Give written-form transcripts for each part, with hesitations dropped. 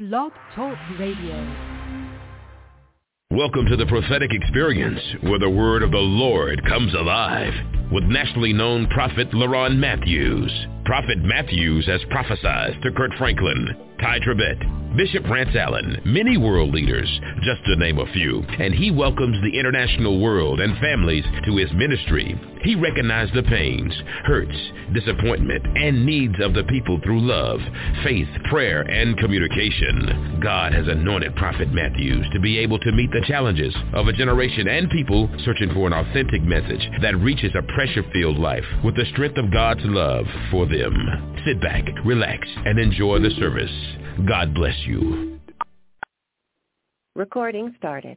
Blog Talk Radio. Welcome to the prophetic experience where the word of the Lord comes alive with nationally known prophet LaRon Matthews. Prophet Matthews has prophesied to Kurt Franklin, Ty Tribbett, Bishop Rance Allen, many world leaders, just to name a few, and he welcomes the international world and families to his ministry. He recognized the pains, hurts, disappointment, and needs of the people through love, faith, prayer, and communication. God has anointed Prophet Matthews to be able to meet the challenges of a generation and people searching for an authentic message that reaches a pressure-filled life with the strength of God's love for them. Sit back, relax, and enjoy the service. God bless you. Recording started.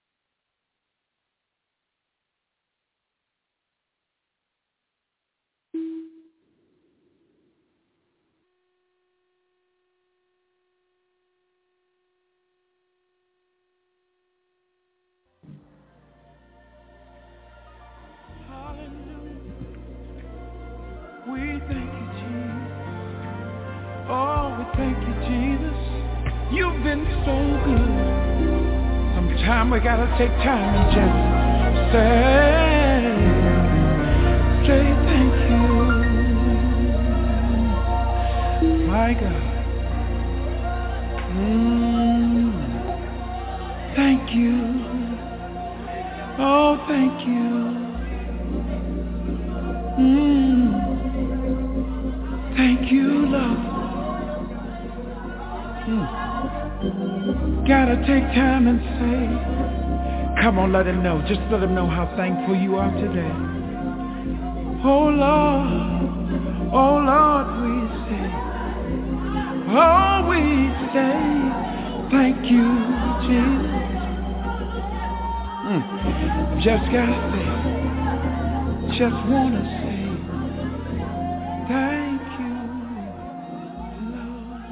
We thank you, Jesus. Oh, we thank you, Jesus. You've been so good. Sometimes we gotta take time and just say thank you. My God. Thank you. Oh, thank you. Thank you, love. Gotta take time and say, come on, let him know. Just let him know how thankful you are today. Oh, Lord, we say, thank you, Jesus. Just gotta say, just wanna say, thank you, Lord.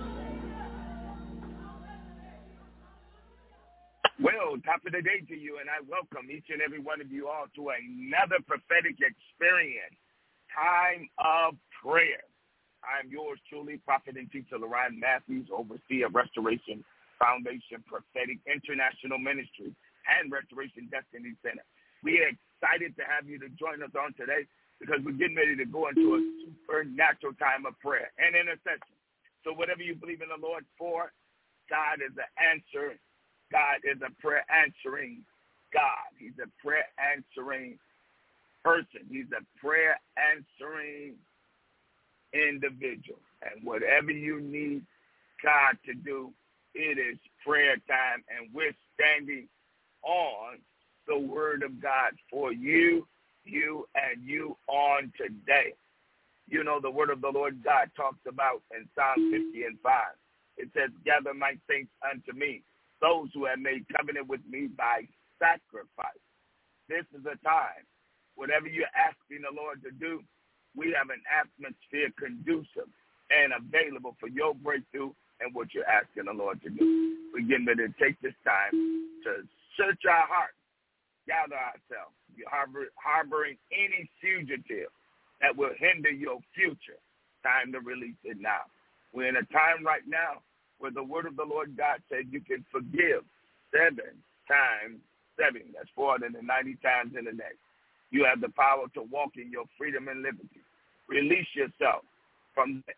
Well, top of the day to you, and I welcome each and every one of you all to another prophetic experience, time of prayer. I'm yours truly, Prophet and Teacher LaRon Matthews, overseer of Restoration Foundation Prophetic International Ministry and Restoration Destiny Center. We are excited to have you to join us on today because we're getting ready to go into a supernatural time of prayer and intercession. So whatever you believe in the Lord for, God is an answer. God is a prayer answering God. He's a prayer answering person. He's a prayer answering individual. And whatever you need God to do, it is prayer time. And we're standing on the word of God for you and you on today. You know, the word of the Lord God talks about in Psalm 50 and 5. It says, gather my saints unto me, those who have made covenant with me by sacrifice. This is a time, whatever you're asking the Lord to do, we have an atmosphere conducive and available for your breakthrough and what you're asking the Lord to do. We're getting ready to take this time to search our hearts, gather ourselves. You're harboring any fugitive that will hinder your future. Time to release it now. We're in a time right now where the word of the Lord God said you can forgive 7 times 7. That's 490 times in a day. You have the power to walk in your freedom and liberty. Release yourself from the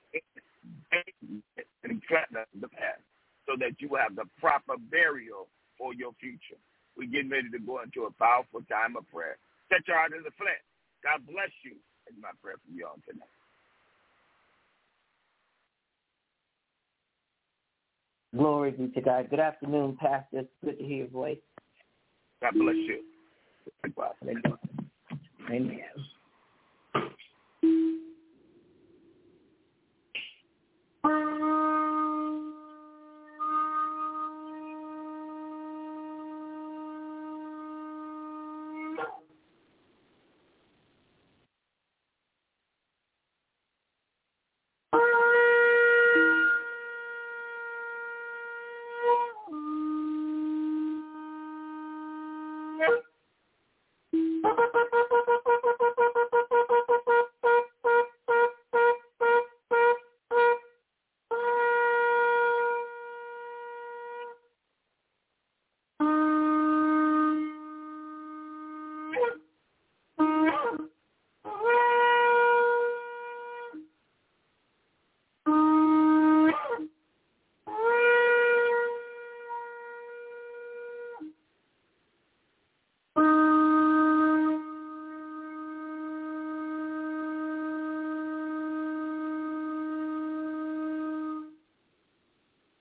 past so that you have the proper burial for your future. We're getting ready to go into a powerful time of prayer. Set your heart in the flint. God bless you. That's my prayer for you all tonight. Glory be to God. Good afternoon, Pastor. It's good to hear your voice. God bless you. Amen.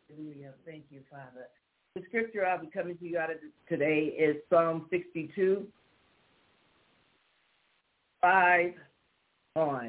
Hallelujah. Thank you, Father. The scripture I'll be coming to you out of today is Psalm 62, 5 on.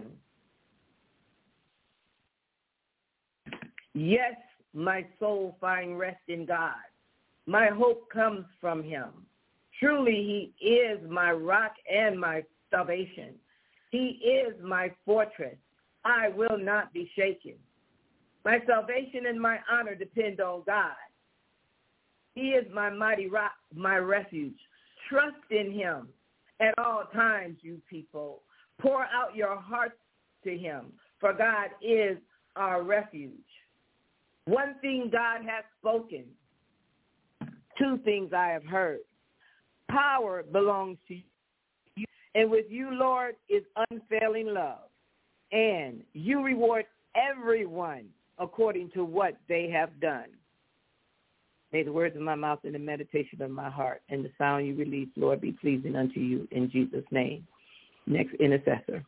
Yes, my soul find rest in God. My hope comes from him. Truly, he is my rock and my salvation. He is my fortress. I will not be shaken. My salvation and my honor depend on God. He is my mighty rock, my refuge. Trust in him at all times, you people. Pour out your hearts to him, for God is our refuge. One thing God has spoken, two things I have heard. Power belongs to you, and with you, Lord, is unfailing love. And you reward everyone according to what they have done. May the words of my mouth and the meditation of my heart and the sound you release, Lord, be pleasing unto you in Jesus' name. Next intercessor.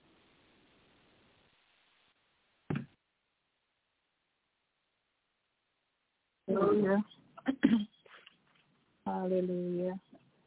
Hallelujah. Hallelujah.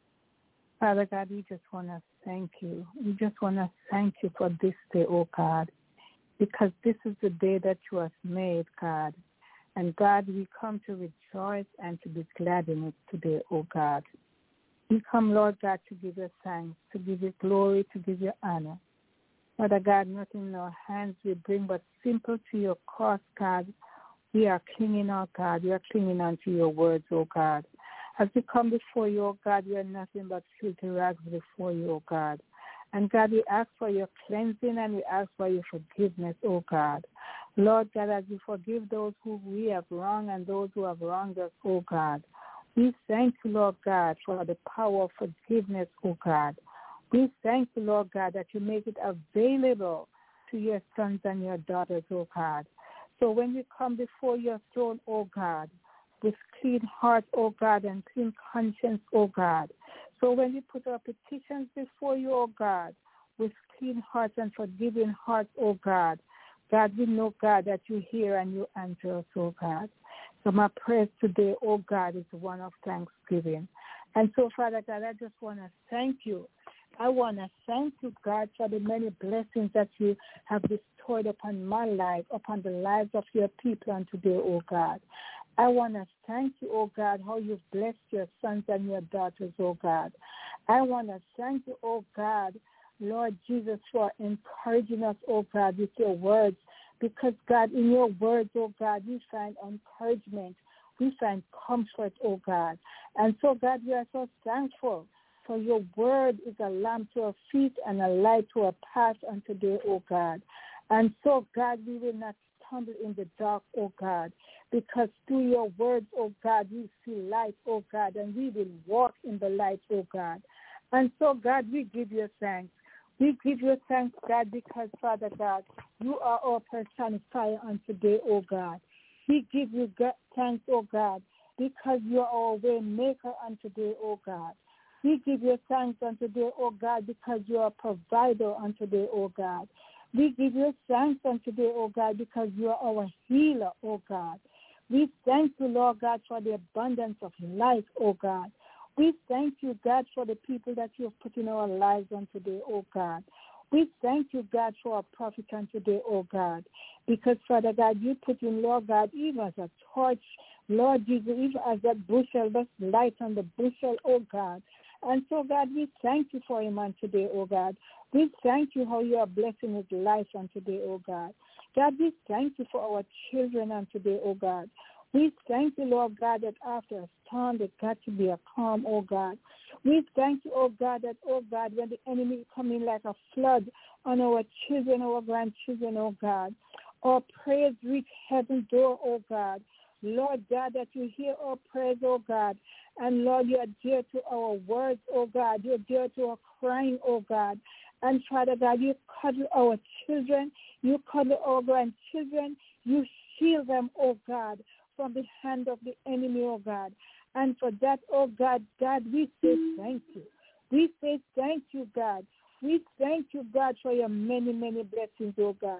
Father God, we just want to thank you. We just want to thank you for this day, oh God, because this is the day that you have made, God. And God, we come to rejoice and to be glad in it today, oh God. We come, Lord God, to give you thanks, to give you glory, to give you honor. Father God, nothing in our hands we bring but simple to your cross, God. We are clinging, oh God. We are clinging unto your words, oh God. As we come before you, oh God, we are nothing but filthy rags before you, oh God. And God, we ask for your cleansing and we ask for your forgiveness, oh God. Lord God, as we forgive those who we have wronged and those who have wronged us, oh God. We thank you, Lord God, for the power of forgiveness, oh God. We thank you, Lord God, that you make it available to your sons and your daughters, oh God. So when we come before your throne, oh God, with clean heart, oh God, and clean conscience, oh God. So when we put our petitions before you, oh God, with clean hearts and forgiving hearts, oh God, God, we know, God, that you hear and you answer us, oh God. So my prayer today, oh God, is one of thanksgiving. And so, Father God, I just want to thank you. I want to thank you, God, for the many blessings that you have bestowed upon my life, upon the lives of your people on today, oh God. I want to thank you, oh God, how you've blessed your sons and your daughters, oh God. I want to thank you, oh God, Lord Jesus, for encouraging us, oh God, with your words. Because, God, in your words, oh God, we find encouragement. We find comfort, oh God. And so, God, we are so thankful. For your word is a lamp to our feet and a light to our path unto today, oh God. And so, God, we will not stumble in the dark, oh God, because through your words, oh God, we see light, oh God, and we will walk in the light, oh God. And so, God, we give you thanks. We give you thanks, God, because, Father God, you are our personifier on today, oh God. We give you thanks, oh God, because you are our way maker on today, oh God. We give you thanks on today, oh God, because you are a provider on today, oh God. We give you thanks on today, oh God, because you are our healer, oh God. We thank you, Lord God, for the abundance of life, oh God. We thank you, God, for the people that you have put in our lives on today, oh God. We thank you, God, for our prophet on today, oh God. Because, Father God, you put in, Lord God, even as a torch, Lord Jesus, even as that bushel, that light on the bushel, oh God. And so, God, we thank you for him on today, oh God. We thank you how you are blessing his life on today, oh God. God, we thank you for our children on today, oh God. We thank you, Lord God, that after a storm, there got to be a calm, oh God. We thank you, oh God, that, oh God, when the enemy come in like a flood on our children, our grandchildren, oh God, our prayers reach heaven's door, oh God. Lord God, that you hear our prayers, oh God. And Lord, you are dear to our words, oh God. You are dear to our crying, oh God. And Father God, you cuddle our children. You cuddle our grandchildren. You shield them, oh God, from the hand of the enemy, oh God. And for that, oh God, God, we say thank you. We say thank you, God. We thank you, God, for your many, many blessings, oh God.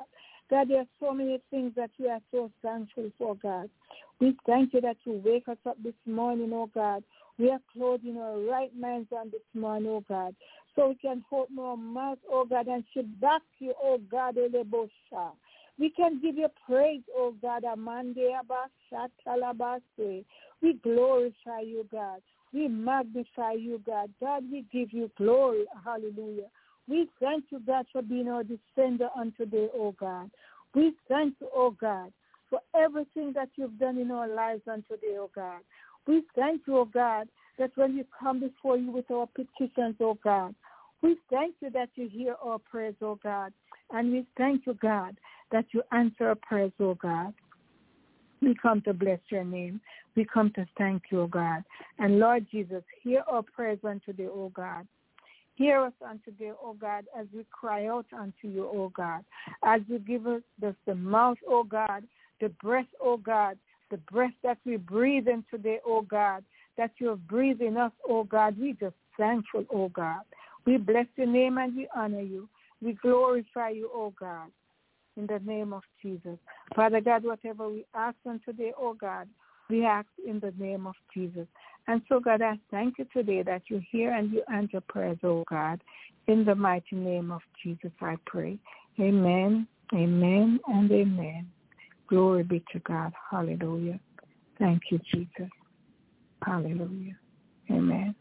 God, there are so many things that we are so thankful for, God. We thank you that you wake us up this morning, oh God. We are clothed in our right minds on this morning, oh God, so we can open our mouth, oh God, and should back you, oh God, Elebosha. We can give you praise, oh God, Amande Abasha Talabase. We glorify you, God. We magnify you, God. God, we give you glory. Hallelujah. We thank you, God, for being our defender on today, oh God. We thank you, oh God, for everything that you've done in our lives on today, oh God. We thank you, oh God, that when we come before you with our petitions, oh God, we thank you that you hear our prayers, oh God. And we thank you, God, that you answer our prayers, oh God. We come to bless your name. We come to thank you, oh God. And Lord Jesus, hear our prayers on today, oh God. Hear us on today, oh God, as we cry out unto you, oh God. As you give us the mouth, oh God, the breath, oh God, the breath that we breathe in today, oh God, that you have breathed in us, oh God. We just thankful, oh God. We bless your name and we honor you. We glorify you, oh God, in the name of Jesus. Father God, whatever we ask on today, oh God, we ask in the name of Jesus. And so, God, I thank you today that you hear and you answer prayers, oh God. In the mighty name of Jesus, I pray. Amen, amen, and amen. Glory be to God. Hallelujah. Thank you, Jesus. Hallelujah. Amen.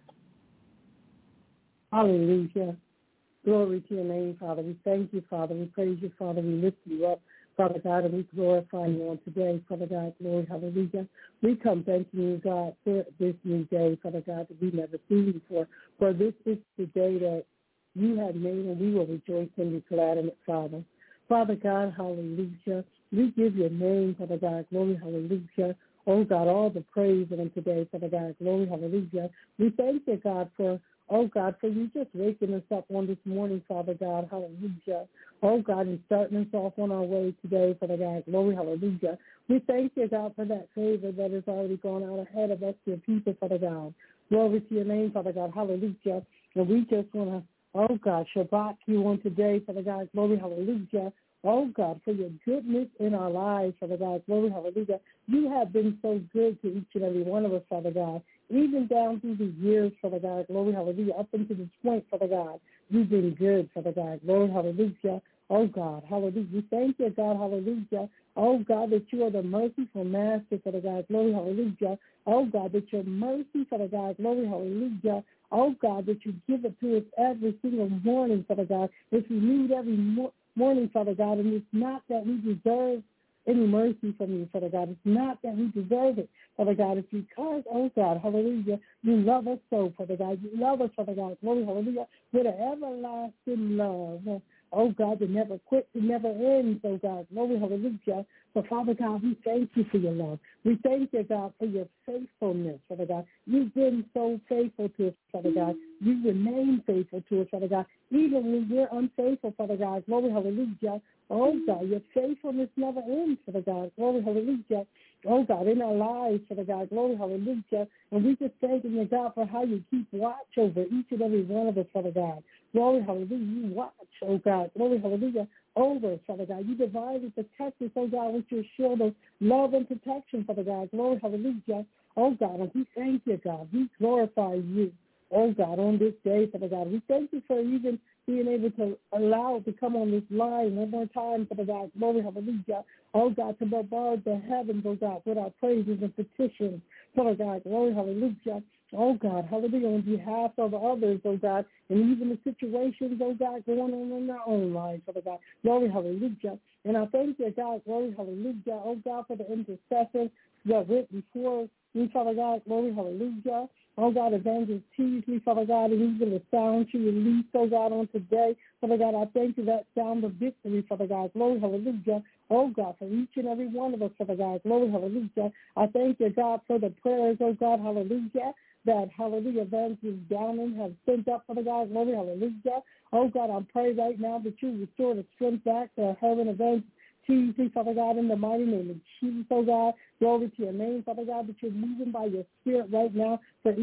Hallelujah. Glory to your name, Father. We thank you, Father. We praise you, Father. We lift you up, Father God, and we glorify you on today, Father God. Glory, hallelujah. We come thanking you, God, for this new day, Father God, that we've never seen before. For this is the day that you have made, and we will rejoice and be glad in it, Father. Father God, hallelujah. We give your name, Father God. Glory, hallelujah. Oh, God, all the praise in today, Father God. Glory, hallelujah. We thank you, God, for oh, God, for you just waking us up on this morning, Father God, hallelujah. Oh, God, and starting us off on our way today, Father God, glory, hallelujah. We thank you, God, for that favor that has already gone out ahead of us, your people, Father God. Glory to your name, Father God, hallelujah. And we just want to, oh, God, Shabbat you on today, Father God, glory, hallelujah. Oh, God, for your goodness in our lives, Father God, glory, hallelujah. You have been so good to each and every one of us, Father God. Even down through the years, Father God, glory, hallelujah, up until this point, Father God, you've been good, Father God, glory, hallelujah. Oh, God, hallelujah. We thank you, God, hallelujah. Oh, God, that you are the merciful master, Father God, glory, hallelujah. Oh, God, that your mercy, Father God, glory, hallelujah. Oh, God, that you give it to us every single morning, Father God. It's renewed every morning, Father God, and it's not that we deserve any mercy from you, Father God. It's not that we deserve it, Father God. It's because, oh, God, hallelujah, you love us so, Father God. You love us, Father God, glory, hallelujah, with an everlasting love. Oh, God, that never quits, it never ends, oh, God, glory, hallelujah. So, Father God, we thank you for your love. We thank you, God, for your faithfulness, Father God. You've been so faithful to us, Father God. You remain faithful to us, Father God, even when we're unfaithful, Father God, glory, hallelujah. Oh, God, your faithfulness never ends, Father God, glory, hallelujah. Oh, God, in our lives, Father God, glory, hallelujah. And we just thank you, God, for how you keep watch over each and every one of us, Father God. Glory, hallelujah. You watch, oh, God, glory, hallelujah, over us, Father God. You divinely protect us, oh, God, with your shield of love and protection, Father God. Glory, hallelujah. Oh, God, and we thank you, God. We glorify you, oh, God, on this day, Father God. We thank you for even being able to allow to come on this line one more time, Father God. Glory, hallelujah. Oh, God, to bombard the heavens, oh, God, with our praises and petitions, Father God. Glory, hallelujah. Oh, God, hallelujah, on behalf of others, oh, God, and even the situations, oh, God, going on in our own lives, Father God. Glory, hallelujah. And I thank you, God, glory, hallelujah, oh, God, for the intercessors that went before me, Father God, glory, hallelujah. Oh, God, Evangelist Teasley, Father God, and even the sound you released, oh, God, on today. Father God, I thank you that sound of victory, Father God. Glory, hallelujah. Oh, God, for each and every one of us, Father God. Glory, hallelujah. I thank you, God, for the prayers, oh, God, hallelujah, that, hallelujah, Evangelist Downing have sent up, Father God. Glory, hallelujah. Oh, God, I pray right now that you restore the strength back to her and Evangelist Tuesday, Father God, in the mighty name of Jesus, oh God. Glory to your name, Father God, that you're moving by your spirit right now for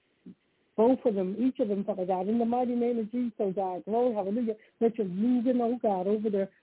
both of them, each of them, Father God, in the mighty name of Jesus, oh God. Glory, hallelujah, that you're moving, oh God, over their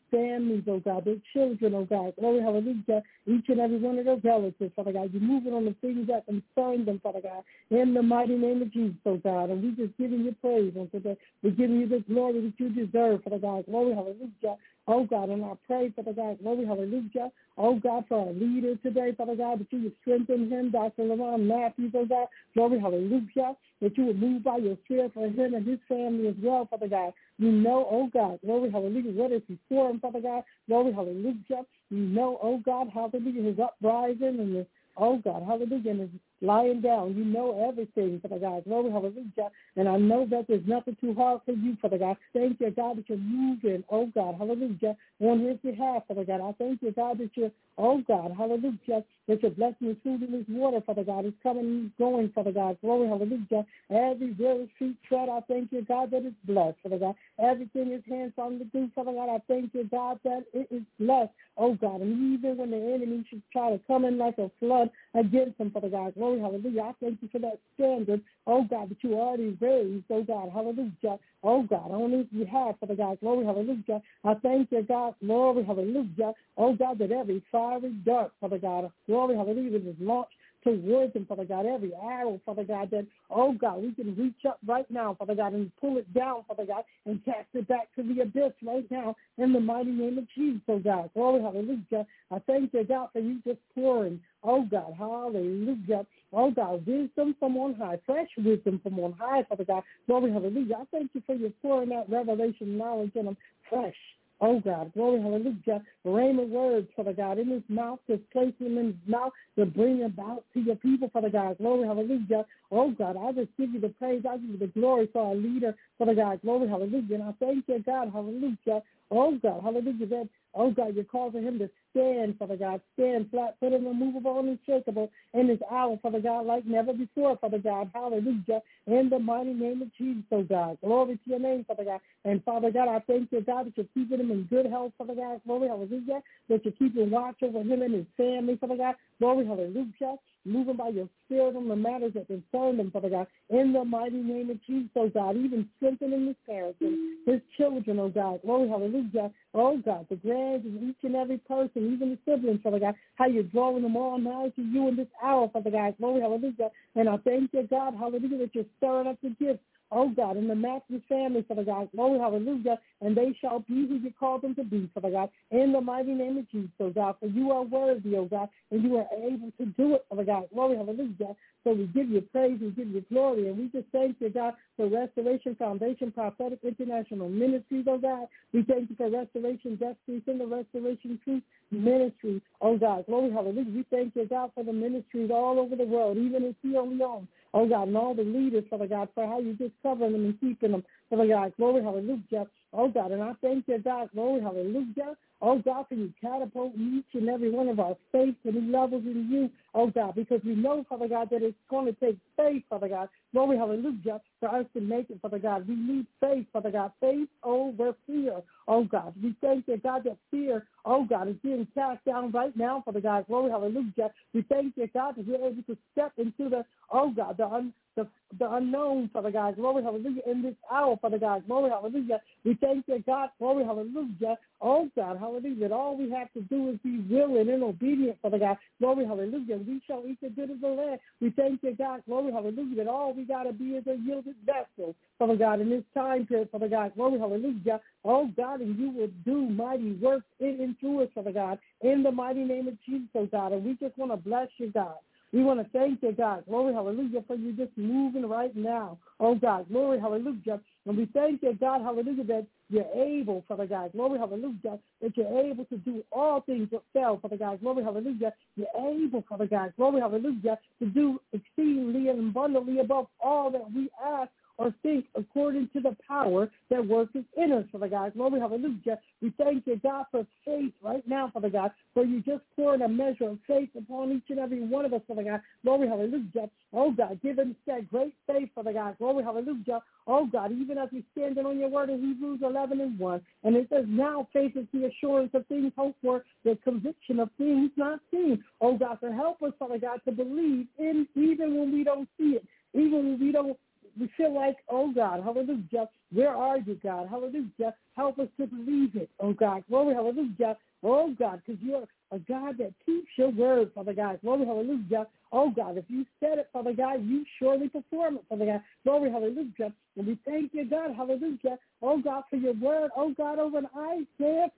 families, oh God, their children, oh God. Glory, hallelujah. Each and every one of their relatives, Father God. You're moving on the things that concern them, Father God, in the mighty name of Jesus, oh God. And we just giving you praise on today. We're giving you the glory that you deserve, Father God. Glory, hallelujah. Oh God, and I pray, Father God, glory, hallelujah. Oh God, for our leader today, Father God, that you would strengthen him, Dr. LaRon Matthews, oh God. Glory, hallelujah. That you would move by your spirit for him and his family as well, Father God. You know, oh God, glory, hallelujah, what is before him, Father God. Glory, hallelujah. You know, oh God, hallelujah, his uprising and his, oh God, hallelujah, and his lying down. You know everything, Father God. Glory, hallelujah. And I know that there's nothing too hard for you, Father God. Thank you, God, that you're moving, oh God, hallelujah, on his behalf, Father God. I thank you, God, that you're, oh God, hallelujah, that you're blessing his food and his water, Father God. It's coming and going, Father God. Glory, hallelujah. Every very street tread, I thank you, God, that it's blessed, Father God. Everything his hands on to do, Father God, I thank you, God, that it is blessed, oh God. And even when the enemy should try to come in like a flood against him, Father God, glory, hallelujah. I thank you for that standard, oh God, that you already raised, oh God, hallelujah. Oh God, on his behalf, Father God, glory, hallelujah. I thank you, God, glory, hallelujah. Oh God, that every fiery dart, Father God, glory, hallelujah, is launched towards him, Father God, every arrow, Father God, that, oh God, we can reach up right now, Father God, and pull it down, Father God, and cast it back to the abyss right now in the mighty name of Jesus, oh God. Glory, hallelujah. I thank you, God, for you just pouring, oh God, hallelujah. Oh God, wisdom from on high, fresh wisdom from on high, Father God. Glory, hallelujah. I thank you for your pouring out revelation knowledge in them fresh. Oh, God, glory, hallelujah. Rhema words, Father God, in his mouth, just place him in his mouth to bring about to your people, Father God. Glory, hallelujah. Oh, God, I just give you the praise. I give you the glory for our leader, Father God. Glory, hallelujah. And I thank you, God, hallelujah. Oh, God, hallelujah, that, oh, God, you're causing him to stand, Father God, stand flat-footed, unmovable, and unshakable in this hour, Father God, like never before, Father God. Hallelujah. In the mighty name of Jesus, oh, God. Glory to your name, Father God. And, Father God, I thank you, God, that you're keeping him in good health, Father God. Glory, hallelujah. That you're keeping watch over him and his family, Father God. Glory, hallelujah. Moving by your spirit on the matters that concern them, Father God. In the mighty name of Jesus, oh, God. Even strengthening his parents and his children, oh, God. Glory, hallelujah. Oh, God, the grands and each and every person, even the siblings, Father God, how you're drawing them all nigh to you in this hour, Father God. Glory, hallelujah. And I thank you, God, hallelujah, that you're stirring up the gifts, oh, God, in the Matthews family, Father God. Glory, hallelujah. And they shall be who you called them to be, Father God, in the mighty name of Jesus, oh, God. For you are worthy, oh, God, and you are able to do it, Father God. Glory, hallelujah. So we give you praise, we give you glory, and we just thank you, God, for Restoration Foundation Prophetic International Ministries, oh, God. We thank you for Restoration Destiny and the Restoration Truth Ministry, oh, God. Glory, hallelujah. We thank you, God, for the ministries all over the world, even in Sierra Leone, oh, God, and all the leaders, Father God, for how you just covering them and keeping them, Father God. Glory, hallelujah. Oh, God, and I thank you, God, glory, hallelujah. Oh, God, for you catapulting each and every one of our faith to new levels in you, oh, God, because we know, Father God, that it's going to take faith, Father God, glory, hallelujah, for us to make it, Father God. We need faith, Father God, faith over fear, oh, God. We thank you, God, that fear, oh, God, is being cast down right now, Father God, glory, hallelujah. We thank you, God, that we're able to step into the, oh, God, the unknown, Father God, glory, hallelujah, in this hour, Father God, glory, hallelujah. We thank you, God, glory, hallelujah, oh, God, hallelujah, that all we have to do is be willing and obedient, Father God, glory, hallelujah, we shall eat the good of the land. We thank you, God, glory, hallelujah, that all we got to be is a yielded vessel, Father God, in this time period, Father God, glory, hallelujah, oh, God, and you will do mighty works in and through us, Father God, in the mighty name of Jesus, oh, God, and we just want to bless you, God. We want to thank you, God. Glory, hallelujah, for you just moving right now. Oh, God, glory, hallelujah. And we thank you, God, hallelujah, that you're able, Father God. Glory, hallelujah, that you're able to do all things that fail, Father God. Glory, hallelujah. You're able, Father God. Glory, hallelujah, to do exceedingly and abundantly above all that we ask or think according to the power that works in us, Father God. Glory, hallelujah. We thank you, God, for faith right now, Father God, for you just pouring a measure of faith upon each and every one of us, Father God. Glory, hallelujah. Oh, God, give us that great faith, Father God. Glory, hallelujah. Oh, God, even as we stand on your word in Hebrews 11:1, and it says, now faith is the assurance of things hoped for, the conviction of things not seen. Oh, God, so help us, Father God, to believe in even when we don't see it, even when we don't we feel like, oh, God, hallelujah, where are you, God? Hallelujah. Help us to believe it, oh, God. Glory, hallelujah. Oh, God, because you're a God that keeps your word, Father God. Glory, hallelujah. Oh, God, if you said it, Father God, you surely perform it, Father God. Glory, hallelujah. And we thank you, God, hallelujah. Oh, God, for your word. Oh, God, over in Isaiah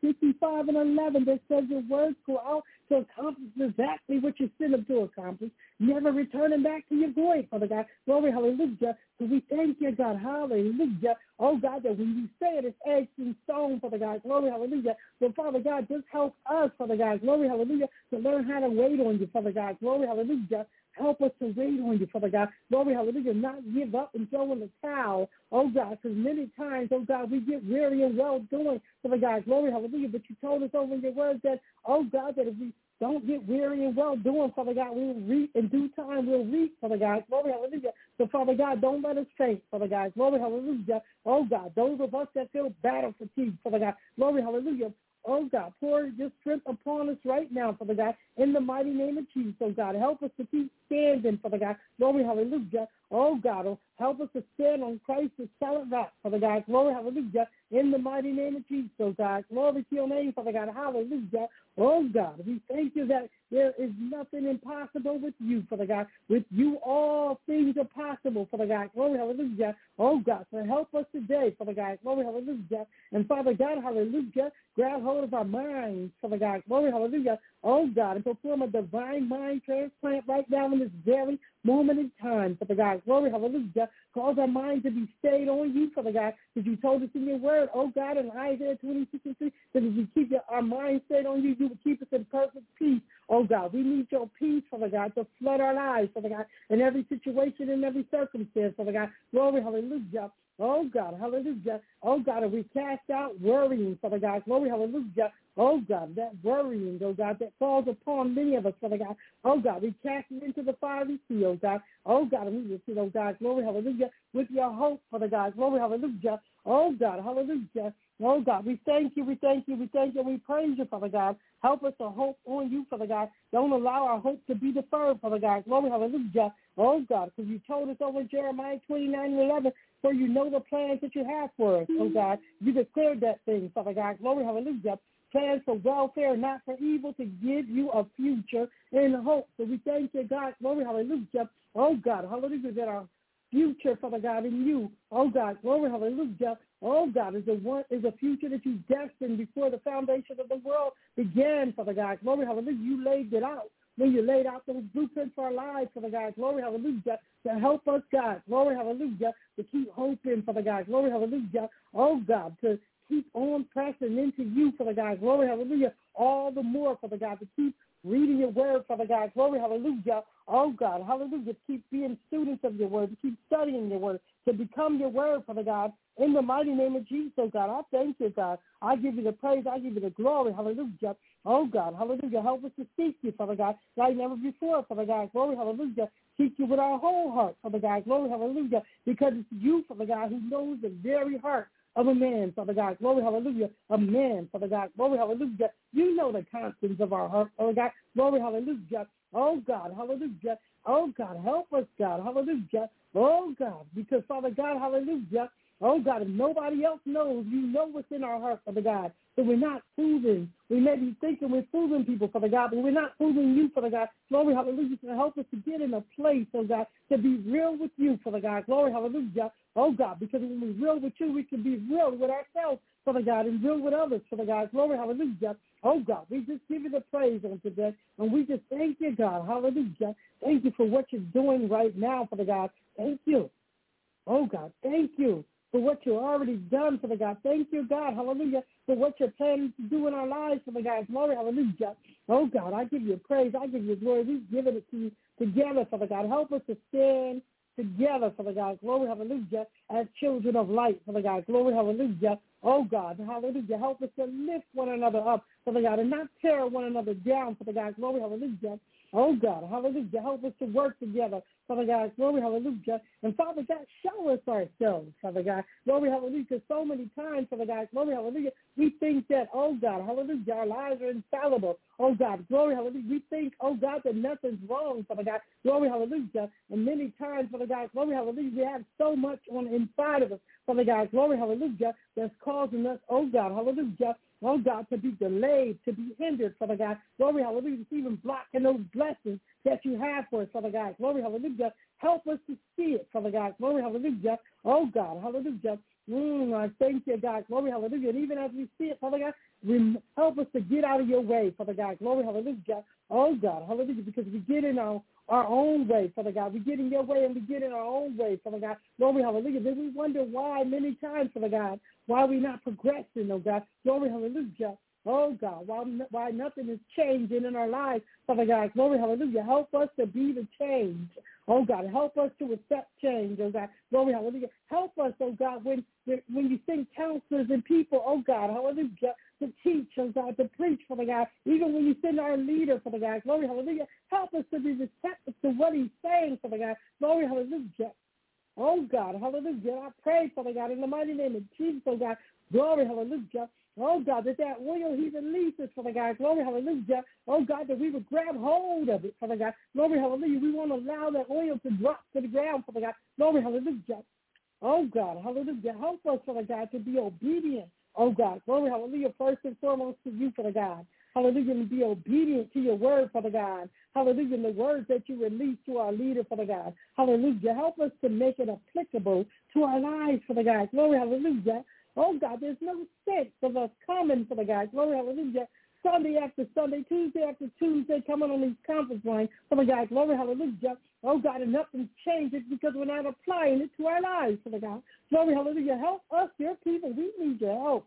55:11, that says your words go out to accomplish exactly what you sent them to accomplish, never returning back to your void, Father God. Glory, hallelujah. So we thank you, God, hallelujah. Oh, God, that when you say it, it's etched in stone, Father God. Glory, hallelujah. So, Father God, just help us, Father God. Glory, hallelujah, to learn how to wait on you, Father God. Glory, hallelujah. Help us to wait on you, Father God. Glory, hallelujah, not give up and throw in the towel, oh, God, because many times, oh, God, we get weary and well-doing, Father God. Glory, hallelujah, but you told us over in your word that, oh, God, that if we don't get weary and well-doing, Father God, we will reap in due time, we'll reap, Father God. Glory, hallelujah. So, Father God, don't let us faint, Father God. Glory, hallelujah. Oh, God, those of us that feel battle fatigue, Father God. Glory, hallelujah. Oh, God, pour your strength upon us right now, Father God, in the mighty name of Jesus. Oh, God, help us to keep standing, Father God. Glory, hallelujah. Oh, God, help us to stand on Christ's solid rock, Father God. Glory, hallelujah, in the mighty name of Jesus. Oh, God, glory to your name, Father God. Hallelujah. Oh, God, we thank you that there is nothing impossible with you, Father God. With you, all things are possible, Father God. Glory, hallelujah. Oh, God, so help us today, Father God. Glory, hallelujah. And, Father God, hallelujah, grab hold of our minds, Father God. Glory, hallelujah. Oh, God, and perform a divine mind transplant right now in this very moment in time, Father God. Glory, hallelujah. Cause our minds to be stayed on you, Father God, because you told us in your word, oh, God, in Isaiah 26:3, that if we keep our minds stayed on you, you will keep us in perfect peace. Oh, God, we need your peace, Father God, to flood our lives, Father God, in every situation, in every circumstance, Father God. Glory, hallelujah. Oh, God, hallelujah. Oh, God, and we cast out worrying, Father God. Glory, hallelujah. Oh, God, that worrying, oh, God, that falls upon many of us, Father God. Oh, God, we cast it into the fiery sea, oh, God. Oh, God, and we just, oh, God, glory, hallelujah, with your hope, Father God. Glory, hallelujah. Oh, God, hallelujah. Oh, God, we thank you, we thank you, we thank you, we praise you, Father God. Help us to hope on you, Father God. Don't allow our hope to be deferred, Father God. Glory, hallelujah. Oh, God, because you told us over Jeremiah 29:11, for you know the plans that you have for us, oh, God. You declared that thing, Father God. Glory, hallelujah. Plans for welfare, not for evil, to give you a future and hope. So we thank you, God. Glory, hallelujah. Oh, God, hallelujah, that our future, Father God, in you. Oh, God, glory, hallelujah. Oh, God, is a future that you destined before the foundation of the world began, Father God. Glory, hallelujah. You laid it out. When you laid out those blueprints for our lives, Father God. Glory, hallelujah, to help us, God. Glory, hallelujah, to keep hoping, Father God. Glory, hallelujah. Oh, God, to keep on pressing into you, Father God. Glory, hallelujah. All the more, Father God, to keep reading your word, Father God. Glory, hallelujah. Oh, God, hallelujah. To keep being students of your word, to keep studying your word, to become your word, Father God. In the mighty name of Jesus, oh, God, I thank you, God. I give you the praise. I give you the glory. Hallelujah. Oh, God, hallelujah. Help us to seek you, Father God, like never before, Father God. Glory, hallelujah. Seek you with our whole heart, Father God. Glory, hallelujah. Because it's you, Father God, who knows the very heart of a man, Father God. Glory, hallelujah. A man, Father God. Glory, hallelujah. You know the contents of our heart, Father God. Glory, hallelujah. Oh, God, hallelujah. Oh, God, help us, God. Hallelujah. Oh, God, because, Father God, hallelujah. Oh, God, if nobody else knows, you know what's in our heart, Father God. So we're not fooling. We may be thinking we're fooling people, Father God, but we're not fooling you, Father God. Glory, hallelujah, to help us to get in a place, oh, God, to be real with you, Father God. Glory, hallelujah. Oh, God, because when we're real with you, we can be real with ourselves, Father God, and real with others, Father God. Glory, hallelujah. Oh, God, we just give you the praise on today, and we just thank you, God. Hallelujah. Thank you for what you're doing right now, Father God. Thank you. Oh, God, thank you for what you've already done, Father God. Thank you, God, hallelujah, for what you're planning to do in our lives, Father God. Glory, hallelujah. Oh, God, I give you praise. I give you glory. We've given it to you together, Father God. Help us to stand together, Father God. Glory, hallelujah, as children of light, Father God. Glory, hallelujah. Oh, God, hallelujah. Help us to lift one another up, Father God, and not tear one another down, Father God. Glory, hallelujah. Oh, God, hallelujah. Help us to work together, Father God. Glory, hallelujah. And, Father God, show us ourselves, Father God. Glory, hallelujah. Because so many times, Father God, glory, hallelujah, we think that, oh, God, hallelujah, our lives are infallible. Oh, God, glory, hallelujah. We think, oh, God, that nothing's wrong, Father God. Glory, hallelujah. And many times, Father God, glory, hallelujah, we have so much on the inside of us, Father God, glory, hallelujah, that's causing us, oh, God, hallelujah, oh, God, to be delayed, to be hindered, Father God. Glory, hallelujah, to even blocking those blessings that you have for us, Father God. Glory, hallelujah. Help us to see it, Father God. Glory, hallelujah. Oh, God, hallelujah. I thank you, God. Glory, hallelujah. And even as we see it, Father God, help us to get out of your way, Father God. Glory, hallelujah. Oh, God, hallelujah, because we get in our own way, Father God. We get in your way and we get in our own way, Father God. Glory, hallelujah. Then we wonder why many times, Father God, why we're not progressing, oh, God. Glory, hallelujah. Oh, God, why nothing is changing in our lives, Father God. Glory, hallelujah. Help us to be the change. Oh, God, help us to accept change, oh, God. Glory, hallelujah. Help us, oh, God, when you send counselors and people, oh, God, hallelujah, to teach, oh, God, to preach, Father God. Even when you send our leader, Father God, glory, hallelujah. Help us to be receptive to what he's saying, Father God. Glory, hallelujah. Oh, God, hallelujah. I pray, Father God, in the mighty name of Jesus, oh, God. Glory, hallelujah. Oh, God, that oil he releases, Father God. Glory, hallelujah. Oh, God, that we would grab hold of it, Father God. Glory, hallelujah. We want to allow that oil to drop to the ground, Father God. Glory, hallelujah. Oh, God, hallelujah. Help us, Father God, to be obedient. Oh, God, glory, hallelujah. First and foremost to you, Father God. Hallelujah, and be obedient to your word, Father God. Hallelujah, and the words that you release to our leader, Father God. Hallelujah. Help us to make it applicable to our lives, Father God. Glory, hallelujah. Oh, God, there's no sense of us coming, Father God. Glory, hallelujah. Sunday after Sunday, Tuesday after Tuesday, coming on these conference lines, Father God. Glory, hallelujah. Oh, God, and nothing changes because we're not applying it to our lives, Father God. Glory, hallelujah. Help us, your people. We need your help.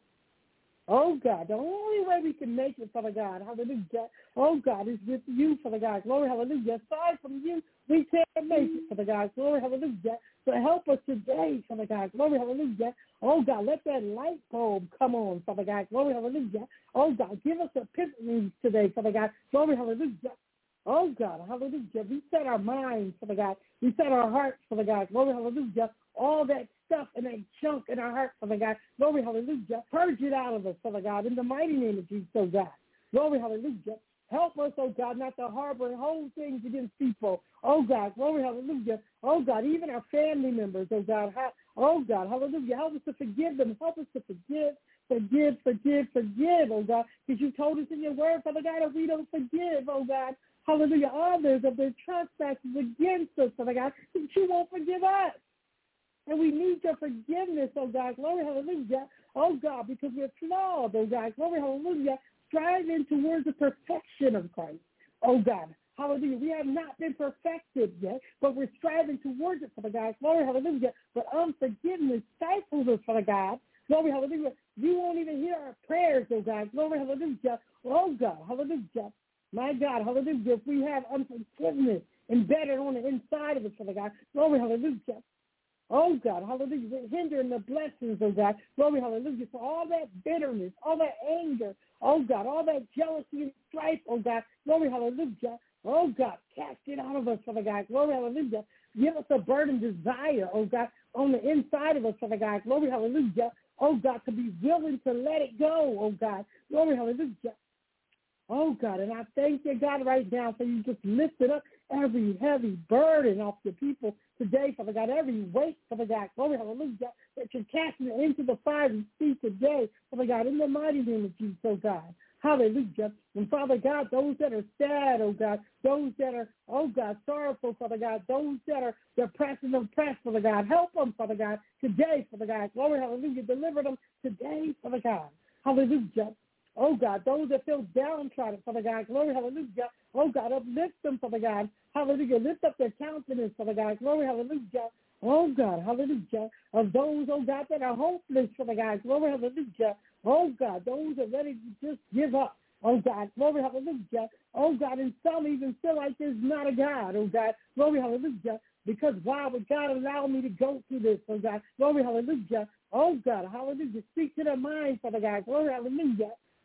Oh, God, the only way we can make it, Father God, hallelujah, oh, God, is with you, Father God. Glory, hallelujah. Aside from you, we can't make it, Father God. Glory, hallelujah. So help us today, Father God. Glory, hallelujah. Oh, God, let that light bulb come on, Father God. Glory, hallelujah. Oh, God, give us epiphanies today, Father God. Glory, hallelujah. Oh, God, hallelujah. We set our minds, Father God. We set our hearts, Father God. Glory, hallelujah. All that stuff and that junk in our hearts, Father God. Glory, hallelujah. Purge it out of us, Father God, in the mighty name of Jesus, oh, God. Glory, hallelujah. Help us, oh, God, not to harbor and hold things against people. Oh, God, glory, hallelujah. Oh, God, even our family members, oh, God. Oh, God, hallelujah. Help us to forgive them. Help us to forgive, oh, God. Because you told us in your word, Father God, if we don't forgive, oh, God, hallelujah, others of their trespasses against us, Father God, that you won't forgive us. And we need your forgiveness, oh, God. Glory, hallelujah. Oh, God, because we're flawed, oh, God. Glory, hallelujah. Striving towards the perfection of Christ, oh, God. Hallelujah. We have not been perfected yet, but we're striving towards it, Father God. Glory, hallelujah. But unforgiveness stifles us, Father God. Glory, hallelujah. You won't even hear our prayers, oh, God. Glory, hallelujah. Oh, God, hallelujah. My God, hallelujah. If we have unforgiveness embedded on the inside of us, Father God. Glory, hallelujah. Oh, God, hallelujah. We're hindering the blessings, oh, God. Glory, hallelujah. For all that bitterness, all that anger, oh, God, all that jealousy and strife, oh, God. Glory, hallelujah. Oh, God, cast it out of us, Father God. Glory, hallelujah. Give us a burning desire, oh, God, on the inside of us, Father God. Glory, hallelujah. Oh, God, to be willing to let it go, oh, God. Glory, hallelujah. Oh, God, and I thank you, God, right now for you just lifting up every heavy burden off your people today, Father God, every weight, Father God, glory, hallelujah, that you're casting it into the fiery sea today, Father God, in the mighty name of Jesus, oh, God. Hallelujah. And, Father God, those that are sad, oh, God, those that are, oh, God, sorrowful, Father God, those that are depressed and oppressed, Father God, help them, Father God, today, Father God, glory, hallelujah, deliver them today, Father God. Hallelujah. Oh, God, those that feel downtrodden, Father God, glory, hallelujah. Oh, God, uplift them, Father God. Hallelujah. Lift up their countenance, Father God. Glory, hallelujah. Oh, God, hallelujah. Of those, oh, God, that are hopeless, Father God. Glory, hallelujah. Oh, God, those that are ready to just give up. Oh, God, glory, hallelujah. Oh, God, and some even feel like there's not a God, oh, God. Glory, hallelujah. Because why would God allow me to go through this, oh, God? Glory, hallelujah. Oh, God, hallelujah. Speak to their minds, Father God. Glory, hallelujah.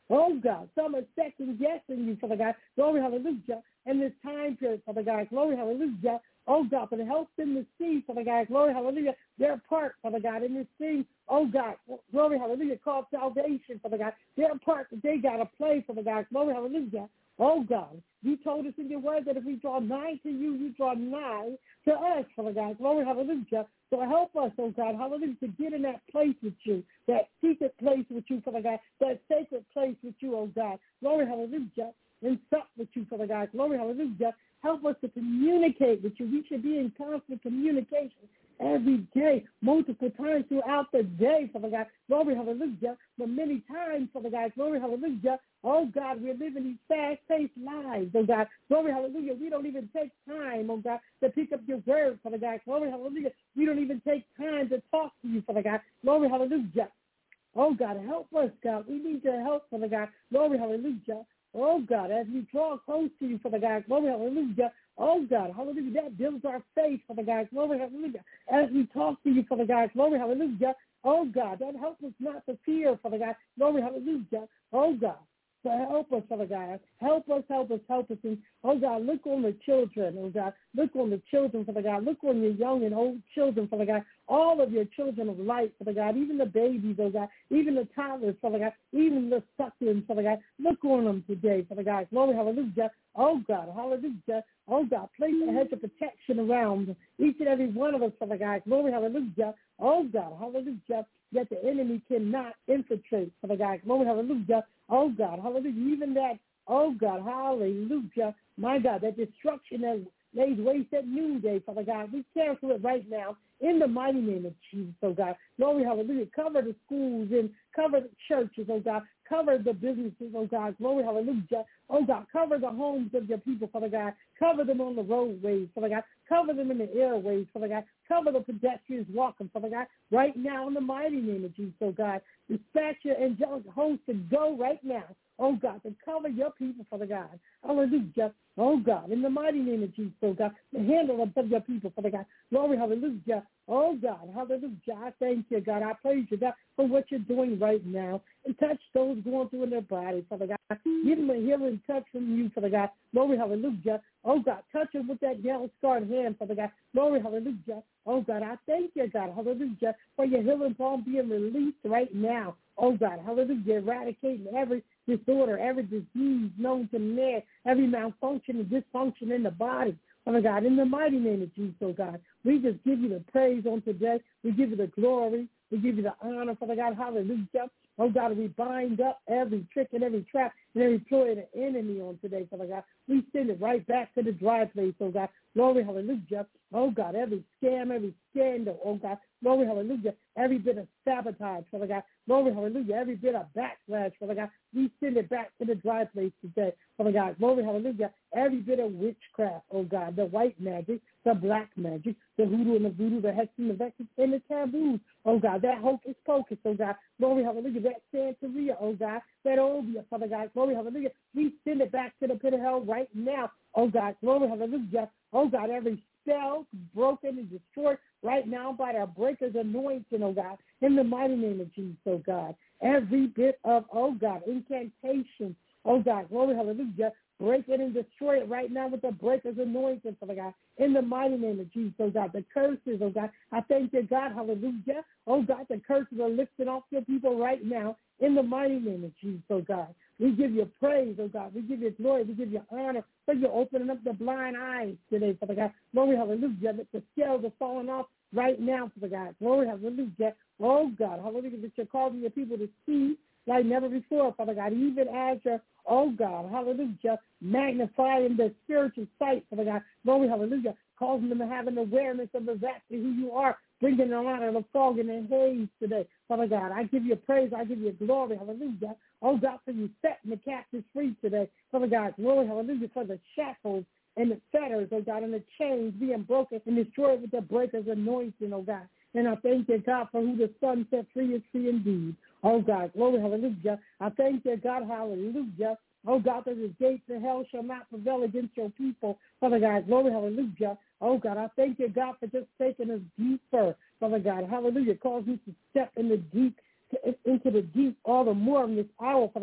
Oh, God, some are second-guessing you, Father God. Glory, hallelujah. In this time period, Father God, glory, hallelujah. Oh, God, but help them to see, Father God, glory, hallelujah, their part, Father God, in this thing, oh, God, glory, hallelujah, called salvation, Father God, their part that they got to play, Father God, glory, hallelujah. Oh, God, you told us in your word that if we draw nigh to you, you draw nigh to us, Father God, glory, hallelujah. So help us, oh, God, hallelujah, to get in that place with you, that secret place with you, Father God, that sacred place with you, oh, God, glory, hallelujah, and sup with you, Father God, glory, hallelujah. Help us to communicate with you. We should be in constant communication every day, multiple times throughout the day, Father God. Glory, hallelujah. But many times, Father God, glory, hallelujah. Oh, God, we're living these fast-paced lives, oh, God. Glory, hallelujah. We don't even take time, oh, God, to pick up your word, Father God. Glory, hallelujah. We don't even take time to talk to you, Father God. Glory, hallelujah. Oh, God, help us, God. We need your help, Father God. Glory, hallelujah. Oh, God, as we draw close to you, Father God, glory, hallelujah. Oh, God, hallelujah, that builds our faith, Father God, glory, hallelujah. As we talk to you, Father God, glory, hallelujah. Oh, God, that helps us not to fear, Father God, glory, hallelujah. Oh, God, so help us, Father God. Help us, help us, help us. And, oh, God, look on the children, oh, God. Look on the children, Father God. Look on your young and old children, Father God. All of your children of light, Father God. Even the babies, oh, God. Even the toddlers, Father God. Even the sucklings, Father God. Look on them today, Father God. Glory, hallelujah. Oh, God, hallelujah. Oh, God, place a hedge of protection around each and every one of us, Father God. Glory, hallelujah. Oh, God, hallelujah. That the enemy cannot infiltrate, Father God. Glory, hallelujah. Oh, God, hallelujah. Even that, oh, God, hallelujah. My God, that destruction that lays waste at noonday, Father God. We cancel it right now in the mighty name of Jesus, oh, God. Glory, hallelujah. Cover the schools and cover the churches, oh, God. Cover the businesses, oh, God. Glory, hallelujah. Oh, God, cover the homes of your people, Father God. Cover them on the roadways, Father God. Cover them in the airways, Father God. Cover the pedestrians walking, Father God, right now in the mighty name of Jesus, oh, God. Dispatch your angelic host to go right now, oh, God, to cover your people, Father God. Hallelujah. Oh, God, in the mighty name of Jesus, oh, God, the handle of your people, Father God. Glory, hallelujah. Oh, God, hallelujah. I thank you, God. I praise you, God, for what you're doing right now. And touch those going through in their body, Father God. Give them a healing touch from you, Father God. Glory, hallelujah. Oh, God, touch them with that nail-scarred hand, Father God. Glory, hallelujah. Oh, God, I thank you, God, hallelujah, for your healing balm being released right now. Oh, God, hallelujah, eradicating every disorder, every disease known to man, every malfunction and dysfunction in the body. Father God, in the mighty name of Jesus, oh, God, we just give you the praise on today. We give you the glory. We give you the honor, Father God, hallelujah. Oh, God, we bind up every trick and every trap and every ploy of the enemy on today, Father God. We send it right back to the dry place, oh, God. Glory, hallelujah. Oh, God, every scam, every scandal, oh, God. Glory, hallelujah. Every bit of sabotage, Father God. Glory, hallelujah. Every bit of backlash, Father God. We send it back to the dry place today, Father God. Glory, hallelujah. Every bit of witchcraft, oh, God. The white magic, the black magic, the hoodoo and the voodoo, the hex and the vex and the taboos, oh, God. That hocus pocus, oh, God. Glory, hallelujah. That Santeria, oh, God. That Obia, Father God. Glory, hallelujah. We send it back to the pit of hell right now, oh, God. Glory, hallelujah. Oh, God, every spell broken and destroyed right now by our breaker's anointing, oh, God, in the mighty name of Jesus, oh, God. Every bit of, oh, God, incantation, oh, God, glory, hallelujah, break it and destroy it right now with the breaker's anointing, Father God, in the mighty name of Jesus, oh, God. The curses, oh, God, I thank you, God, hallelujah. Oh, God, the curses are lifted off your people right now in the mighty name of Jesus, oh, God. We give you praise, oh, God. We give you glory. We give you honor for you opening up the blind eyes today, Father God. Glory, hallelujah, that the scales are falling off right now, Father God. Glory, hallelujah. Oh, God, hallelujah, that you're causing your people to see like never before, Father God, even as you're, oh, God, hallelujah, magnifying the spiritual sight, Father God. Glory, hallelujah, causing them to have an awareness of exactly who you are, bringing them out of the fog and the haze today, Father God. I give you praise. I give you glory, hallelujah. Oh, God, for you setting the captives free today, Father God. Glory, hallelujah, for the shackles and the fetters, oh, God, and the chains being broken and destroyed with the breaker's anointing, oh, God. And I thank you, God, for who the Son set free is free indeed. Oh, God, glory, hallelujah. I thank you, God, hallelujah. Oh, God, that the gates of hell shall not prevail against your people, Father God. Glory, hallelujah. Oh, God, I thank you, God, for just taking us deeper, Father God. Hallelujah. Cause us to step in the deep, into the deep all the more in this hour, Father God.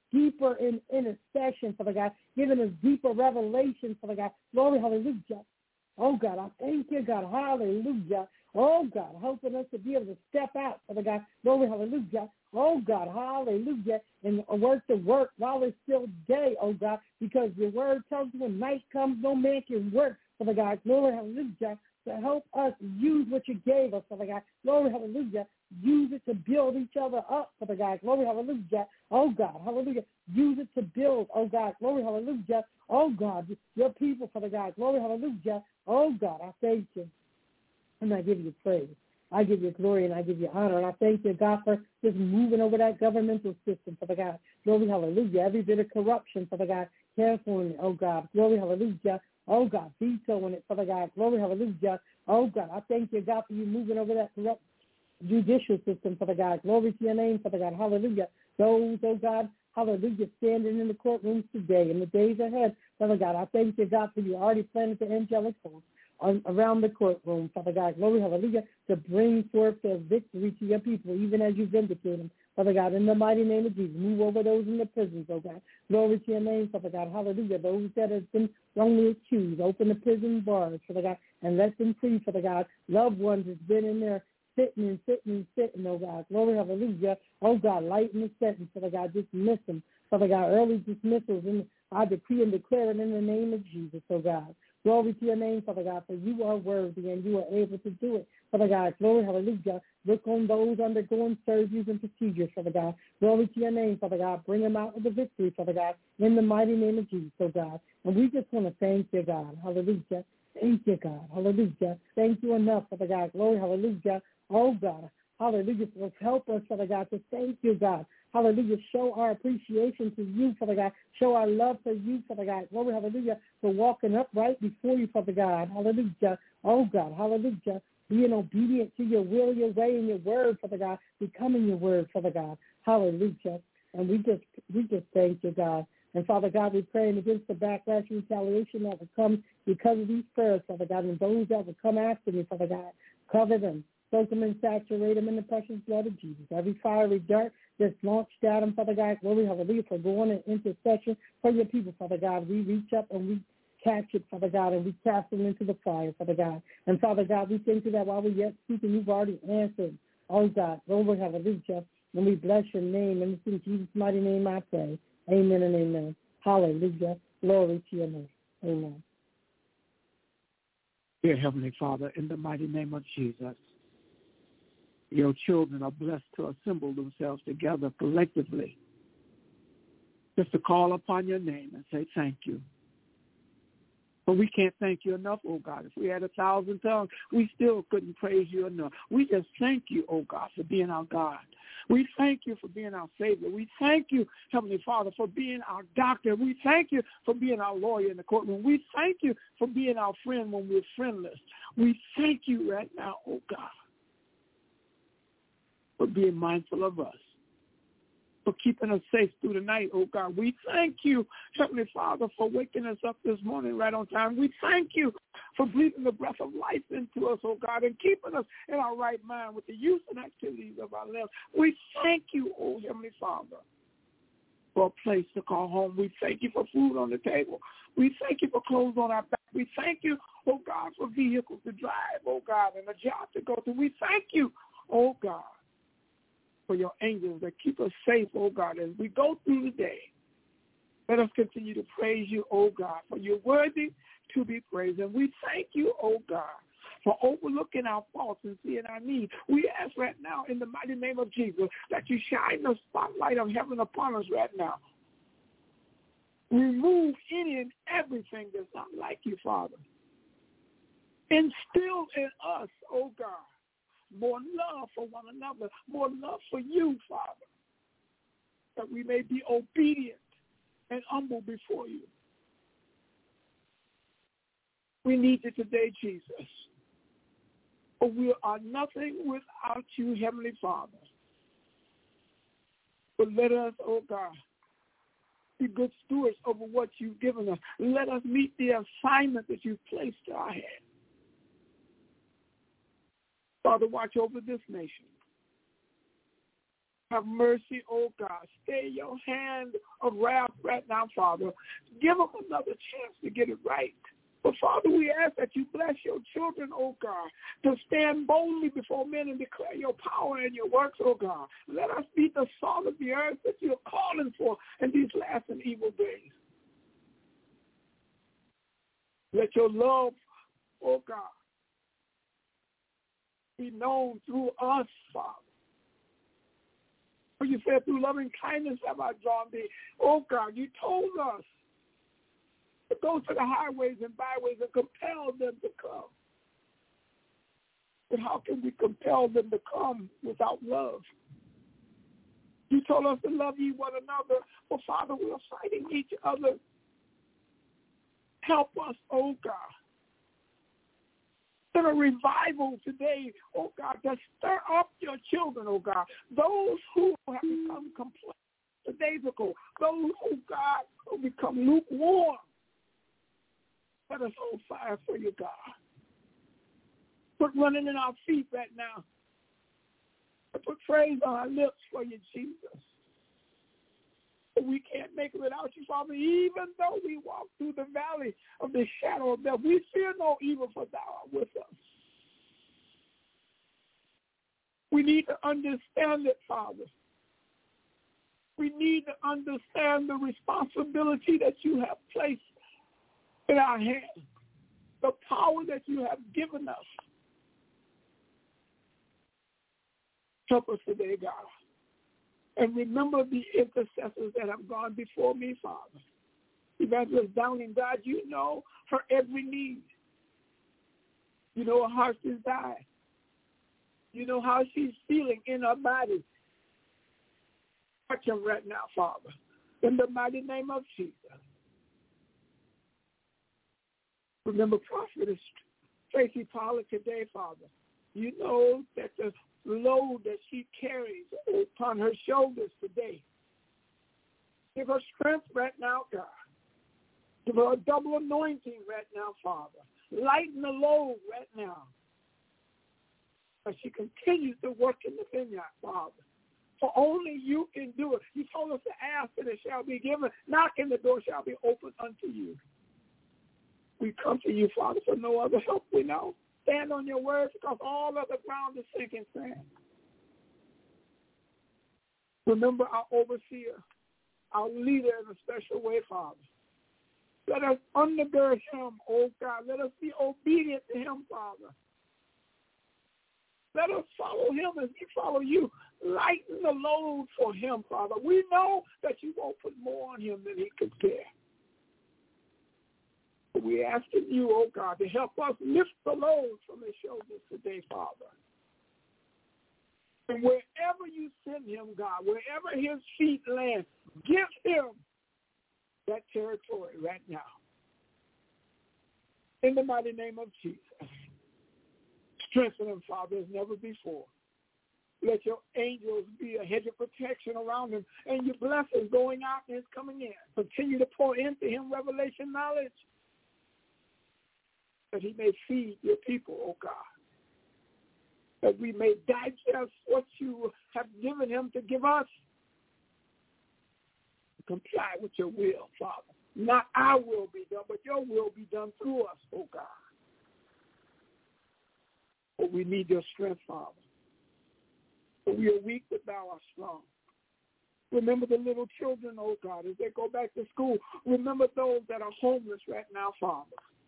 deeper in intercession, Father God, giving us deeper revelation, Father God. Glory, hallelujah. Oh, God, I thank you, God. Hallelujah. Oh, God, helping us to be able to step out, Father God. Glory, hallelujah. Oh, God, hallelujah. And work the work while it's still day, oh, God, because your word tells us when night comes, no man can work, Father God. Glory, hallelujah. To help us use what you gave us, Father God. Glory, hallelujah. Use it to build each other up, Father God. Glory, hallelujah. Oh, God, hallelujah. Use it to build, oh, God. Glory, hallelujah. Oh, God, your people, Father God. Glory, hallelujah. Oh, God, I thank you. And I give you praise. I give you glory and I give you honor. And I thank you, God, for just moving over that governmental system, Father God. Glory, hallelujah. Every bit of corruption, Father God. Canceling it, oh, God. Glory, hallelujah. Oh, God, vetoing it, Father God. Glory, hallelujah. Oh, God, I thank you, God, for you moving over that corrupt judicial system, Father God. Glory to your name, Father God. Hallelujah. Those, oh, God, hallelujah, standing in the courtrooms today and the days ahead, Father God. I thank you, God, for you already planted the angelic host around the courtroom, Father God. Glory, hallelujah, to bring forth the victory to your people, even as you vindicate them. Father God, in the mighty name of Jesus, move over those in the prisons, oh God. Glory to your name, Father God. Hallelujah. Those that have been wrongly accused, open the prison bars, Father God, and let them free, Father God. Loved ones has been in there sitting, oh God. Glory, hallelujah. Oh God, lighten the sentence, Father God. Dismiss them, Father God. Early dismissals, and I decree and declare it in the name of Jesus, oh God. Glory to your name, Father God, for you are worthy and you are able to do it, Father God. Glory, hallelujah. Look on those undergoing surgeries and procedures, Father God. Glory to your name, Father God. Bring them out with the victory, Father God, in the mighty name of Jesus, oh God. And we just want to thank you, God. Hallelujah. Thank you, God. Hallelujah. Thank you enough, Father God. Glory, hallelujah. Oh, God. Hallelujah. So help us, Father God, to thank you, God. Hallelujah. Show our appreciation to you, Father God. Show our love for you, Father God. Glory, hallelujah, for walking upright before you, Father God. Hallelujah. Oh, God. Hallelujah. Being obedient to your will, your way, and your word, Father God. Becoming your word, Father God. Hallelujah. And we just thank you, God. And, Father God, we're praying against the backlash and retaliation that will come because of these prayers, Father God, and those that will come after me, Father God. Cover them. Soak them and saturate them in the precious blood of Jesus. Every fiery dart that's launched at them, Father God, glory, hallelujah, for going in intercession for your people, Father God. We reach up and we catch it, Father God, and we cast them into the fire, Father God. And, Father God, we thank you that while we're yet speaking, you've already answered. Oh, God, glory, hallelujah, and we bless your name. And it's in Jesus' mighty name I pray. Amen and amen. Hallelujah. Glory to your name. Amen. Dear Heavenly Father, in the mighty name of Jesus, your children are blessed to assemble themselves together collectively just to call upon your name and say thank you. But we can't thank you enough, oh God. If we had 1,000 tongues, we still couldn't praise you enough. We just thank you, oh God, for being our God. We thank you for being our Savior. We thank you, Heavenly Father, for being our doctor. We thank you for being our lawyer in the courtroom. We thank you for being our friend when we're friendless. We thank you right now, oh God, for being mindful of us, for keeping us safe through the night, oh God. We thank you, Heavenly Father, for waking us up this morning right on time. We thank you for breathing the breath of life into us, oh God, and keeping us in our right mind with the use and activities of our limbs. We thank you, oh Heavenly Father, for a place to call home. We thank you for food on the table. We thank you for clothes on our back. We thank you, oh God, for vehicles to drive, oh God, and a job to go to. We thank you, oh God, for your angels that keep us safe, oh God, as we go through the day. Let us continue to praise you, oh God, for you're worthy to be praised. And we thank you, oh God, for overlooking our faults and seeing our needs. We ask right now in the mighty name of Jesus that you shine the spotlight of heaven upon us right now. Remove any and everything that's not like you, Father. Instill in us, oh God, more love for one another, more love for you, Father, that we may be obedient and humble before you. We need you today, Jesus. For we are nothing without you, Heavenly Father. But let us, oh God, be good stewards over what you've given us. Let us meet the assignment that you've placed to our head. Father, watch over this nation. Have mercy, oh God. Stay your hand of wrath right now, Father. Give them another chance to get it right. But, Father, we ask that you bless your children, oh God, to stand boldly before men and declare your power and your works, oh God. Let us be the salt of the earth that you're calling for in these last and evil days. Let your love, oh God, be known through us, Father. For you said, through loving kindness have I drawn thee. Oh God, you told us to go to the highways and byways and compel them to come. But how can we compel them to come without love? You told us to love ye one another. Well, Father, we're fighting each other. Help us, oh God. In a revival today, oh God, to stir up your children, oh God. Those who have become complacent days ago, those who, God, who become lukewarm. Let us on fire for you, God. Put running in our feet right now. Put praise on our lips for you, Jesus. We can't make it without you, Father. Even though we walk through the valley of the shadow of death, we fear no evil, for thou art with us. We need to understand it, Father. We need to understand the responsibility that you have placed in our hands, the power that you have given us. Help us today, God. And remember the intercessors that have gone before me, Father. Evangelist Downing, God, you know her every need. You know her heart's desire. You know how she's feeling in her body. Touch him right now, Father, in the mighty name of Jesus. Remember Prophetess Tracy Pollard today, Father. You know that the load that she carries upon her shoulders today. Give her strength right now, God. Give her a double anointing right now, Father. Lighten the load right now. As she continues to work in the vineyard, Father. For only you can do it. You told us to ask and it shall be given. Knock and the door shall be opened unto you. We come to you, Father, for no other help we know. Stand on your words because all other ground is sinking sand. Remember our overseer, our leader in a special way, Father. Let us undergird him, oh God. Let us be obedient to him, Father. Let us follow him as we follow you. Lighten the load for him, Father. We know that you won't put more on him than he could bear. We ask you, oh God, to help us lift the load from his shoulders today, Father. And wherever you send him, God, wherever his feet land, give him that territory right now. In the mighty name of Jesus. Strengthen him, Father, as never before. Let your angels be a hedge of protection around him and your blessings going out and coming in. Continue to pour into him revelation knowledge that he may feed your people, oh God. That we may digest what you have given him to give us. Comply with your will, Father. Not our will be done, but your will be done through us, oh God. But we need your strength, Father. For we are weak, but thou art strong. Remember the little children, oh God, as they go back to school. Remember those that are homeless right now, Father.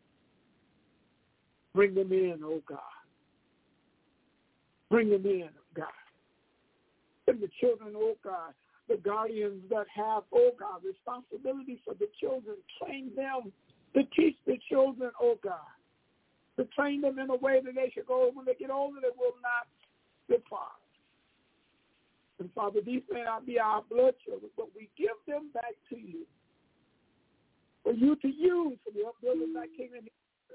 Bring them in, oh God. Bring them in, God. And the children, oh God, the guardians that have, oh God, responsibility for the children, train them to teach the children, oh God, to train them in a way that they should go. When they get older, they will not depart. And Father, these may not be our blood children, but we give them back to you for you to use for the upbuilding of thy kingdom.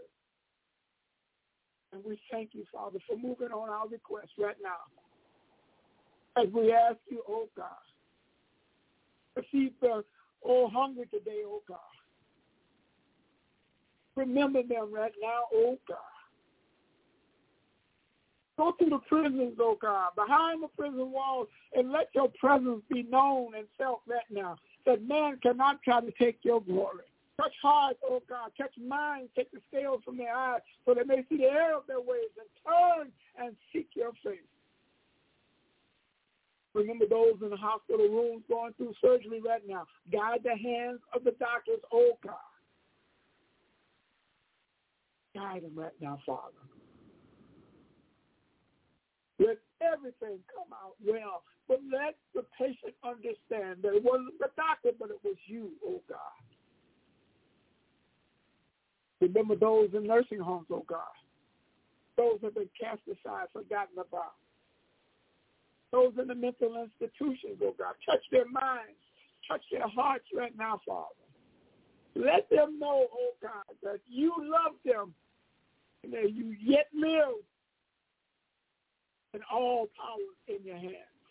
And we thank you, Father, for moving on our requests right now. As we ask you, oh God, to feed the hungry today, oh God. Remember them right now, oh God. Go to the prisons, oh God, behind the prison walls, and let your presence be known and felt right now, that man cannot try to take your glory. Touch hearts, oh God. Touch minds. Take the scales from their eyes so they may see the error of their ways and turn and seek your face. Remember those in the hospital rooms going through surgery right now. Guide the hands of the doctors, oh God. Guide them right now, Father. Let everything come out well, but let the patient understand that it wasn't the doctor, but it was you, oh God. Remember those in nursing homes, oh God. Those have been cast aside, forgotten about. Those in the mental institutions, oh God. Touch their minds. Touch their hearts right now, Father. Let them know, oh God, that you love them and that you yet live and all power in your hands.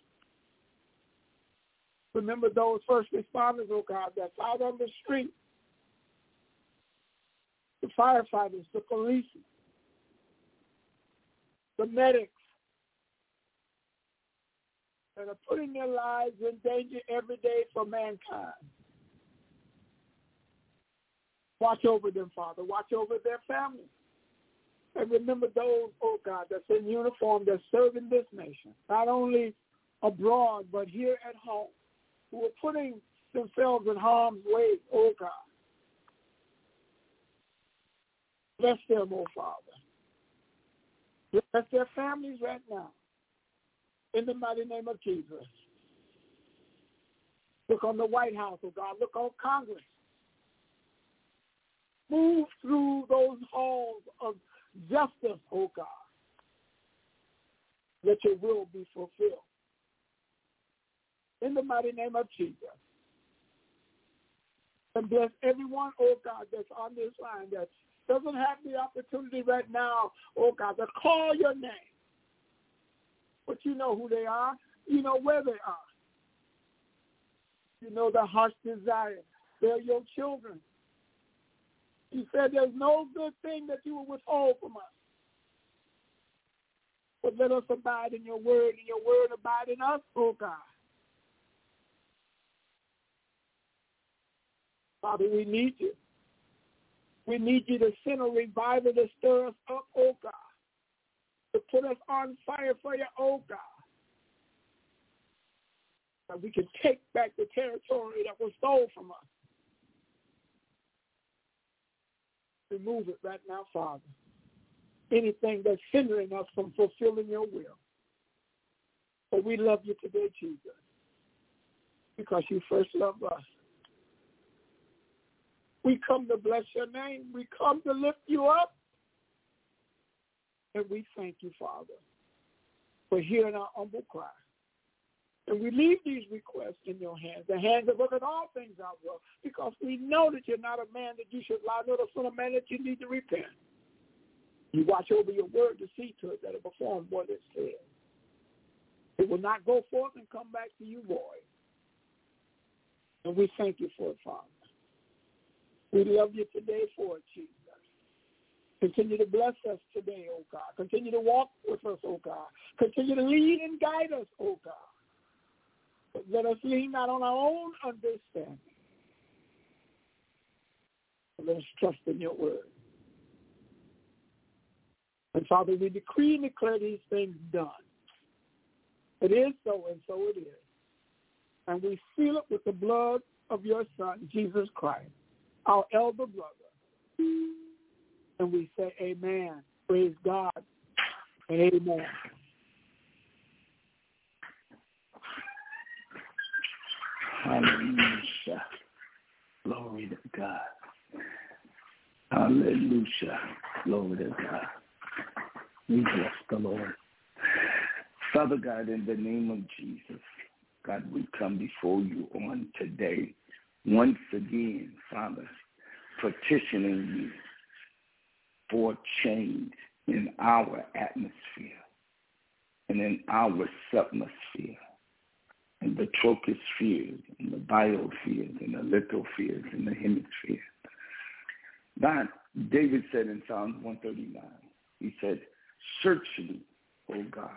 Remember those first responders, oh God, that's out on the street. The firefighters, the police, the medics that are putting their lives in danger every day for mankind. Watch over them, Father. Watch over their families. And remember those, oh God, that's in uniform, that's serving this nation, not only abroad, but here at home, who are putting themselves in harm's way, oh God. Bless them, oh Father. Bless their families right now. In the mighty name of Jesus. Look on the White House, oh God. Look on Congress. Move through those halls of justice, oh God. Let your will be fulfilled. In the mighty name of Jesus. And bless everyone, oh God, that's on this line that doesn't have the opportunity right now, oh God, to call your name. But you know who they are. You know where they are. You know their heart's desire. They're your children. You said there's no good thing that you will withhold from us. But let us abide in your word, and your word abide in us, oh God. Father, we need you. We need you to send a revival to stir us up, oh God. To put us on fire for you, oh God. That we can take back the territory that was stolen from us. Remove it right now, Father. Anything that's hindering us from fulfilling your will. But we love you today, Jesus, because you first loved us. We come to bless your name. We come to lift you up. And we thank you, Father, for hearing our humble cry. And we leave these requests in your hands, the hands that work at all things out well, because we know that you're not a man that you should lie, nor the son of man that you need to repent. You watch over your word to see to it that it performs what it says. It will not go forth and come back to you void. And we thank you for it, Father. We love you today for it, Jesus. Continue to bless us today, oh God. Continue to walk with us, oh God. Continue to lead and guide us, oh God. But let us lean not on our own understanding. But let us trust in your word. And Father, we decree and declare these things done. It is so, and so it is. And we seal it with the blood of your Son, Jesus Christ, our elder brother. And we say amen. Praise God. And amen. Hallelujah. Glory to God. Hallelujah. Glory to God. We bless the Lord. Father God, in the name of Jesus, God, we come before you on today. Once again, Father, petitioning you for change in our atmosphere and in our submosphere, in the trochospheres, in the biospheres, in the lithospheres, in the hemisphere. God, David said in Psalm 139, he said, search me, O O God,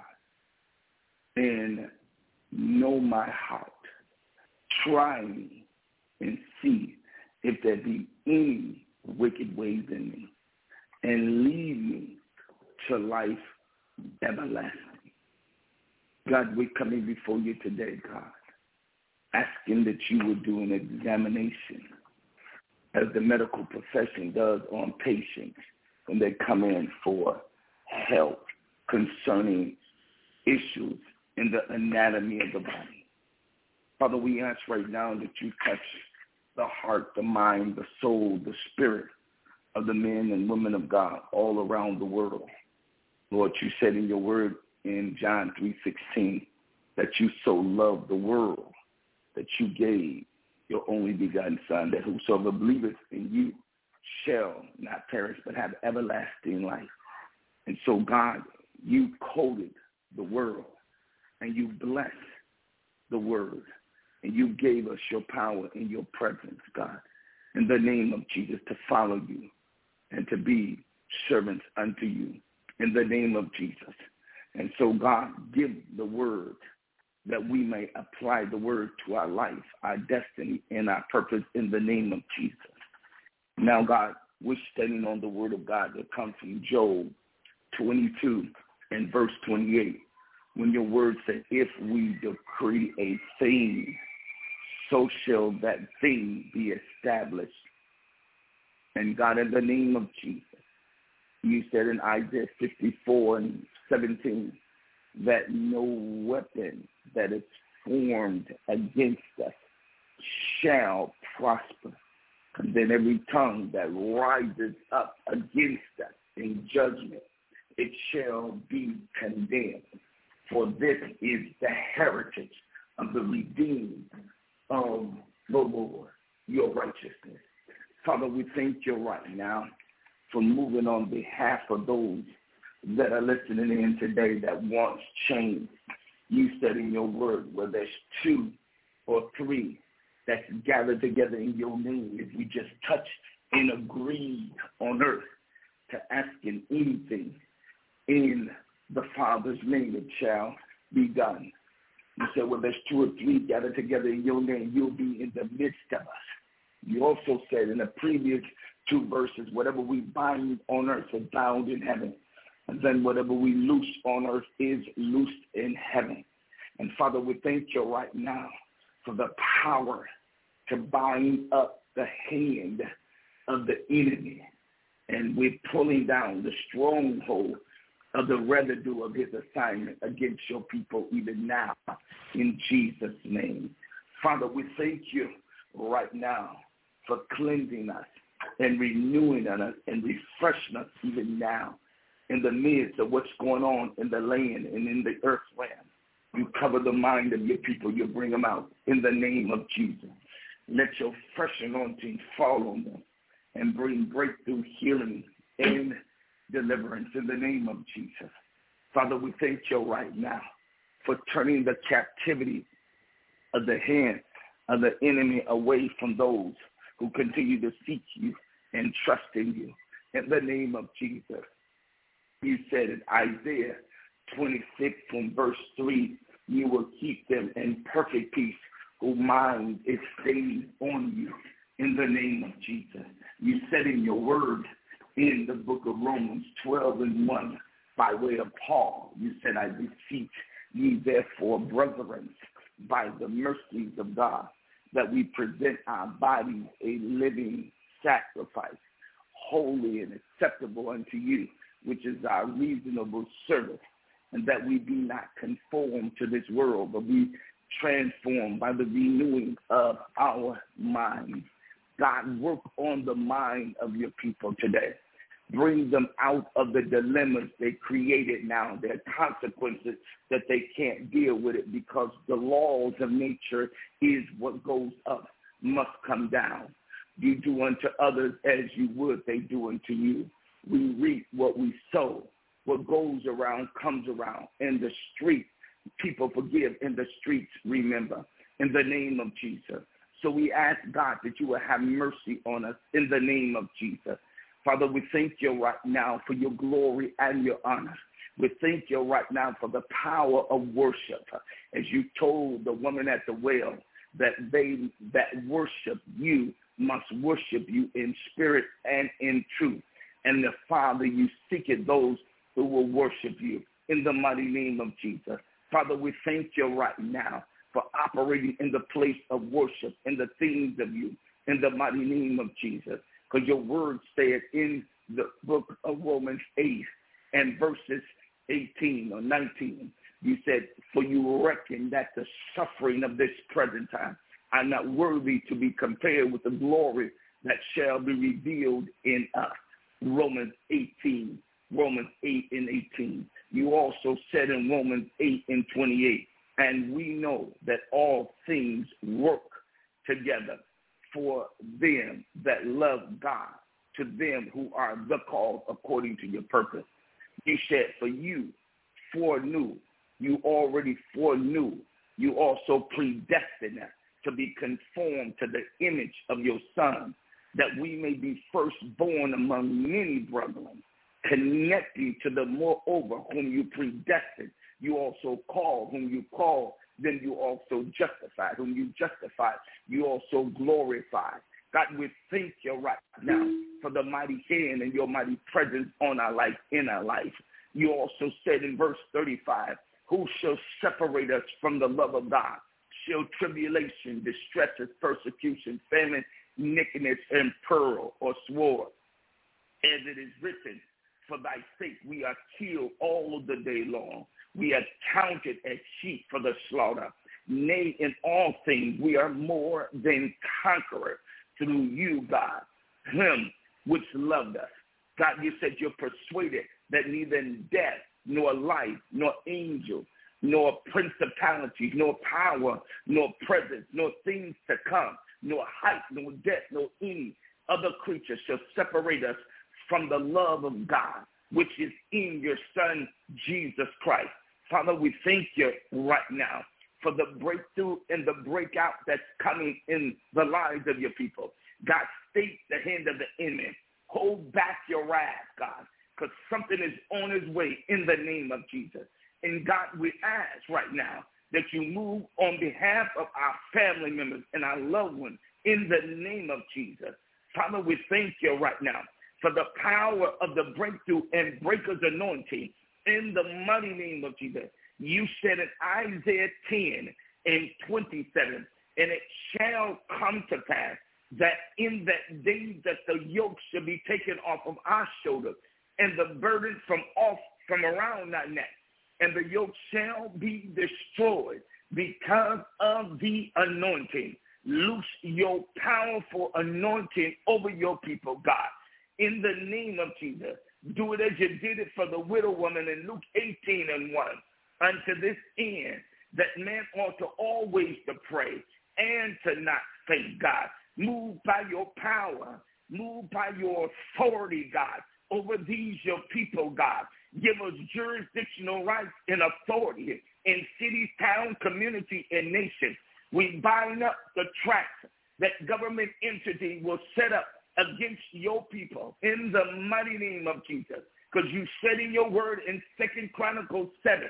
and know my heart. Try me and see if there be any wicked ways in me, and lead me to life everlasting. God, we're coming before you today, God, asking that you would do an examination as the medical profession does on patients when they come in for help concerning issues in the anatomy of the body. Father, we ask right now that you touch the heart, the mind, the soul, the spirit of the men and women of God all around the world. Lord, you said in your word in John 3:16 that you so loved the world that you gave your only begotten Son, that whosoever believeth in you shall not perish but have everlasting life. And so, God, you quoted the world and you blessed the word and you gave us your power in your presence, God, in the name of Jesus, to follow you and to be servants unto you in the name of Jesus. And so, God, give the word that we may apply the word to our life, our destiny, and our purpose in the name of Jesus. Now, God, we're studying on the word of God that comes from Job 22 and verse 28, when your word said, if we decree a thing, so shall that thing be established. And God, in the name of Jesus, you said in Isaiah 54 and 17 that no weapon that is formed against us shall prosper. And then every tongue that rises up against us in judgment, it shall be condemned. For this is the heritage of the redeemed of the Lord, your righteousness. Father, we thank you right now for moving on behalf of those that are listening in today that wants change. You said in your word, where there's 2 or 3 that's gathered together in your name, if we just touch and agree on earth to asking anything in the Father's name, it shall be done. You said, well, there's 2 or 3 gathered together in your name, you'll be in the midst of us. You also said in the previous 2 verses, whatever we bind on earth is bound in heaven. And then whatever we loose on earth is loosed in heaven. And Father, we thank you right now for the power to bind up the hand of the enemy. And we're pulling down the stronghold of the residue of his assignment against your people even now in Jesus' name. Father, we thank you right now for cleansing us and renewing us and refreshing us even now in the midst of what's going on in the land and in the earth realm. You cover the mind of your people. You bring them out in the name of Jesus. Let your fresh anointing fall on them and bring breakthrough, healing, and deliverance in the name of Jesus. Father, we thank you right now for turning the captivity of the hand of the enemy away from those who continue to seek you and trust in you. In the name of Jesus. You said in Isaiah 26 from verse 3, you will keep them in perfect peace whose mind is stayed on you in the name of Jesus. You said in your word in the book of Romans 12 and 1, by way of Paul, you said, I beseech ye therefore, brethren, by the mercies of God, that we present our bodies a living sacrifice, holy and acceptable unto you, which is our reasonable service, and that we be not conformed to this world, but be transformed by the renewing of our minds. God, work on the mind of your people today. Bring them out of the dilemmas they created now, their consequences that they can't deal with it, because the laws of nature is what goes up must come down. You do unto others as you would they do unto you. We reap what we sow. What goes around comes around. In the street, people forgive. In the streets, remember. In the name of Jesus. So we ask, God, that you will have mercy on us in the name of Jesus. Father, we thank you right now for your glory and your honor. We thank you right now for the power of worship. As you told the woman at the well that they that worship you must worship you in spirit and in truth. And the Father, you seeketh those who will worship you in the mighty name of Jesus. Father, we thank you right now for operating in the place of worship, in the things of you, in the mighty name of Jesus. Because your word said in the book of Romans 8 and verses 18 or 19, you said, for you reckon that the suffering of this present time are not worthy to be compared with the glory that shall be revealed in us. Romans 8 and 18. You also said in Romans 8 and 28, and we know that all things work together for them that love God, to them who are the called according to your purpose. You said for you foreknew, you already foreknew, you also predestined us to be conformed to the image of your Son, that we may be firstborn among many brethren, connecting to the moreover whom you predestined. You also called, whom you called, then you also justified. Whom you justified, you also glorified. God, we thank you right now for the mighty hand and your mighty presence on our life, in our life. You also said in verse 35, who shall separate us from the love of God? Shall tribulation, distresses, persecution, famine, nakedness, and peril, or sword? As it is written, for thy sake we are killed all of the day long. We are counted as sheep for the slaughter. Nay, in all things we are more than conquerors through you, God, him which loved us. God, you said you're persuaded that neither in death, nor life, nor angel, nor principalities, nor power, nor presence, nor things to come, nor height, nor depth, nor any other creature shall separate us from the love of God, which is in your Son, Jesus Christ. Father, we thank you right now for the breakthrough and the breakout that's coming in the lives of your people. God, stay the hand of the enemy. Hold back your wrath, God, because something is on its way in the name of Jesus. And God, we ask right now that you move on behalf of our family members and our loved ones in the name of Jesus. Father, we thank you right now for the power of the breakthrough and breaker's anointing in the mighty name of Jesus. You said in Isaiah 10 and 27, and it shall come to pass that in that day that the yoke shall be taken off of our shoulders and the burden from around our neck, and the yoke shall be destroyed because of the anointing. Loose your powerful anointing over your people, God, in the name of Jesus. Do it as you did it for the widow woman in Luke 18 and 1. Unto this end, that man ought to always to pray and to not faint, God. Move by your power. Move by your authority, God, over these your people, God. Give us jurisdictional rights and authority in cities, towns, community, and nations. We bind up the traps that government entity will set up against your people in the mighty name of Jesus. Because you said in your word in 2 Chronicles 7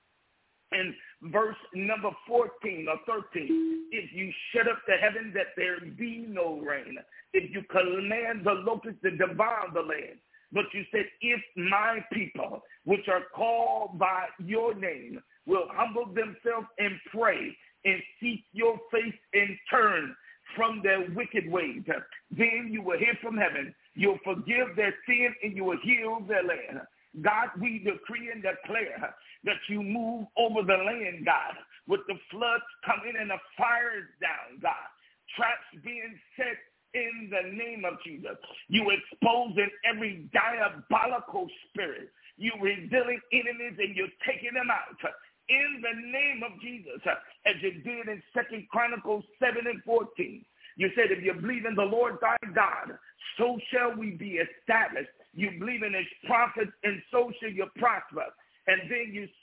and verse number 14 or 13, if you shut up the heaven that there be no rain, if you command the locusts to devour the land. But you said, if my people, which are called by your name, will humble themselves and pray and seek your face and turn from their wicked ways, then you will hear from heaven, you'll forgive their sin, and you will heal their land. God, we decree and declare that you move over the land, God, with the floods coming and the fires down, God, traps being set in the name of Jesus. You exposing every diabolical spirit. You revealing enemies and you're taking them out in the name of Jesus, as you did in 2 Chronicles 7 and 14. You said, if you believe in the Lord thy God, so shall we be established. You believe in his prophets, and so shall you prosper. And then you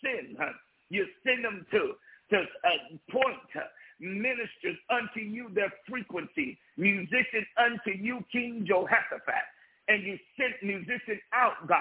send them to point ministers unto you their frequency, musicians unto you, King Jehoshaphat. And you sent musicians out, God,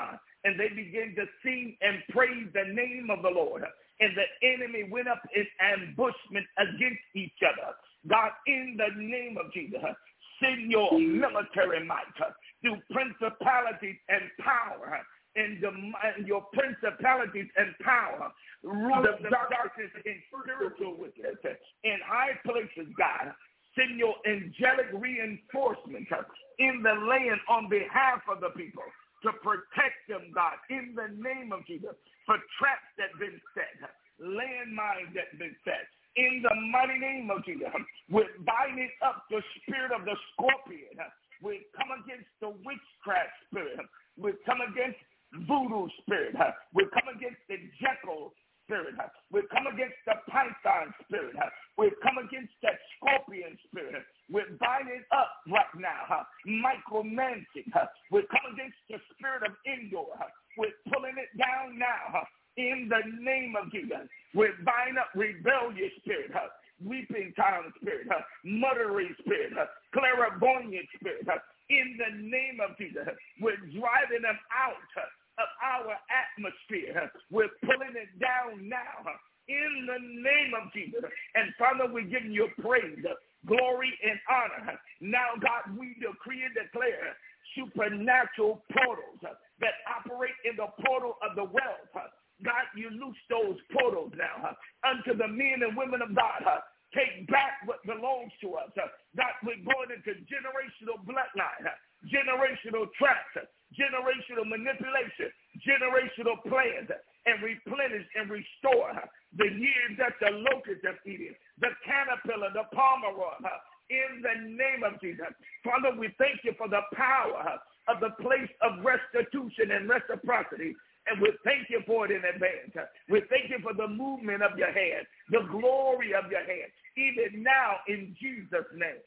and they began to sing and praise the name of the Lord. And the enemy went up in ambushment against each other. God, in the name of Jesus, send your military might through principalities and power, and your principalities and power, rule of the darkness and spiritual wickedness in high places, God. Send your angelic reinforcement in the land on behalf of the people to protect them, God, in the name of Jesus, for traps that have been set, landmines that have been set. In the mighty name of Jesus, we're binding up the spirit of the scorpion. We come against the witchcraft spirit. We come against voodoo spirit. We come against the Jekyll spirit. We come against the python spirit. We come against that scorpion spirit. We're binding up right now. Micromancy. We come against the spirit of Endor. We're pulling it down now. In the name of Jesus, we bind up rebellious spirit, weeping tongue spirit, muttering spirit, clairvoyant spirit. In the name of Jesus, we're driving them out of our atmosphere. We're pulling it down now. In the name of Jesus. And Father, we give you praise, glory, and honor. Now, God, we decree and declare supernatural portals that operate in the portal of the wealth. God, you loose those portals now unto the men and women of God. Take back what belongs to us. God, we're going into generational bloodline, generational traps, generational manipulation, generational plans, and replenish and restore the years that the locusts have eaten, the caterpillar, the palmer worm, in the name of Jesus. Father, we thank you for the power of the place of restitution and reciprocity. And we thank you for it in advance. We thank you for the movement of your hand, the glory of your hand, even now in Jesus' name.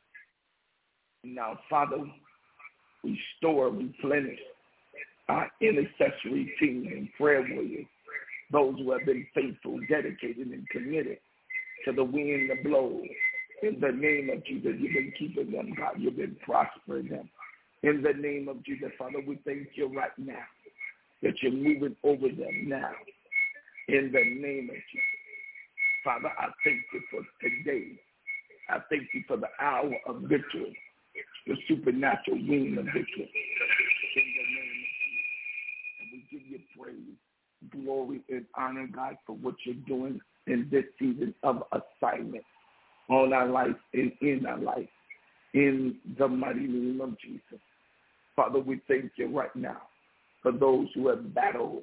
Now, Father, restore, replenish our intercessory team and prayer warriors, those who have been faithful, dedicated, and committed to the wind, the blow. In the name of Jesus, you've been keeping them, God. You've been prospering them. In the name of Jesus, Father, we thank you right now that you're moving over them now. In the name of Jesus. Father, I thank you for today. I thank you for the hour of victory, the supernatural wind of victory. In the name of Jesus. And we give you praise, glory, and honor, God, for what you're doing in this season of assignment on our life and in our life. In the mighty name of Jesus. Father, we thank you right now for those who have battled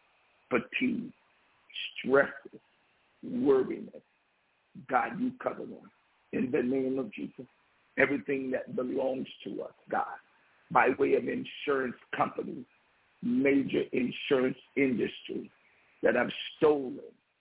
fatigue, stresses, worriness. God, you cover them in the name of Jesus. Everything that belongs to us, God, by way of insurance companies, major insurance industries that have stolen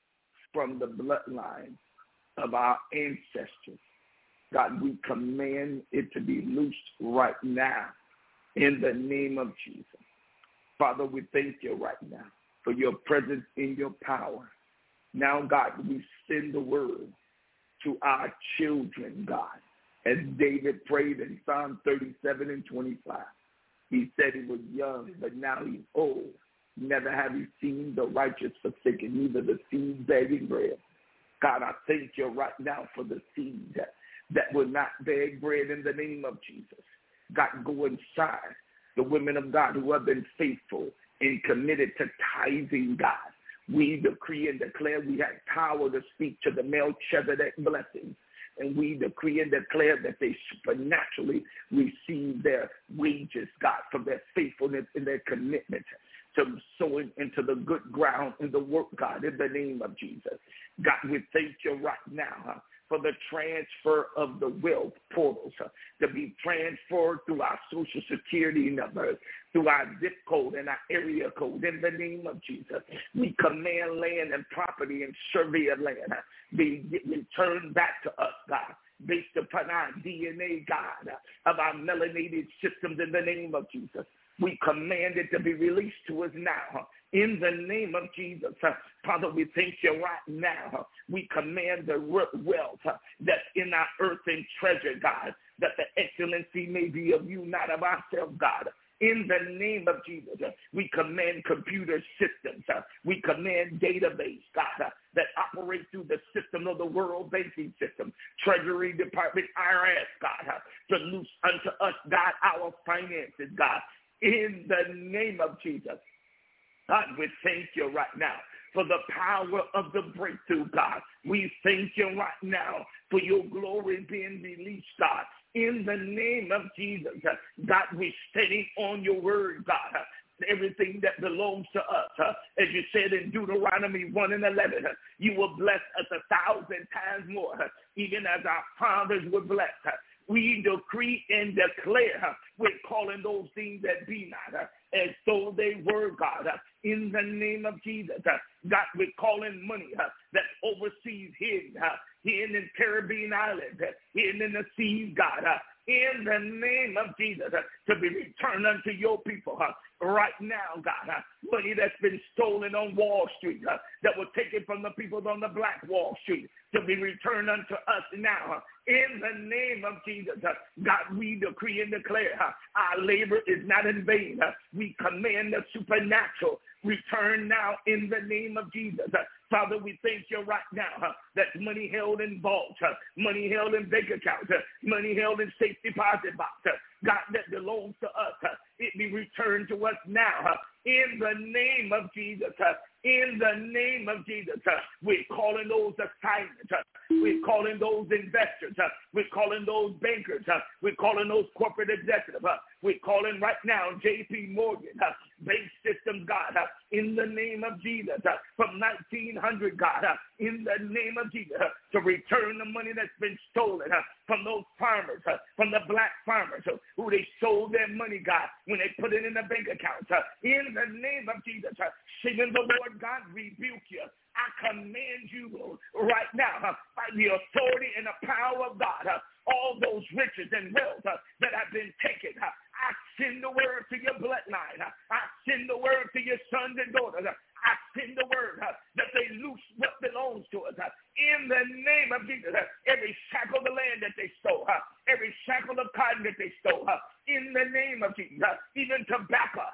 from the bloodline of our ancestors. God, we command it to be loosed right now in the name of Jesus. Father, we thank you right now for your presence in your power. Now, God, we send the word to our children, God. As David prayed in Psalm 37 and 25. He said he was young, but now he's old. Never have you seen the righteous forsaken, neither the seed begging bread. God, I thank you right now for the seed that will not beg bread in the name of Jesus. God, go inside the women of God who have been faithful and committed to tithing, God. We decree and declare we have power to speak to the Melchizedek blessings. And we decree and declare that they supernaturally receive their wages, God, from their faithfulness and their commitment to sowing into the good ground in the work, God, in the name of Jesus. God, we thank you right now for the transfer of the wealth portals to be transferred through our social security numbers, through our zip code and our area code. In the name of Jesus, we command land and property and survey of land be returned back to us, God, based upon our DNA, God, of our melanated systems. In the name of Jesus, we command it to be released to us now. In the name of Jesus, Father, we thank you right now. We command the wealth that's in our earthen treasure, God, that the excellency may be of you, not of ourselves, God. In the name of Jesus, we command computer systems. We command database, God, that operate through the system of the world banking system, Treasury Department, IRS, God, to loose unto us, God, our finances, God. In the name of Jesus. God, we thank you right now for the power of the breakthrough, God. We thank you right now for your glory being released, God. In the name of Jesus, God, we're standing on your word, God. Everything that belongs to us, as you said in Deuteronomy 1:11, you will bless us 1,000 times more, even as our fathers were blessed. We decree and declare, we're calling those things that be not as though they were, God. In the name of Jesus, God, we're calling money that overseas hidden in Caribbean islands, hidden in the seas, God. In the name of Jesus, to be returned unto your people right now, God. Money that's been stolen on Wall Street, that was taken from the people on the Black Wall Street, to be returned unto us now. In the name of Jesus, God, we decree and declare our labor is not in vain. We command the supernatural return now in the name of Jesus. Father, we thank you right now that money held in vaults, money held in bank accounts, money held in safe deposit box, God, that belongs to us, it be returned to us now in the name of Jesus. In the name of Jesus, we're calling those assignments. We're calling those investors. We're calling those bankers. We're calling those corporate executives. We're calling right now J.P. Morgan, bank systems, God, in the name of Jesus, from 1900, God, in the name of Jesus, to return the money that's been stolen from those farmers, from the black farmers who they sold their money, God, when they put it in the bank account. In the name of Jesus, singing the Lord God rebuke you. I command you right now by the authority and the power of God, all those riches and wealth that have been taken. I send the word to your bloodline. I send the word to your sons and daughters. I send the word that they loose what belongs to us. In the name of Jesus, every shackle of the land that they stole, every shackle of cotton that they stole, in the name of Jesus, even tobacco,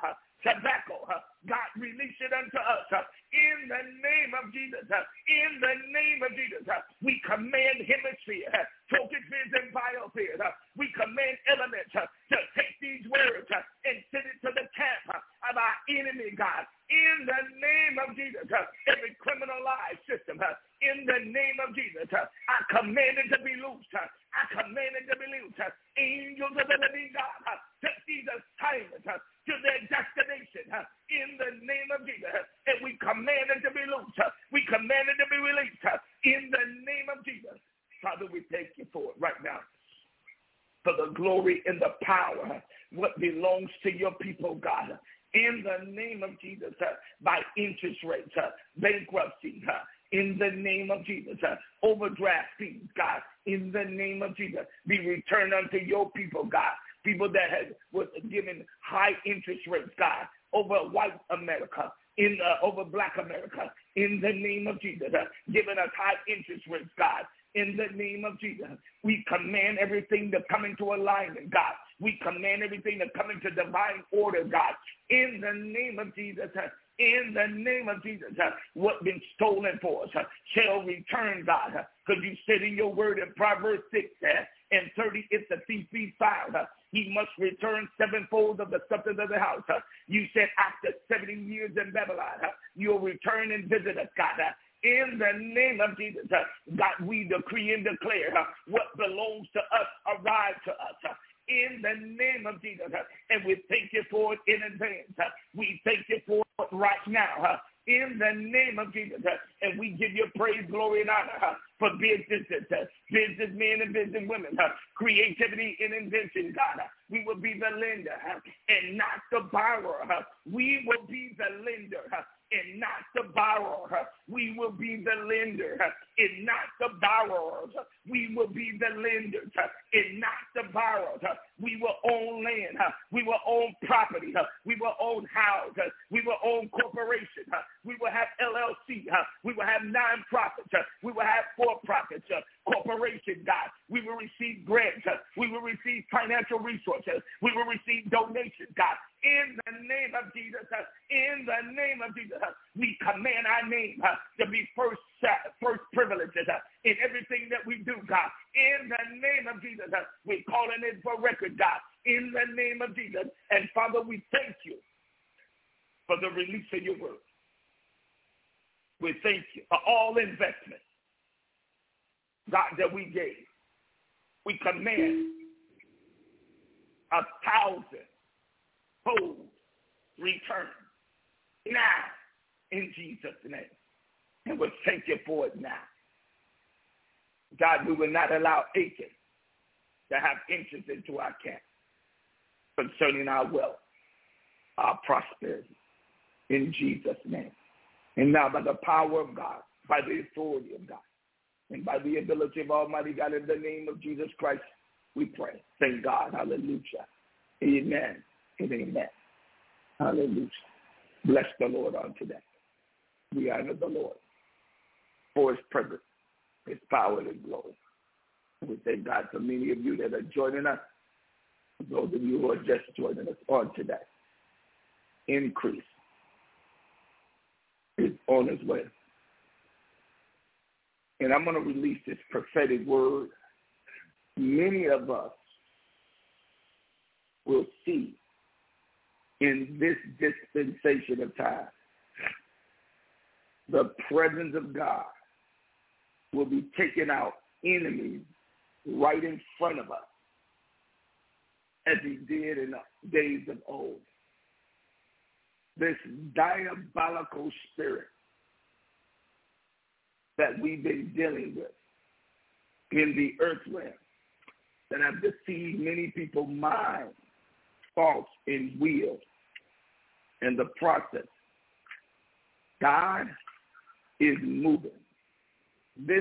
God, release it unto us. In the name of Jesus, in the name of Jesus, we command hemisphere, tropospheres and biospheres. We command elements to take these words and send it to the camp of our enemy, God. In the name of Jesus, every criminalized system, in the name of Jesus, I command it to be loosed. I command it to be loosed. Angels of the living God, take these assignments to their destination in the name of Jesus. And we command it to be loosed. We command it to be released in the name of Jesus. Father, we thank you for it right now. For the glory and the power, what belongs to your people, God. In the name of Jesus, by interest rates, bankruptcy, in the name of Jesus, overdraft fees, God, in the name of Jesus, be returned unto your people, God. People that was given high interest rates, God, over white America, over black America, in the name of Jesus, giving us high interest rates, God. In the name of Jesus, we command everything to come into alignment, God. We command everything to come into divine order, God. In the name of Jesus, in the name of Jesus, what's been stolen for us shall return, God. Because you said in your word in Proverbs 6 and 30, if the thief be found, he must return sevenfold of the substance of the house. You said after 70 years in Babylon, you'll return and visit us, God. In the name of Jesus, God, we decree and declare what belongs to us arrive to us. In the name of Jesus, and we thank you for it in advance. We thank you for it right now. In the name of Jesus, and we give you praise, glory, and honor for businesses, businessmen and businesswomen, creativity and invention, God. We will be the lender and not the borrower. We will be the lender and not the borrower. We will be the lender and not the borrowers. We will be the lenders and not the borrowers. We will own land. We will own property. We will own houses. We will own corporations. We will have LLC. We will have nonprofits. We will have for-profits, corporations, God. We will receive grants. We will receive financial resources. We will receive donations, God. In the name of Jesus, in the name of Jesus, we command our name to be first privileges in everything that we do, God. In the name of Jesus, we're calling it for record, God. In the name of Jesus. And Father, we thank you for the release of your word. We thank you for all investment, God, that we gave. We command 1,000-fold return now in Jesus' name. And we'll thank you for it now. God, we will not allow Achan to have interest into our camp concerning our wealth, our prosperity, in Jesus' name. And now by the power of God, by the authority of God, and by the ability of Almighty God, in the name of Jesus Christ, we pray. Thank God. Hallelujah. Amen and amen. Hallelujah. Bless the Lord on today. We honor the Lord for his presence, his power, and his glory. And we thank God for many of you that are joining us, those of you who are just joining us on today. Increase is on his way. And I'm going to release this prophetic word. Many of us will see in this dispensation of time, the presence of God will be taking out enemies right in front of us, as he did in the days of old. This diabolical spirit that we've been dealing with in the earth realm that have deceived many people's minds, thoughts, and will in the process. God is moving. This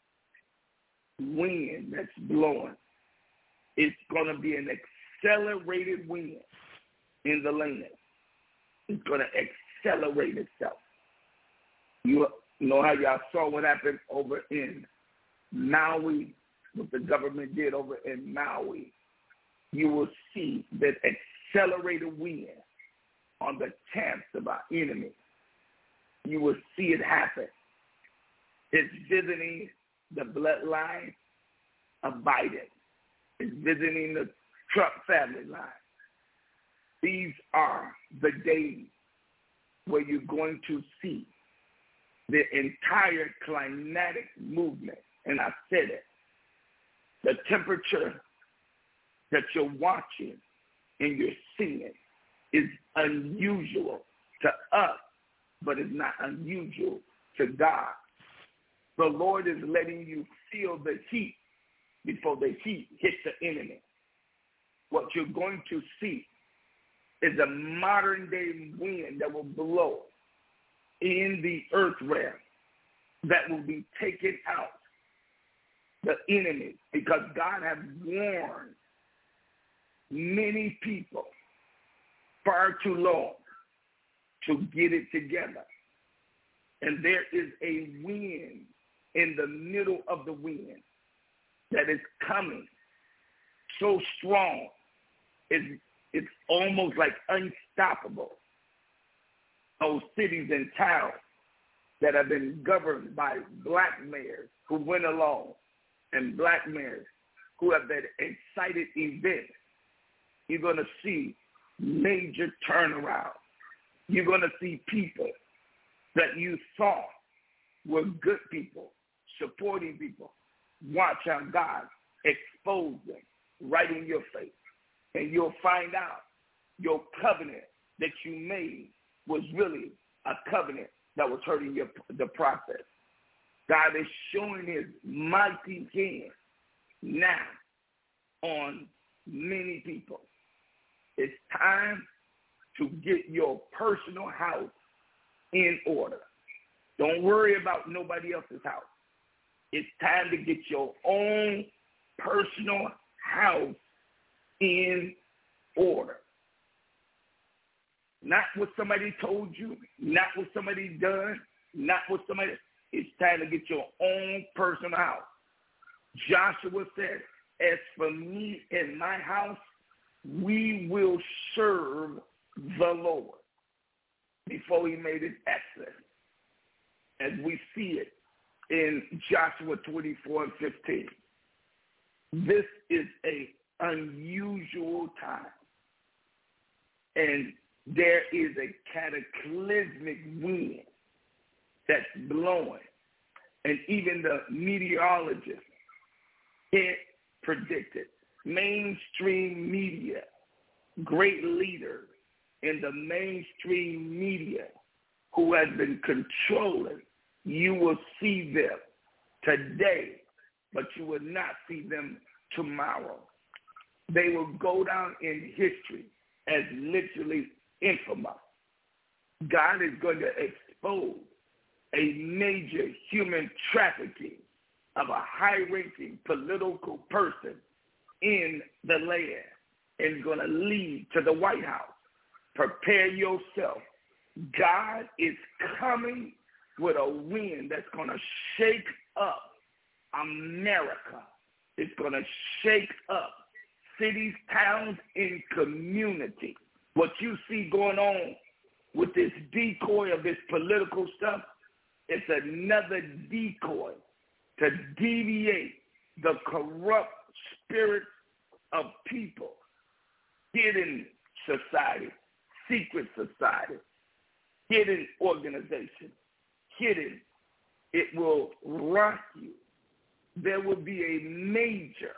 wind that's blowing, it's going to be an accelerated wind in the land. It's going to accelerate itself. You know how y'all saw what happened over in Maui, what the government did over in Maui. You will see that accelerated wind on the camps of our enemies. You will see it happen. It's visiting the bloodline of Biden. It's visiting the Trump family line. These are the days where you're going to see the entire climatic movement. And I said it. The temperature that you're watching and you're seeing is unusual to us, but it's not unusual to God. The Lord is letting you feel the heat before the heat hits the enemy. What you're going to see is a modern-day wind that will blow in the earth realm that will be taking out the enemy, because God has warned many people far too long to get it together. And there is a wind in the middle of the wind that is coming so strong, it's almost like unstoppable. Those cities and towns that have been governed by black mayors who went along, and black mayors who have been excited events, you're going to see major turnaround. You're going to see people that you thought were good people, supporting people. Watch how God expose them right in your face. And you'll find out your covenant that you made was really a covenant that was hurting the process. God is showing his mighty hand now on many people. It's time to get your personal house in order. Don't worry about nobody else's house. It's time to get your own personal house in order. Not what somebody told you, not what somebody done, not what somebody. It's time to get your own personal house. Joshua said, as for me and my house, we will serve the Lord before he made his exodus, as we see it in Joshua 24:15. This is an unusual time, and there is a cataclysmic wind that's blowing, and even the meteorologists can't predict it. Mainstream media, great leaders in the mainstream media who has been controlling, you will see them today, but you will not see them tomorrow. They will go down in history as literally infamous. God is going to expose a major human trafficking of a high-ranking political person in the land, and is going to lead to the White House. Prepare yourself. God is coming with a wind that's going to shake up America. It's going to shake up cities, towns, and community. What you see going on with this decoy of this political stuff, it's another decoy to deviate the corrupt spirits of people, hidden society, secret society, hidden organization, hidden. It will rock you. There will be a major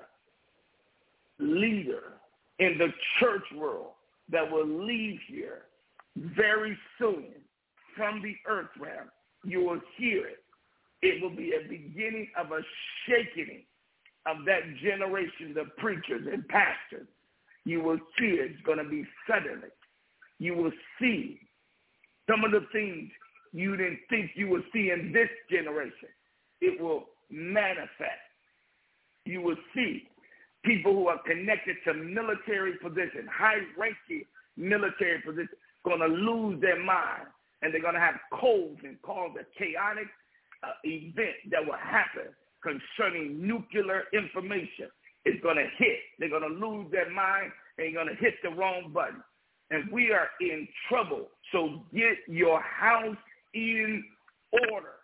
leader in the church world that will leave here very soon from the earth realm. You will hear it. It will be a beginning of a shaking of that generation of preachers and pastors. You will see it. It's going to be suddenly. You will see some of the things you didn't think you would see in this generation. It will manifest. You will see people who are connected to military positions, high-ranking military positions, going to lose their mind, and they're going to have codes and called a chaotic event that will happen concerning nuclear information. It's going to hit. They're going to lose their mind, and you're going to hit the wrong button. And we are in trouble. So get your house in order.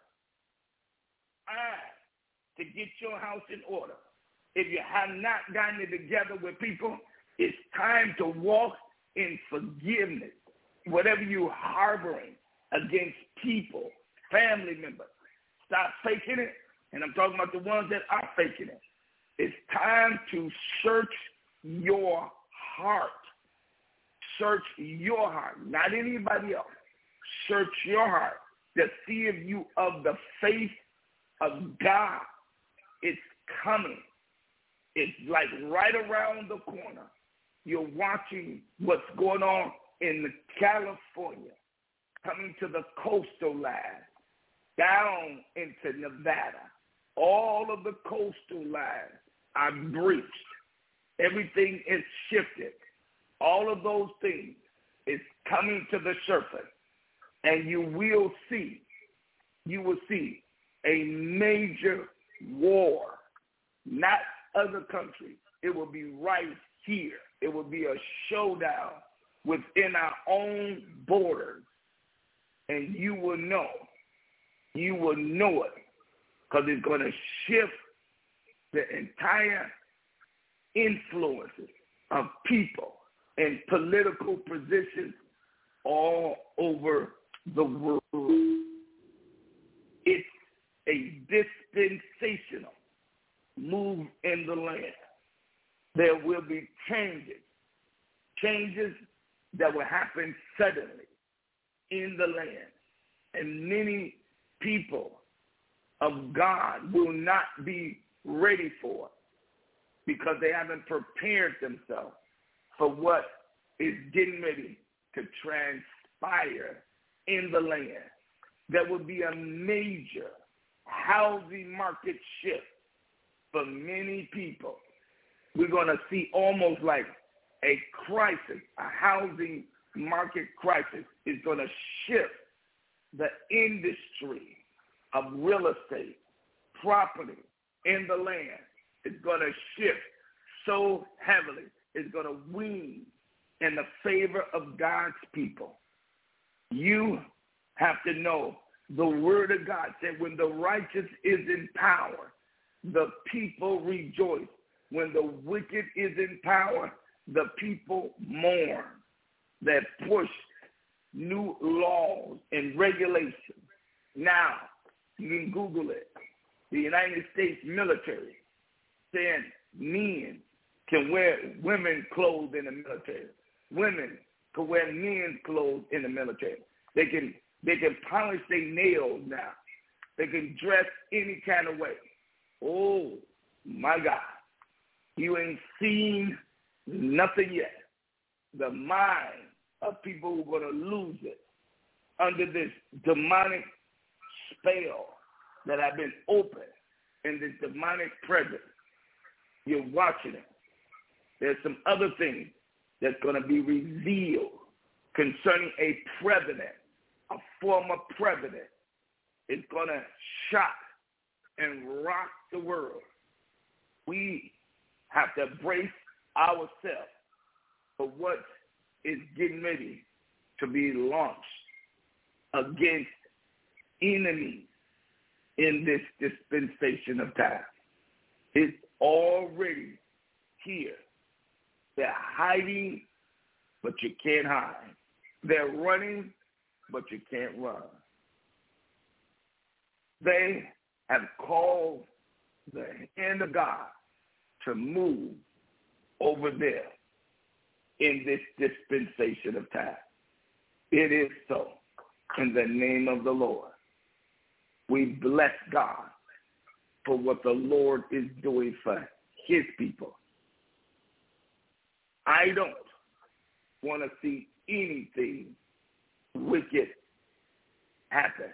To get your house in order. If you have not gotten it together with people, it's time to walk in forgiveness. Whatever you're harboring against people, family members, stop faking it. And I'm talking about the ones that are faking it. It's time to search your heart. Search your heart, not anybody else. Search your heart to see if you of the faith of God. It's coming. It's like right around the corner. You're watching what's going on in California, coming to the coastal line, down into Nevada. All of the coastal lines are breached. Everything is shifted. All of those things is coming to the surface. And you will see a major war, not other countries. It will be right here. It will be a showdown within our own borders. And you will know it, because it's going to shift the entire influences of people and political positions all over the world. It's a dispensational move in the land. There will be changes that will happen suddenly in the land. And many people of God will not be ready for it because they haven't prepared themselves for what is getting ready to transpire in the land. There will be a major housing market shift for many people. We're going to see almost like a crisis, a housing market crisis is going to shift the industry of real estate, property in the land. It's going to shift so heavily. It's going to wean and the favor of God's people. You have to know the word of God said when the righteous is in power, the people rejoice. When the wicked is in power, the people mourn. That push new laws and regulations. Now, you can Google it. The United States military saying men can wear women's clothes in the military. Women can wear men's clothes in the military. They can polish their nails now. They can dress any kind of way. Oh, my God. You ain't seen nothing yet. The mind of people who are going to lose it under this demonic spell that have been opened in this demonic presence. You're watching it. There's some other things that's going to be revealed concerning a president, a former president. It's going to shock and rock the world. We have to brace ourselves for what is getting ready to be launched against enemies in this dispensation of time. It's already here. They're hiding, but you can't hide. They're running, but you can't run. They have called the hand of God to move over there in this dispensation of time. It is so. In the name of the Lord, we bless God for what the Lord is doing for his people. I don't want to see anything wicked happen.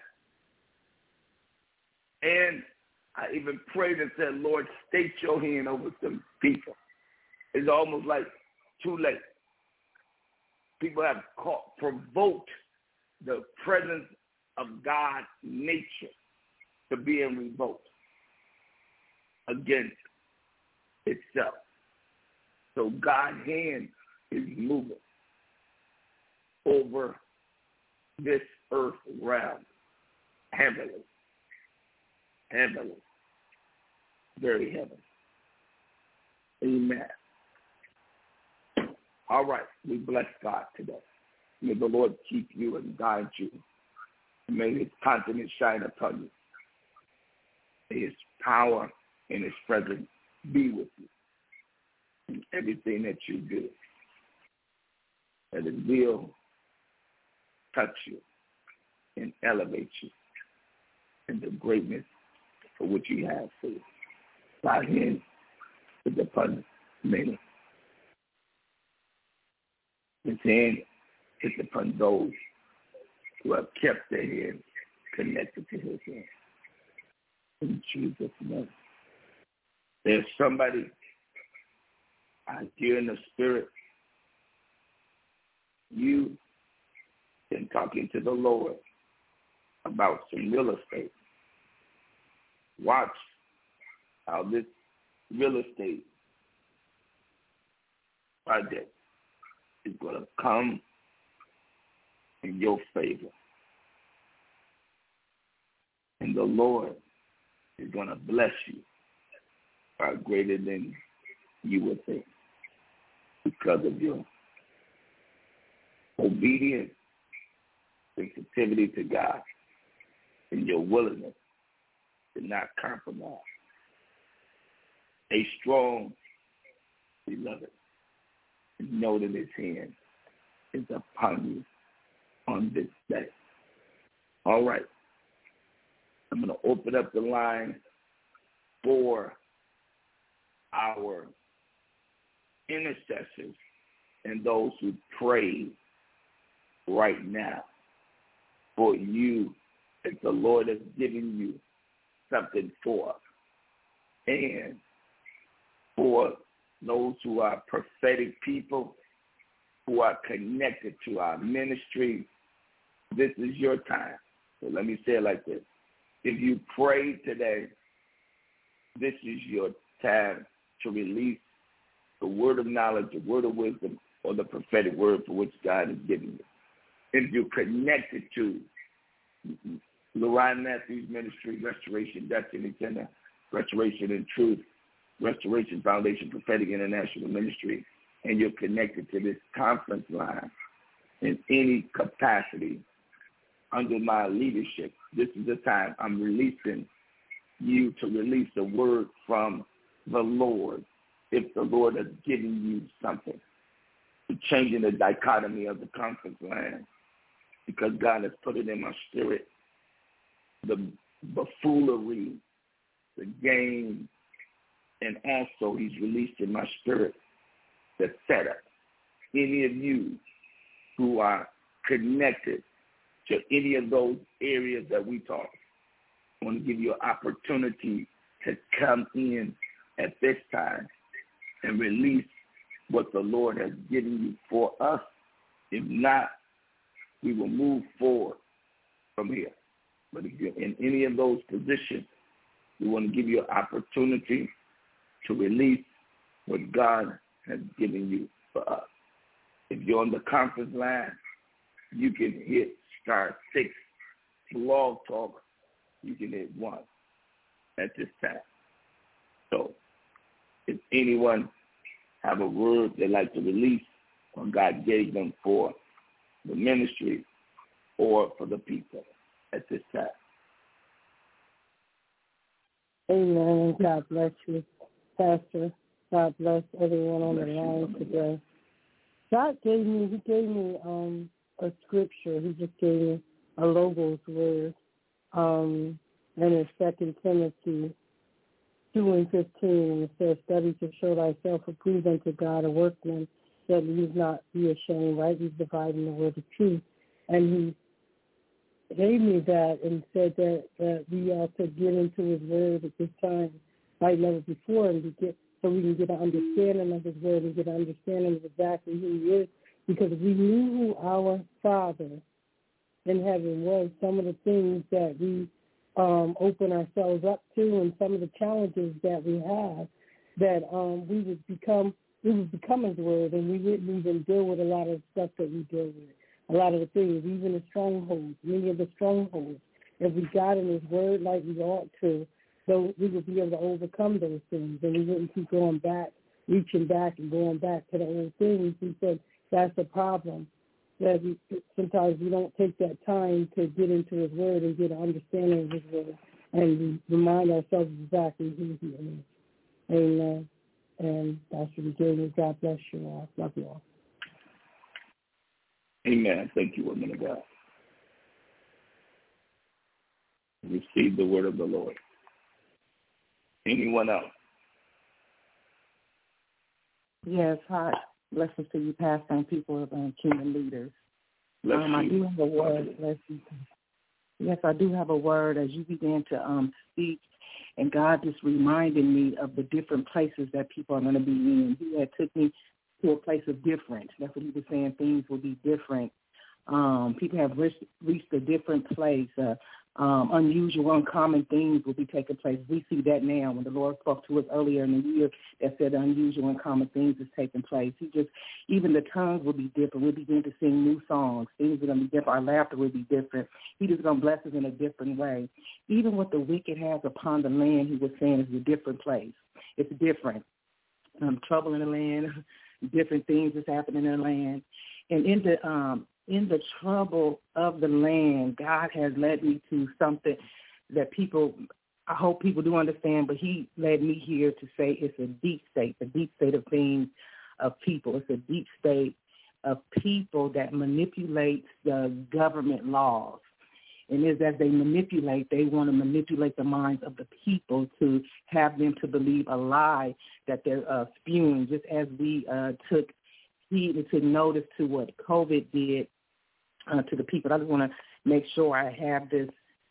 And I even prayed and said, Lord, state your hand over some people. It's almost like too late. People have provoked the presence of God's nature to be in revolt against itself. So God's hand is moving over this earth realm heavily, very heavily. Amen. All right, we bless God today. May the Lord keep you and guide you. May his countenance shine upon you. May his power and his presence be with you in everything that you do. That it will touch you and elevate you in the greatness for which he has for you. By him is upon many. His hand is upon those who have kept their hand connected to his hand. In Jesus' name. There's somebody out here in the spirit. You been talking to the Lord about some real estate. Watch how this real estate project is going to come in your favor. And the Lord is going to bless you far greater than you would think because of your obedience, sensitivity to God, and your willingness to not compromise. Stay strong, beloved, and know that his hand is upon you on this day. All right. I'm going to open up the line for our intercessors and those who pray right now for you, that the Lord has given you something for. And for those who are prophetic people, who are connected to our ministry, this is your time. So let me say it like this. If you pray today, this is your time to release the word of knowledge, the word of wisdom, or the prophetic word for which God has given you. If you're connected to Lorraine Matthews Ministry, Restoration Destiny Center, Restoration in Truth, Restoration Foundation Prophetic International Ministry, and you're connected to this conference line in any capacity under my leadership, this is the time I'm releasing you to release a word from the Lord. If the Lord has given you something, to changing the dichotomy of the conference line, because God has put it in my spirit, the buffoonery, the game, and also he's released in my spirit the setup. Any of you who are connected to any of those areas that we talk, I want to give you an opportunity to come in at this time and release what the Lord has given you for us. If not, we will move forward from here. But if you're in any of those positions, we want to give you an opportunity to release what God has given you for us. If you're on the conference line, you can hit *6. Blog Talk, you can hit 1 at this time. So if anyone have a word they'd like to release or God gave them for the ministry or for the people at this time. Amen. God bless you, Pastor. God bless everyone on the line today. God gave me a scripture. He just gave me a Logos word. And it's 2 Timothy 2:15, and it says, "Study to show thyself approved unto God, a workman that need not be ashamed, rightly dividing the word of truth." And he gave me that and said that we ought to get into his word at this time like never before, and so we can get an understanding of his word and get an understanding of exactly who he is. Because if we knew who our Father in heaven was, some of the things that we open ourselves up to and some of the challenges that we have, that we would become his word, and we wouldn't even deal with a lot of stuff that we deal with. A lot of the things, even the strongholds, many of the strongholds, if we got in his word like we ought to, so we would be able to overcome those things, and we wouldn't keep going back, reaching back and going back to the old things. He said that's the problem, that sometimes we don't take that time to get into his word and get an understanding of his word and we remind ourselves exactly who he is. Amen. And that's what he gave me. God bless you all. Love you all. Amen. Thank you, woman of God. Receive the word of the Lord. Anyone else? Yes, hi. Blessings to you, Pastor, and people of Kingdom Leaders. I do have a word. Bless you. Yes, I do have a word as you began to speak, and God just reminded me of the different places that people are going to be in. He had took me to a place of different. That's what he was saying. Things will be different. People have reached a different place. Unusual, uncommon things will be taking place. We see that now. When the Lord spoke to us earlier in the year, that said unusual, uncommon things is taking place. Even the tongues will be different. We'll begin to sing new songs. Things are going to be different. Our laughter will be different. He just going to bless us in a different way. Even what the wicked has upon the land, he was saying, is a different place. It's different. Trouble in the land, different things that's happening in the land. And in the trouble of the land, God has led me to something that I hope people do understand, but he led me here to say it's a deep state of things, of people. It's a deep state of people that manipulate the government laws. And as they manipulate, they want to manipulate the minds of the people to have them to believe a lie that they're spewing, just as we took heed and took notice to what COVID did to the people. I just want to make sure I have this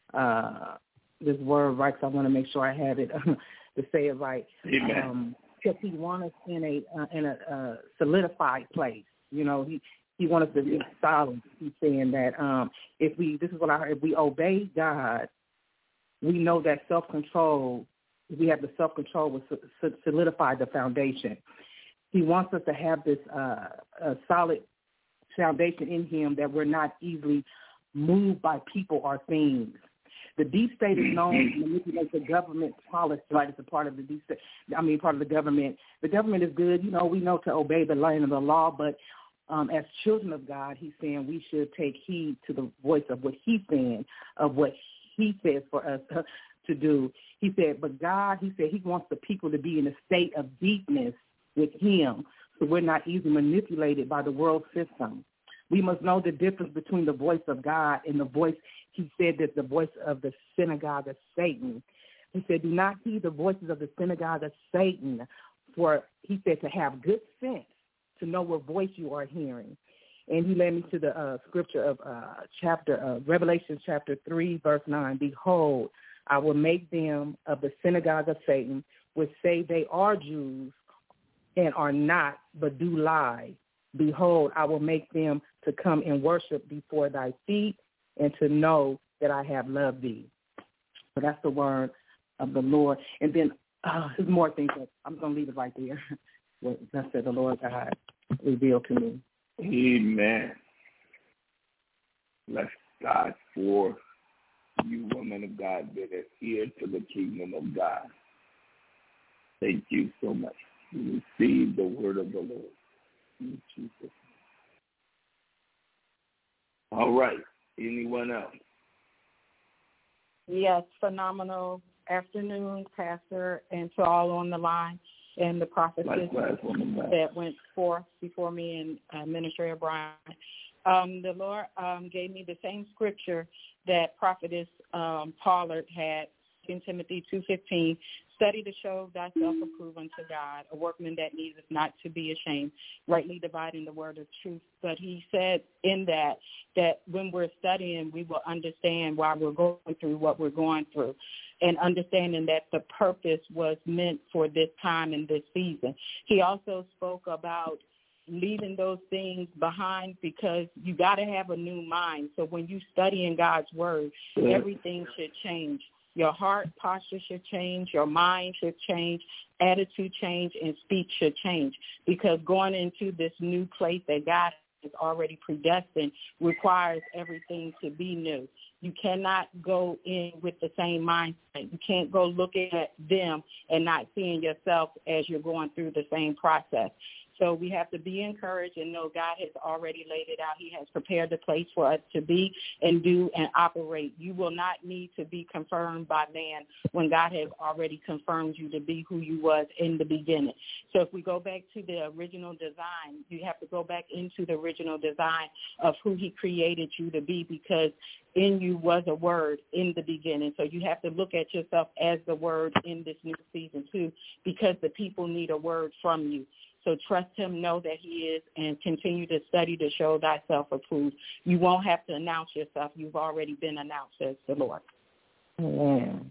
word right, so I want to make sure I have it to say it right. Because he wants us in a solidified place. You know, he wants us to be solid. He's saying that this is what I heard, if we obey God, we know that self-control, we have the self-control will solidify the foundation. He wants us to have this solid foundation in him that we're not easily moved by people or things. The deep state is known to manipulate the government policy, right? It's a part of the deep state. Part of the government. The government is good. We know to obey the line of the law, but as children of God, he's saying we should take heed to the voice of what he's saying, of what he says for us to do. He said, but God, he said he wants the people to be in a state of deepness with him, so we're not easily manipulated by the world system. We must know the difference between the voice of God and the voice, he said, that the voice of the synagogue of Satan. He said, do not heed the voices of the synagogue of Satan, for, he said, to have good sense, to know what voice you are hearing. And he led me to the scripture of Revelation chapter 3, verse 9. Behold, I will make them of the synagogue of Satan, which say they are Jews and are not, but do lie. Behold, I will make them to come and worship before thy feet and to know that I have loved thee. So that's the word of the Lord. And then there's more things, but I'm going to leave it right there. What thus said the Lord God revealed to me. Amen. Bless God for you, woman of God, that are here to the kingdom of God. Thank you so much. You receive the word of the Lord. In Jesus' name. All right. Anyone else? Yes, phenomenal afternoon, Pastor, and to all on the line, and the prophetess that went forth before me and Minister Brian. The Lord gave me the same scripture that Prophetess Pollard had in Timothy 2:15. Study to show thyself approved unto God, a workman that needeth not to be ashamed, rightly dividing the word of truth. But he said in that when we're studying, we will understand why we're going through what we're going through, and understanding that the purpose was meant for this time and this season. He also spoke about leaving those things behind, because you got to have a new mind. So when you study in God's word, everything should change. Your heart posture should change, your mind should change, attitude change, and speech should change, because going into this new place that God has already predestined requires everything to be new. You cannot go in with the same mindset. You can't go looking at them and not seeing yourself as you're going through the same process. So we have to be encouraged and know God has already laid it out. He has prepared the place for us to be and do and operate. You will not need to be confirmed by man when God has already confirmed you to be who you was in the beginning. So if we go back to the original design, you have to go back into the original design of who he created you to be, because in you was a word in the beginning. So you have to look at yourself as the word in this new season too, because the people need a word from you. So trust him, know that he is, and continue to study to show thyself approved. You won't have to announce yourself. You've already been announced, says the Lord. Amen.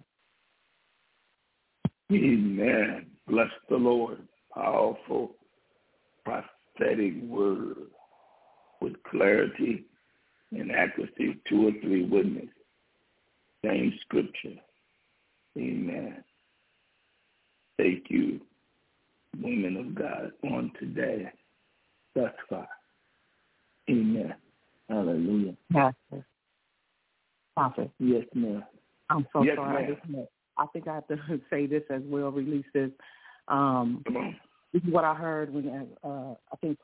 Amen. Bless the Lord. Powerful prophetic word with clarity and accuracy. 2 or 3 witnesses. Same scripture. Amen. Thank you, women of God, on today thus far. Amen. Hallelujah. Pastor. Prophet. Yes, ma'am. I'm so yes, sorry. Ma'am. I think I have to say this as well, release this. Come on. This is what I heard when I think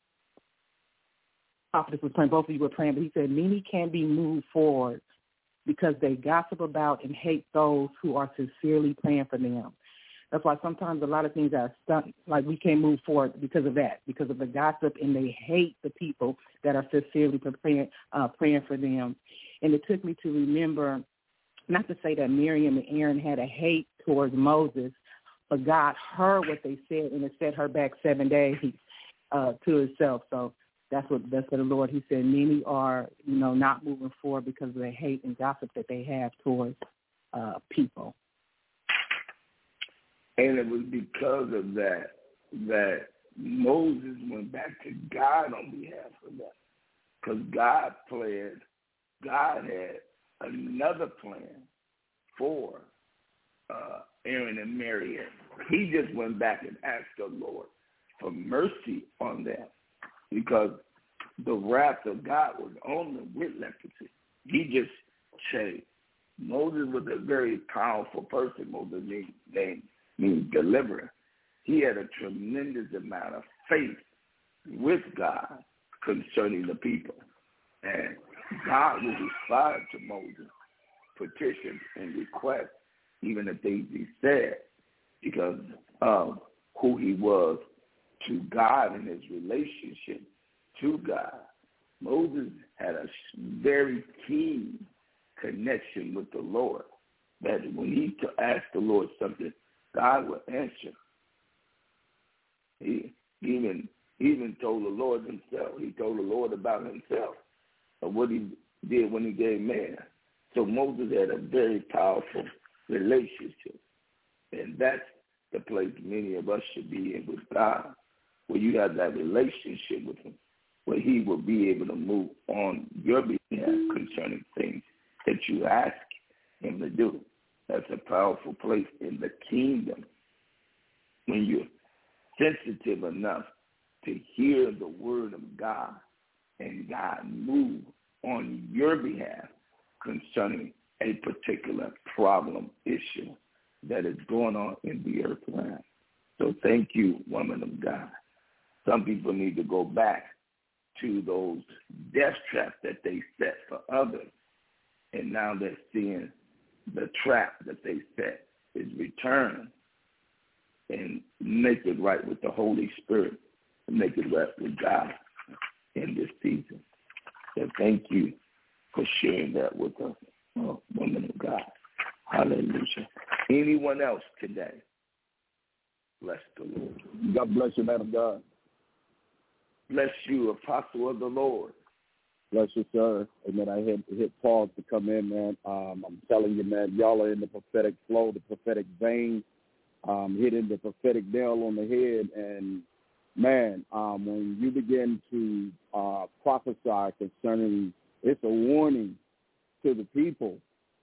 Prophet was praying, both of you were praying, but he said, many can't be moved forward because they gossip about and hate those who are sincerely praying for them. That's why sometimes a lot of things are stuck, like we can't move forward because of that, because of the gossip, and they hate the people that are sincerely praying for them. And it took me to remember, not to say that Miriam and Aaron had a hate towards Moses, but God heard what they said, and it set her back 7 days to itself. So that's what the Lord, he said, many are, not moving forward because of the hate and gossip that they have towards people. And it was because of that Moses went back to God on behalf of them. Because God had another plan for Aaron and Miriam. He just went back and asked the Lord. for mercy on them, because the wrath of God was on them with leprosy. He just said Moses was a very powerful person. Moses means deliverer. He had a tremendous amount of faith with God concerning the people. And God will respond to Moses' petitions and requests, even the things he said, because of who he was to God and his relationship to God. Moses had a very keen connection with the Lord, that when he asked the Lord something, God would answer. He even told the Lord himself. He told the Lord about himself, of what he did when he gave man. So Moses had a very powerful relationship. And that's the place many of us should be in with God, where you have that relationship with him, where he will be able to move on your behalf concerning things that you ask him to do. That's a powerful place in the kingdom, when you're sensitive enough to hear the word of God and God move on your behalf concerning a particular problem issue that is going on in the earth realm. So thank you, woman of God. Some people need to go back to those death traps that they set for others, and now they're seeing the trap that they set is returned, and make it right with the Holy Spirit, and make it right with God in this season. So thank you for sharing that with us, woman of God. Hallelujah. Anyone else today? Bless the Lord. God bless you, man of God. Bless you, apostle of the Lord. Bless you, sir. Amen. I hit pause to come in, man. I'm telling you, man, y'all are in the prophetic flow, the prophetic vein, hitting the prophetic nail on the head. And, man, when you begin to prophesy concerning, it's a warning to the people,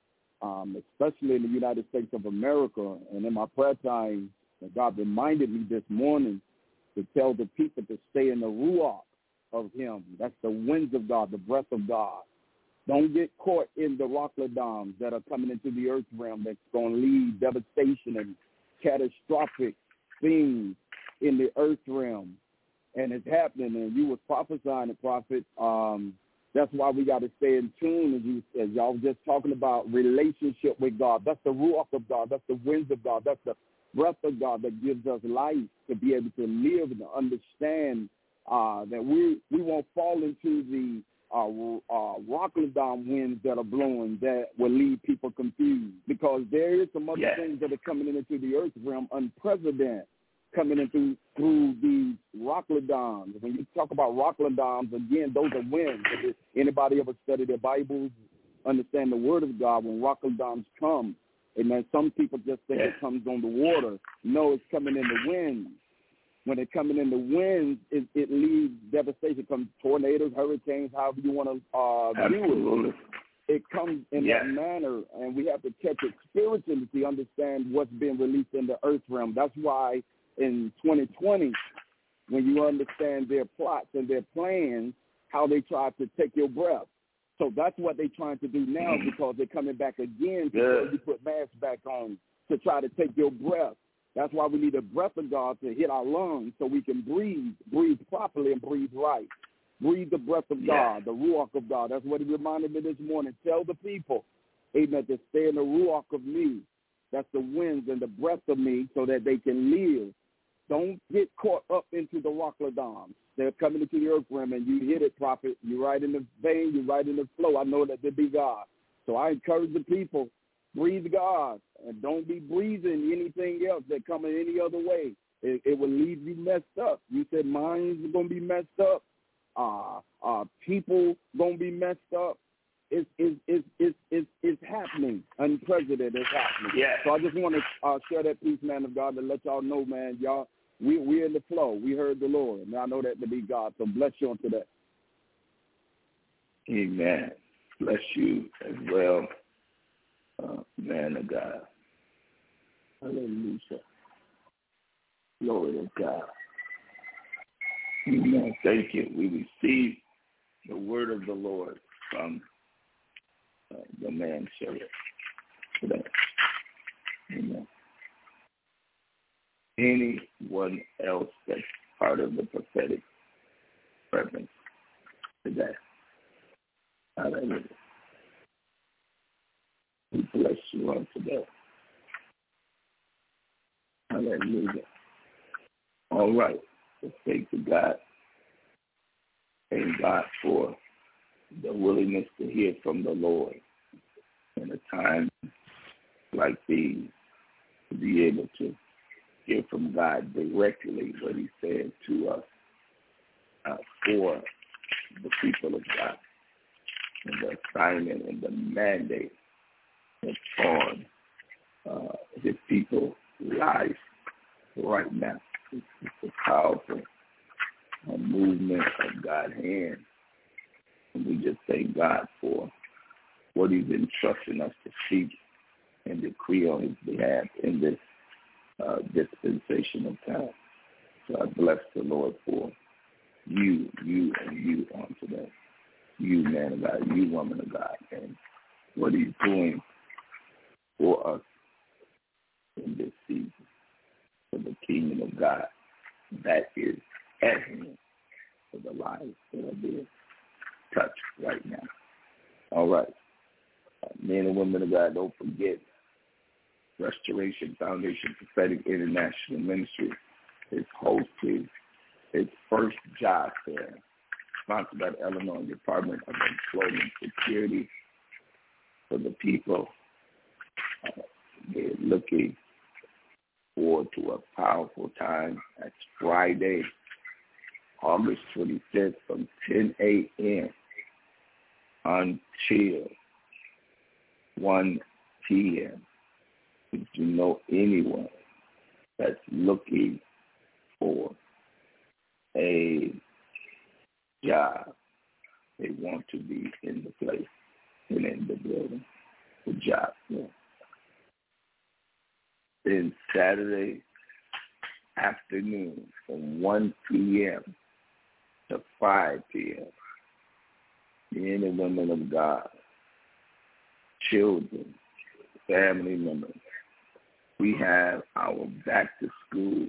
especially in the United States of America. And in my prayer time, God reminded me this morning to tell the people to stay in the ruach of him. That's the winds of God, the breath of God. Don't get caught in the rockladams that are coming into the earth realm that's going to lead devastation and catastrophic things in the earth realm. And it's happening, and you was prophesying, the prophet. That's why we got to stay in tune, as y'all just talking about relationship with God. That's the ruach of God. That's the winds of God. That's the breath of God that gives us life to be able to live and to understand that we won't fall into the rockladam winds that are blowing that will leave people confused, because there is some other things that are coming into the earth realm unprecedented, coming in through these rockladams. When you talk about rockladams, again, those are winds. If anybody ever study their Bibles, understand the word of God, when rockladams come, and then some people just think it comes on the water. No, it's coming in the wind. When it's coming in the wind, it leaves devastation. It comes tornadoes, hurricanes, however you want to view it. It comes in that manner, and we have to catch it spiritually to understand what's being released in the earth realm. That's why in 2020, when you understand their plots and their plans, how they try to take your breath. So that's what they're trying to do now, because they're coming back again to you put masks back on to try to take your breath. That's why we need the breath of God to hit our lungs so we can breathe properly and breathe right. Breathe the breath of God, the ruach of God. That's what he reminded me this morning. Tell the people, amen, to stay in the ruach of me. That's the winds and the breath of me, so that they can live. Don't get caught up into the rockladams. They're coming into the earth realm, and you hit it, prophet. You're right in the vein. You're right in the flow. I know that there be God. So I encourage the people, breathe God, and don't be breathing anything else that come in any other way. It will leave you messed up. You said minds are going to be messed up. People going to be messed up. It's happening. Unprecedented. It's happening. Yeah. So I just want to share that piece, man of God, to let y'all know, man, y'all, we're in the flow. We heard the Lord, and I know that to be God. So bless you on today. Amen. Bless you as well, man of God. Hallelujah. Glory to God. Amen. Thank you. We receive the word of the Lord from the man servant today. Amen. Anyone else that's part of the prophetic presence today? Hallelujah. We bless you on today. Hallelujah. All right. Let's thank to God. Thank God for the willingness to hear from the Lord in a time like these, to be able to hear from God directly what he said to us for the people of God and the assignment and the mandate that's on his people's life right now. It's a powerful movement of God's hand. And we just thank God for what he's entrusting us to speak and decree on his behalf in this dispensation of time. So I bless the Lord for you on today. You, man of God, you, woman of God, and what he's doing for us in this season for the kingdom of God that is at hand for the lives that are being touched right now. All right. Men and women of God, don't forget Restoration Foundation Prophetic International Ministry is hosting its first job fair, sponsored by the Illinois Department of Employment Security for the people. They're looking forward to a powerful time. That's Friday, August 25th from 10 a.m. until 1 p.m. If you know anyone that's looking for a job, they want to be in the place and in the building, the job. Yeah. Then Saturday afternoon from 1 p.m. to 5 p.m., men and women of God, children, family members, we have our back-to-school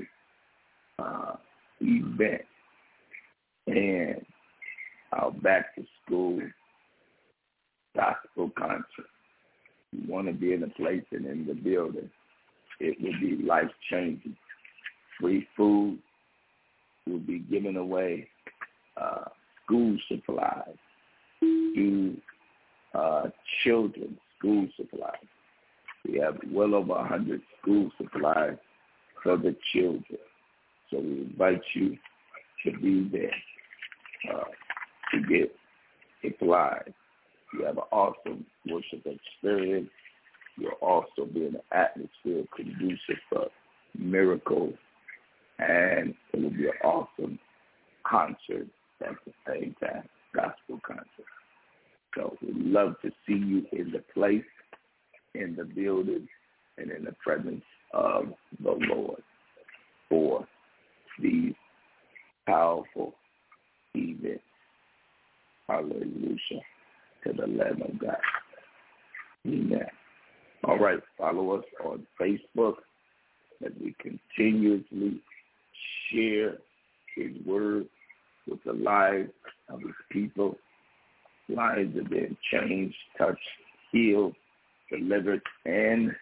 event and our back-to-school gospel concert. You want to be in a place and in the building. It will be life-changing. Free food will be given away, school supplies to children, school supplies. We have well over 100 school supplies for the children. So we invite you to be there to get supplies. You have an awesome worship experience. You'll also be in an atmosphere conducive for miracles. And it will be an awesome concert at the same time, gospel concert. So we'd love to see you in the place, in the building, and in the presence of the Lord for these powerful events. Hallelujah to the Lamb of God. Amen. All right, follow us on Facebook as we continuously share his word with the lives of his people. Lives are being changed, touched, healed, delivered, and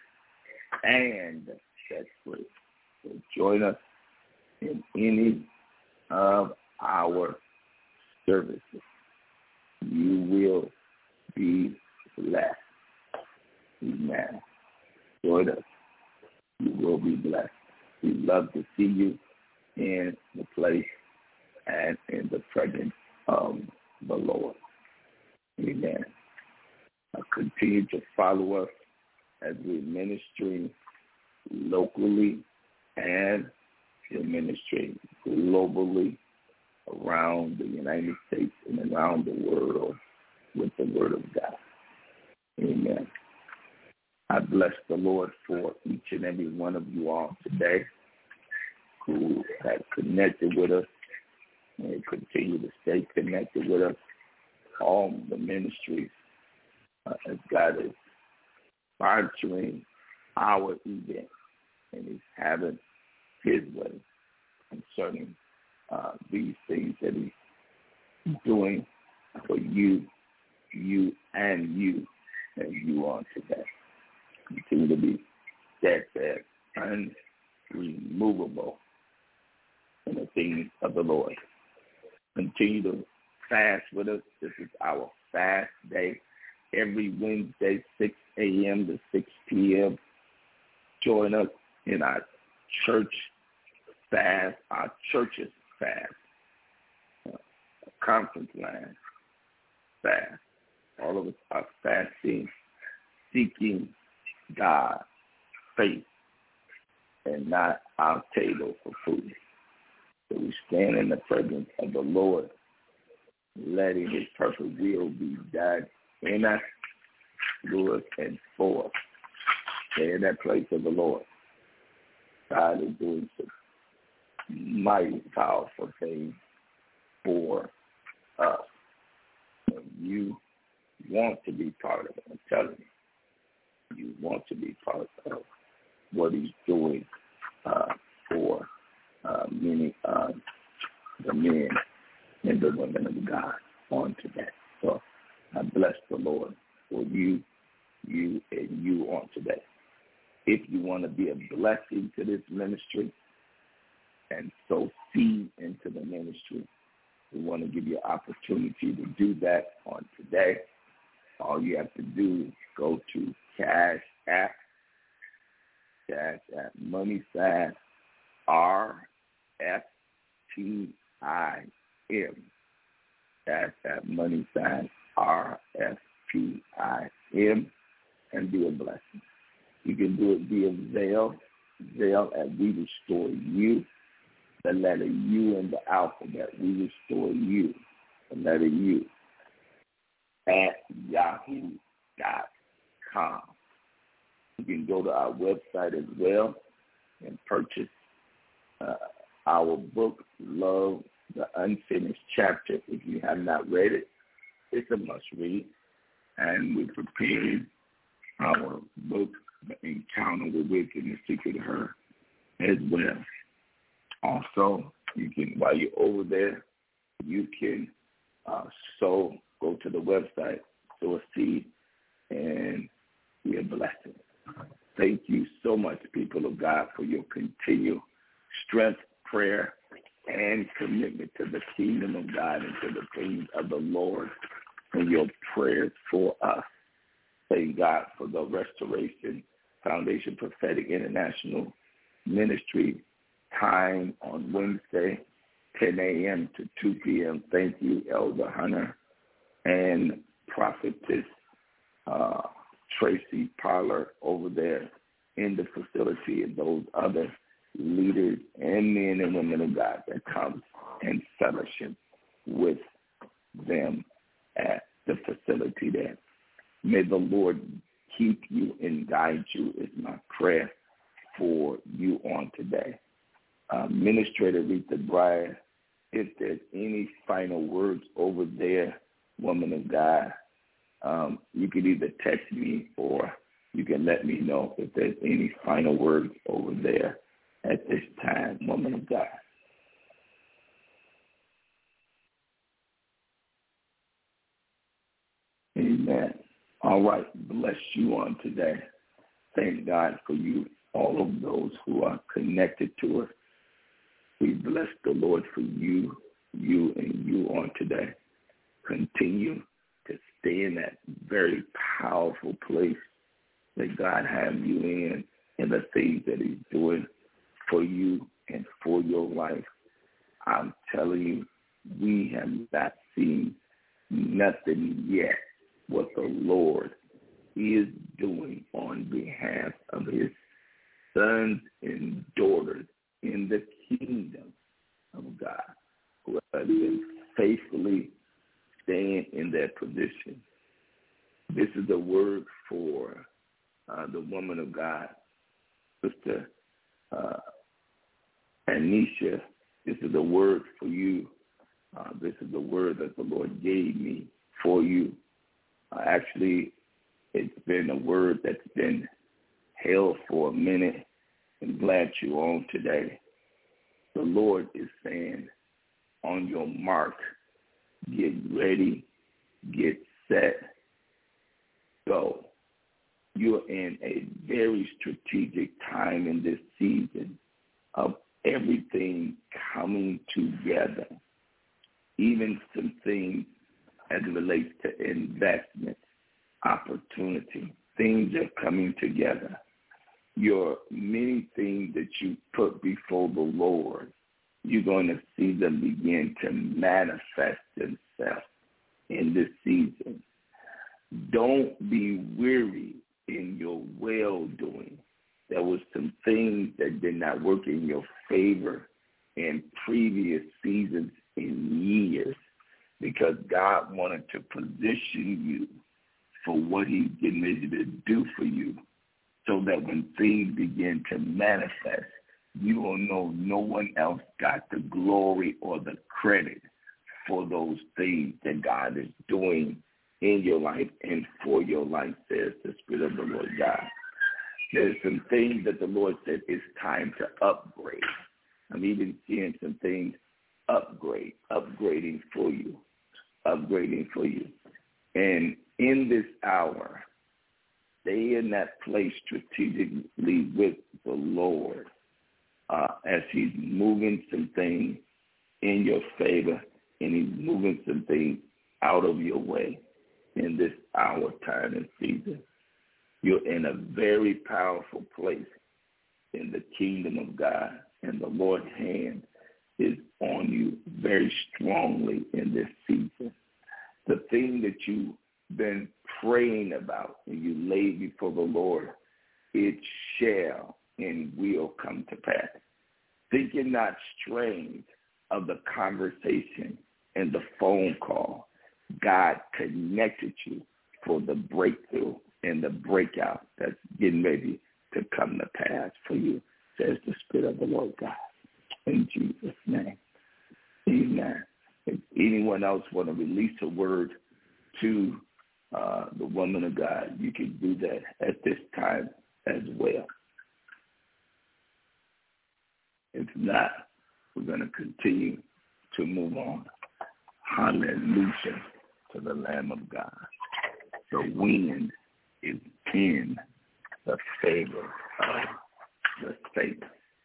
set free. So join us in any of our services. You will be blessed. Amen. Join us. You will be blessed. We love to see you in the place and in the presence of the Lord. Amen. Continue to follow us as we're ministering locally and we're ministering globally around the United States and around the world with the Word of God. Amen. I bless the Lord for each and every one of you all today who have connected with us and continue to stay connected with us, all the ministries, as God is sponsoring our event, and He's having His way concerning these things that He's doing for you and you on today. Continue to be steadfast, unremovable in the things of the Lord. Continue to fast with us. This is our fast day. Every Wednesday, 6 a.m. to 6 p.m. Join us in our church fast, our church's fast, conference line fast. All of us are fasting, seeking God, faith, and not our table for food. So we stand in the presence of the Lord, letting His perfect will be done in us, through us, and for us. Stay in that place of the Lord. God is doing some mighty powerful things for us. And you want to be part of it. I'm telling you, you want to be part of what He's doing for many the men and the women of God on today. So I bless the Lord for you and you on today. If you want to be a blessing to this ministry and sow seed into the ministry, we want to give you an opportunity to do that on today. All you have to do is go to Cash App, money sign RFTIM, Cash App, money sign RFTIM, and be a blessing. You can do it via Zelle at We Restore You, the letter U in the alphabet, We Restore You, the letter U, at yahoo.com. You can go to our website as well and purchase our book, Love, the Unfinished Chapter. If you have not read it, it's a must read. And we're preparing our book, The Encounter with Wisdom, The Secret of Her, as well. Also, you can, while you're over there, you can go to the website, sow a seed, and be a blessing. Thank you so much, people of God, for your continued strength, prayer, and commitment to the kingdom of God and to the things of the Lord, and your prayers for us. Thank God for the Restoration Foundation Prophetic International Ministry time on Wednesday, 10 a.m. to 2 p.m. Thank you, Elder Hunter and Prophetess Tracy Parler over there in the facility, and those other leaders and men and women of God that come and fellowship with them at the facility there. May the Lord keep you and guide you is my prayer for you on today. Administrator Rita Breyer, if there's any final words over there, woman of God, you can either text me or you can let me know if there's any final words over there at this time, woman of God. Amen. All right. Bless you on today. Thank God for you, all of those who are connected to us. We bless the Lord for you and you on today. Continue to stay in that very powerful place that God has you in and the things that He's doing for you and for your life. I'm telling you, we have not seen nothing yet what the Lord is doing on behalf of His sons and daughters in the kingdom of God, who have been faithfully staying in their position. This is a word for the woman of God, Sister Anisha. This is a word for you This is the word that the Lord gave me for you. Actually, it's been a word that's been held for a minute. I'm glad you're on today. The Lord is saying, on your mark, get ready, get set, go. You're in a very strategic time in this season of everything coming together, even some things as it relates to investment, opportunity. Things are coming together. Your many things that you put before the Lord, you're going to see them begin to manifest themselves in this season. Don't be weary in your well-doing. There was some things that did not work in your favor in previous seasons and years because God wanted to position you for what he's getting ready to do for you so that when things begin to manifest, you will know no one else got the glory or the credit for those things that God is doing in your life and for your life, says the Spirit of the Lord God. There's some things that the Lord said it's time to upgrade. I'm even seeing some things upgrading for you. And in this hour, stay in that place strategically with the Lord as he's moving some things in your favor and he's moving some things out of your way in this hour, time, and season. You're in a very powerful place in the kingdom of God, and the Lord's hand is on you very strongly in this season. The thing that you've been praying about and you lay before the Lord, it shall and will come to pass. Think it not strange of the conversation and the phone call. God connected you for the breakthrough and the breakout that's getting ready to come to pass for you, says the Spirit of the Lord God. In Jesus' name, amen. If anyone else want to release a word to the woman of God, you can do that at this time as well. If not, we're going to continue to move on. Hallelujah to the Lamb of God. The wind is in the favor of the saints,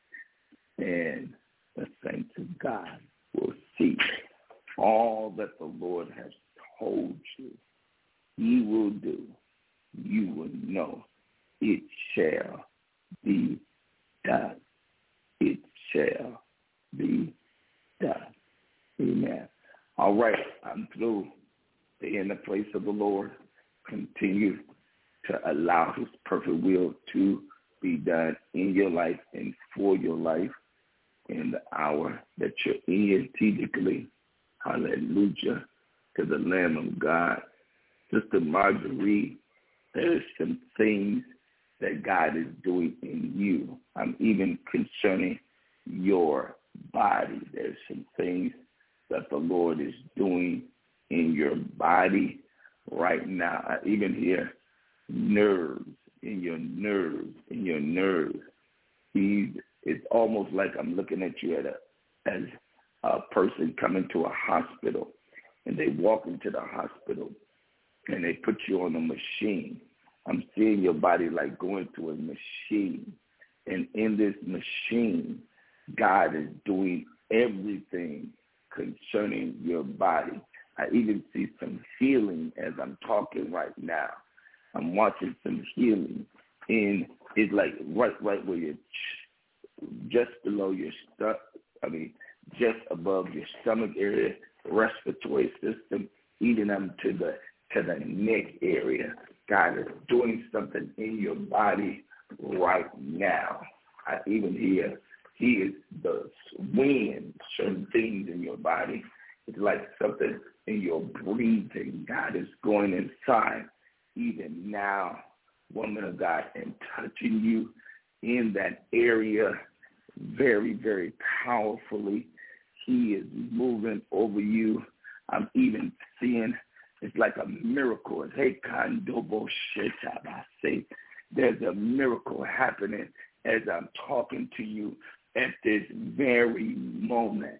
and the saints of God will see all that the Lord has told you he will do. You will know it shall be done. It shall be done. Amen. All right, I'm through. Stay in the place of the Lord. Continue to allow his perfect will to be done in your life and for your life in the hour that you're in strategically. Hallelujah to the Lamb of God. Sister Marjorie, there's some things that God is doing in you. I'm even concerning your body. There's some things that the Lord is doing in your body right now. I even hear nerves, in your nerves. It's almost like I'm looking at you as a person coming to a hospital, and they walk into the hospital, and they put you on a machine. I'm seeing your body like going through a machine, and in this machine, God is doing everything concerning your body. I even see some healing as I'm talking right now. I'm watching some healing, and it's like right where you're just below your just above your stomach area, respiratory system, even up to the neck area. God is doing something in your body right now. I even hear he is the wind, certain things in your body. It's like something in your breathing. God is going inside even now, woman of God, and touching you in that area very, very powerfully. he is moving over you. I'm even seeing it's like a miracle. Hey, Kandobo Shetab, I say there's a miracle happening as I'm talking to you at this very moment.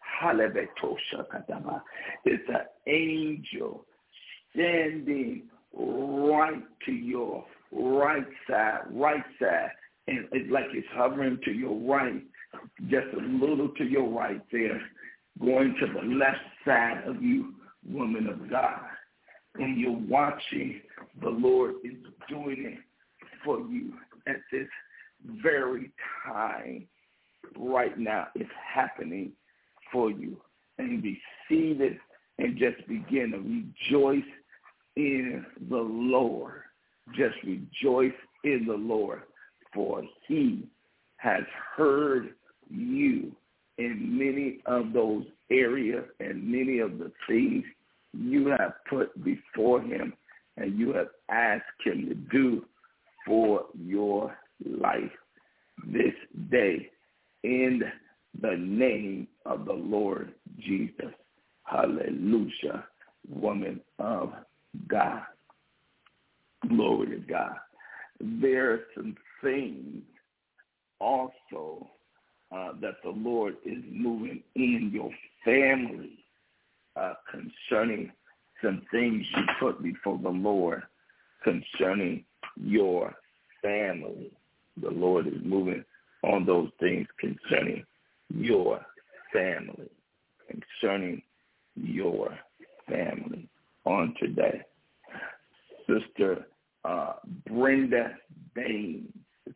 It's an angel standing right to your right side, and it's like it's hovering to your right, just a little to your right there, going to the left side of you, woman of God. And you're watching the Lord is doing it for you at this very time. Right now, it's happening for you. And receive it and just begin to rejoice in the Lord. Just rejoice in the Lord, for he has heard you in many of those areas and many of the things you have put before him and you have asked him to do for your life this day in the name of the Lord Jesus. Hallelujah, woman of God. Glory to God. There are some things also that the Lord is moving in your family concerning some things you put before the Lord concerning your family. The Lord is moving on those things concerning your family, concerning your family on today. Sister Brenda Bain,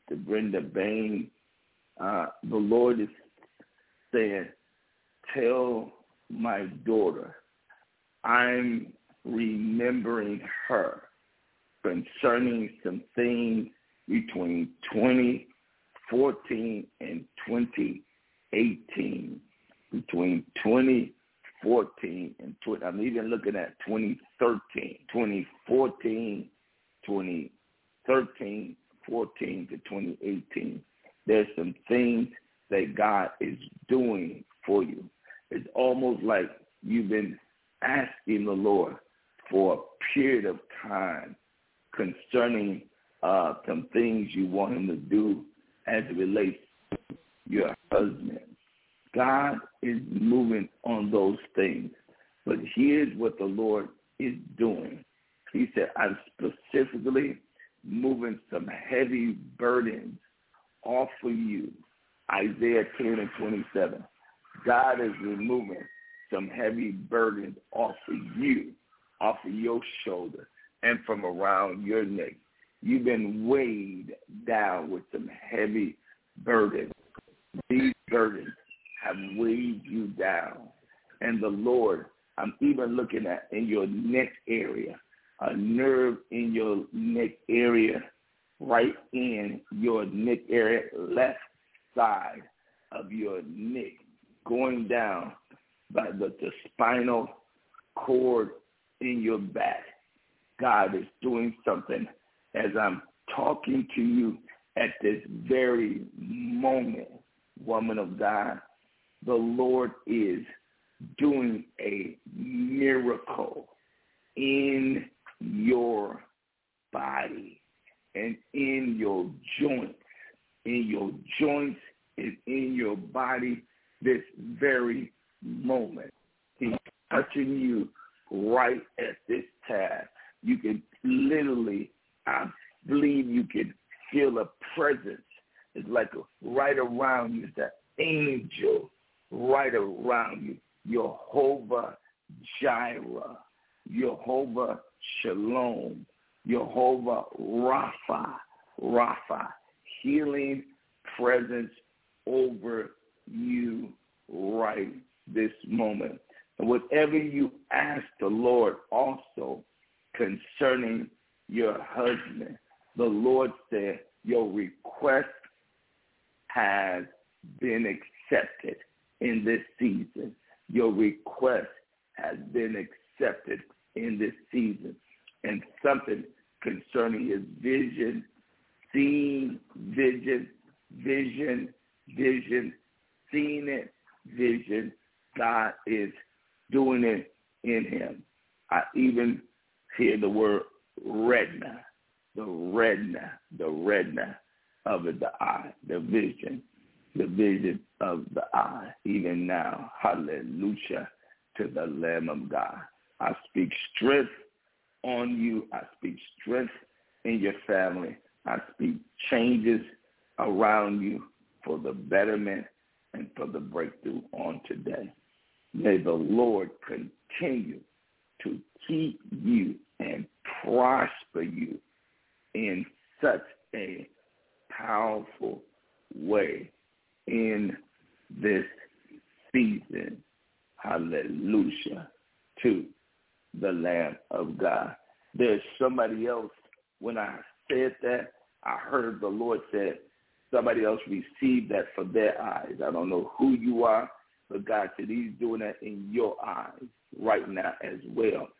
the Lord is saying, tell my daughter I'm remembering her concerning some things between 2014 and 2018. Between 2014 and I'm even looking at 2013, 2014, 2013, 14 to 2018. There's some things that God is doing for you. It's almost like you've been asking the Lord for a period of time concerning some things you want him to do as it relates to your husband. God is moving on those things. But here's what the Lord is doing. He said, I'm specifically moving some heavy burdens off of you. Isaiah 10 and 27. God is removing some heavy burdens off of you, off of your shoulder, and from around your neck. You've been weighed down with some heavy burdens. These burdens have weighed you down. And the Lord, I'm even looking at in your neck area, a nerve in your neck area, right in your neck area, left side of your neck, going down by the spinal cord in your back. God is doing something as I'm talking to you at this very moment, woman of God. The Lord is doing a miracle in your body and in your joints, and in your body this very moment. He's touching you right at this time. You can literally, I believe you can feel a presence. It's like right around you, that angel right around you. Jehovah Jireh, Jehovah Shalom, Jehovah Rapha, healing presence over you right this moment. And whatever you ask the Lord also concerning your husband, the Lord said your request has been accepted in this season. Your request has been accepted in this season. And something concerning his vision, seeing vision, seeing it, vision, God is doing it in him. I even hear the word retina, the retina of the eye, the vision of the eye, even now. Hallelujah to the Lamb of God. I speak strength on you. I speak strength in your family. I speak changes around you for the betterment and for the breakthrough on today. May the Lord continue to keep you and prosper you in such a powerful way in this season. Hallelujah to the Lamb of God. There's somebody else, when I said that, I heard the Lord said, somebody else received that for their eyes. I don't know who you are, but God said he's doing that in your eyes right now as well.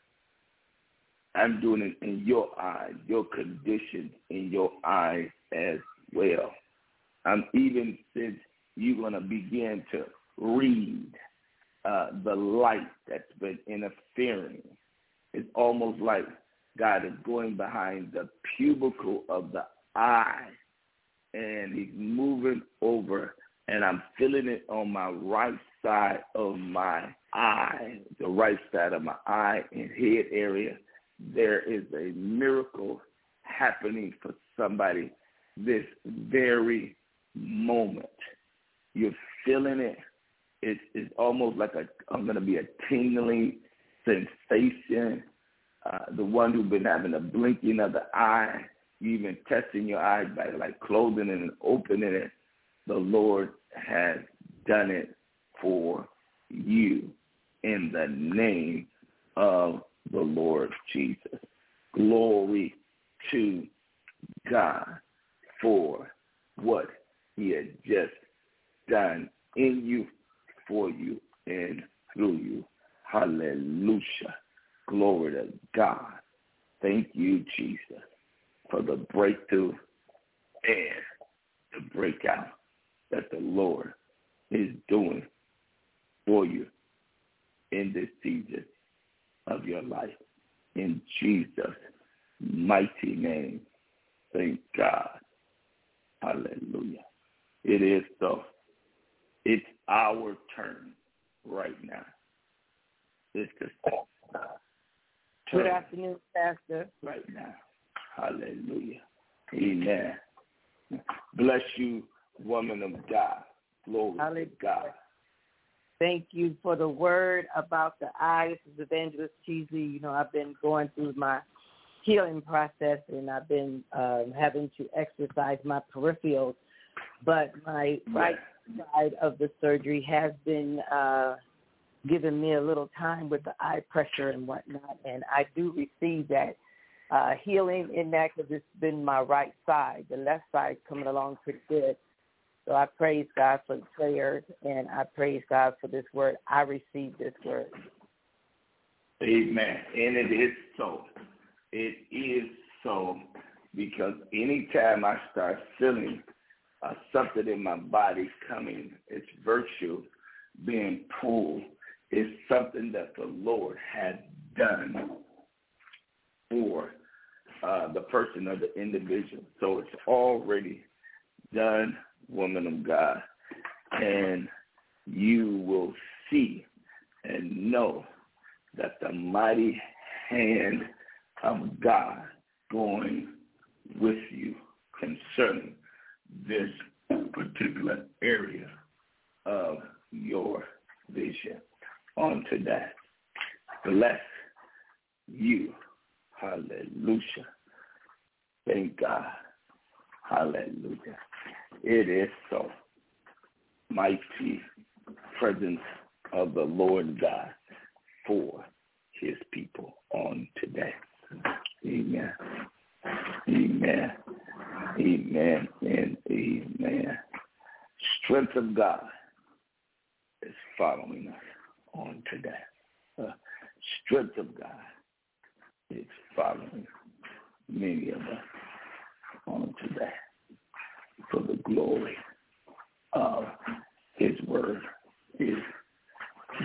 I'm doing it in your eyes, your condition in your eyes as well. Even since you're going to begin to read the light that's been interfering, it's almost like God is going behind the pubicle of the eye, and he's moving over, and I'm feeling it on my right side of my eye, the right side of my eye and head area. There is a miracle happening for somebody this very moment. You're feeling it. It's almost like I'm going to be a tingling sensation. The one who's been having a blinking of the eye, you even testing your eyes by like closing it and opening it. The Lord has done it for you in the name of the Lord Jesus. Glory to God for what he had just done in you, for you, and through you. Hallelujah. Glory to God. Thank you, Jesus, for the breakthrough and the breakout that the Lord is doing for you in this season of your life. In Jesus' mighty name, thank God. Hallelujah. It is so. It's our turn right now. It's the Good afternoon, Pastor. Right now. Hallelujah. Amen. Bless you, woman of God. Glory to God. Thank you for the word about the eye. This is Evangelist Cheesley. You know, I've been going through my healing process, and I've been having to exercise my peripherals. But my right side of the surgery has been giving me a little time with the eye pressure and whatnot, and I do receive that healing in that because it's been my right side. The left side coming along pretty good. So I praise God for the prayers, and I praise God for this word. I receive this word. Amen. And it is so. It is so, because anytime I start feeling something in my body coming, it's virtue being pulled, it's something that the Lord had done for the person or the individual. So it's already done, woman of God, and you will see and know that the mighty hand of God going with you concerning this particular area of your vision. On to that. Bless you. Hallelujah. Thank God. Hallelujah. It is so. Mighty presence of the Lord God for his people on today. Amen. Amen. Amen and amen. Strength of God is following us on today. Strength of God is following many of us on today for the glory of his word is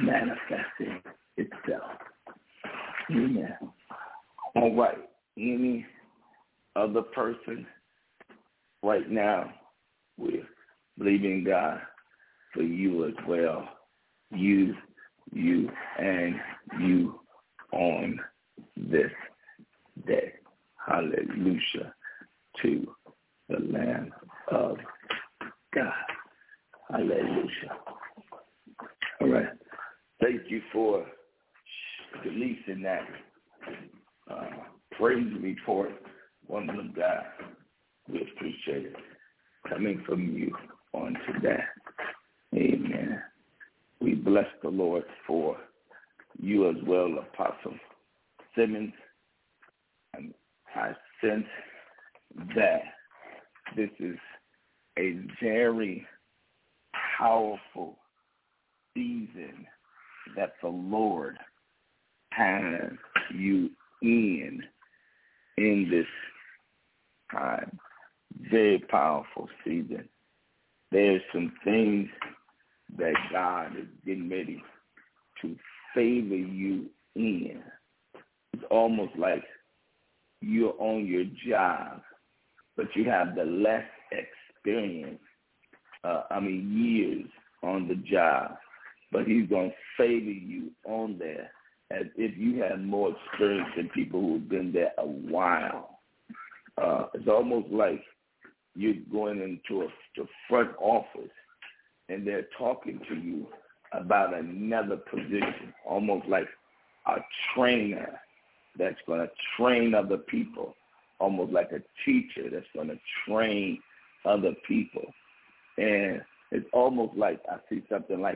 manifesting itself. Amen. All right. Any other person right now, we're believing God for you as well. You, and you on this day. Hallelujah to the Lamb of God. Hallelujah. All right. Thank you for releasing that praise report, woman of God. We appreciate it coming from you on today. Amen. We bless the Lord for you as well, Apostle Simmons. And I sense that this is a very powerful season that the Lord has you in this time. Very powerful season. There's some things that God is getting ready to favor you in. It's almost like you're on your job, but you have the less experience, years on the job, but he's going to favor you on there as if you have more experience than people who have been there a while. It's almost like you're going into the front office and they're talking to you about another position, almost like a trainer that's going to train other people, almost like a teacher that's going to train other people. And it's almost like I see something like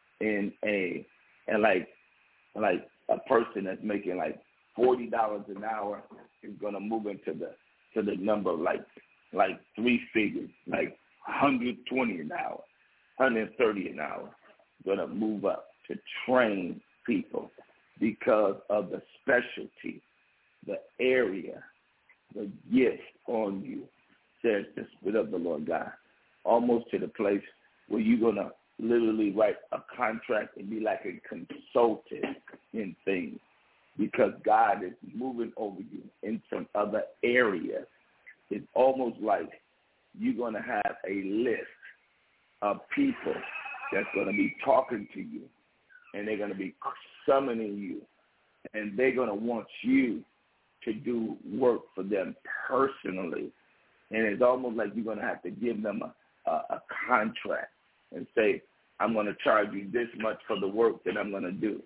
like a person that's making like $40 an hour is going to move into the number of like three figures, like 120 an hour, 130 an hour, going to move up to train people because of the specialty, the area, the gift on you, says the Spirit of the Lord God, almost to the place where you're going to literally write a contract and be like a consultant in things because God is moving over you in some other areas. It's almost like you're going to have a list of people that's going to be talking to you, and they're going to be summoning you, and they're going to want you to do work for them personally. And it's almost like you're going to have to give them a contract and say, I'm going to charge you this much for the work that I'm going to do,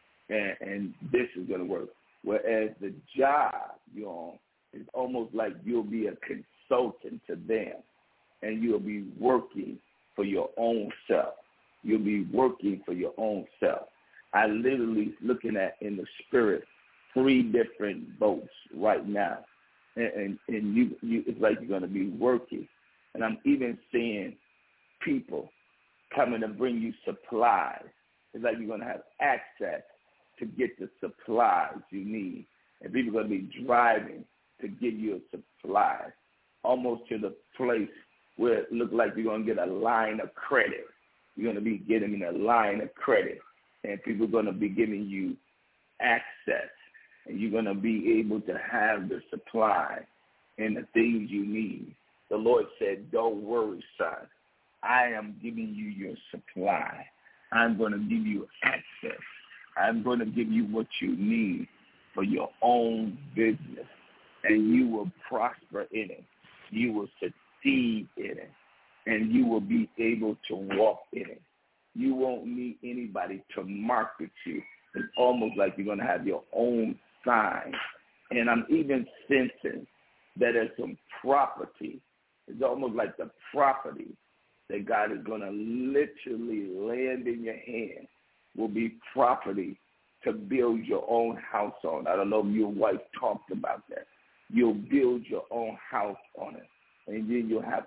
and this is going to work. Whereas the job you're on is almost like you'll be a consultant to them, and you'll be working for your own self. You'll be working for your own self. I literally looking at in the spirit 3 different boats right now, and you it's like you're going to be working. And I'm even seeing people coming to bring you supplies. It's like you're going to have access to get the supplies you need. And people are going to be driving to give you a supply, almost to the place where it looks like you're going to get a line of credit. You're going to be getting a line of credit, and people are going to be giving you access, and you're going to be able to have the supply and the things you need. The Lord said, don't worry, son. I am giving you your supply. I'm going to give you access. I'm going to give you what you need for your own business, and you will prosper in it. You will succeed in it, and you will be able to walk in it. You won't need anybody to market you. It's almost like you're going to have your own sign. And I'm even sensing that there's some property. It's almost like the property that God is going to literally land in your hand will be property to build your own house on. I don't know if your wife talked about that. You'll build your own house on it. And then you'll have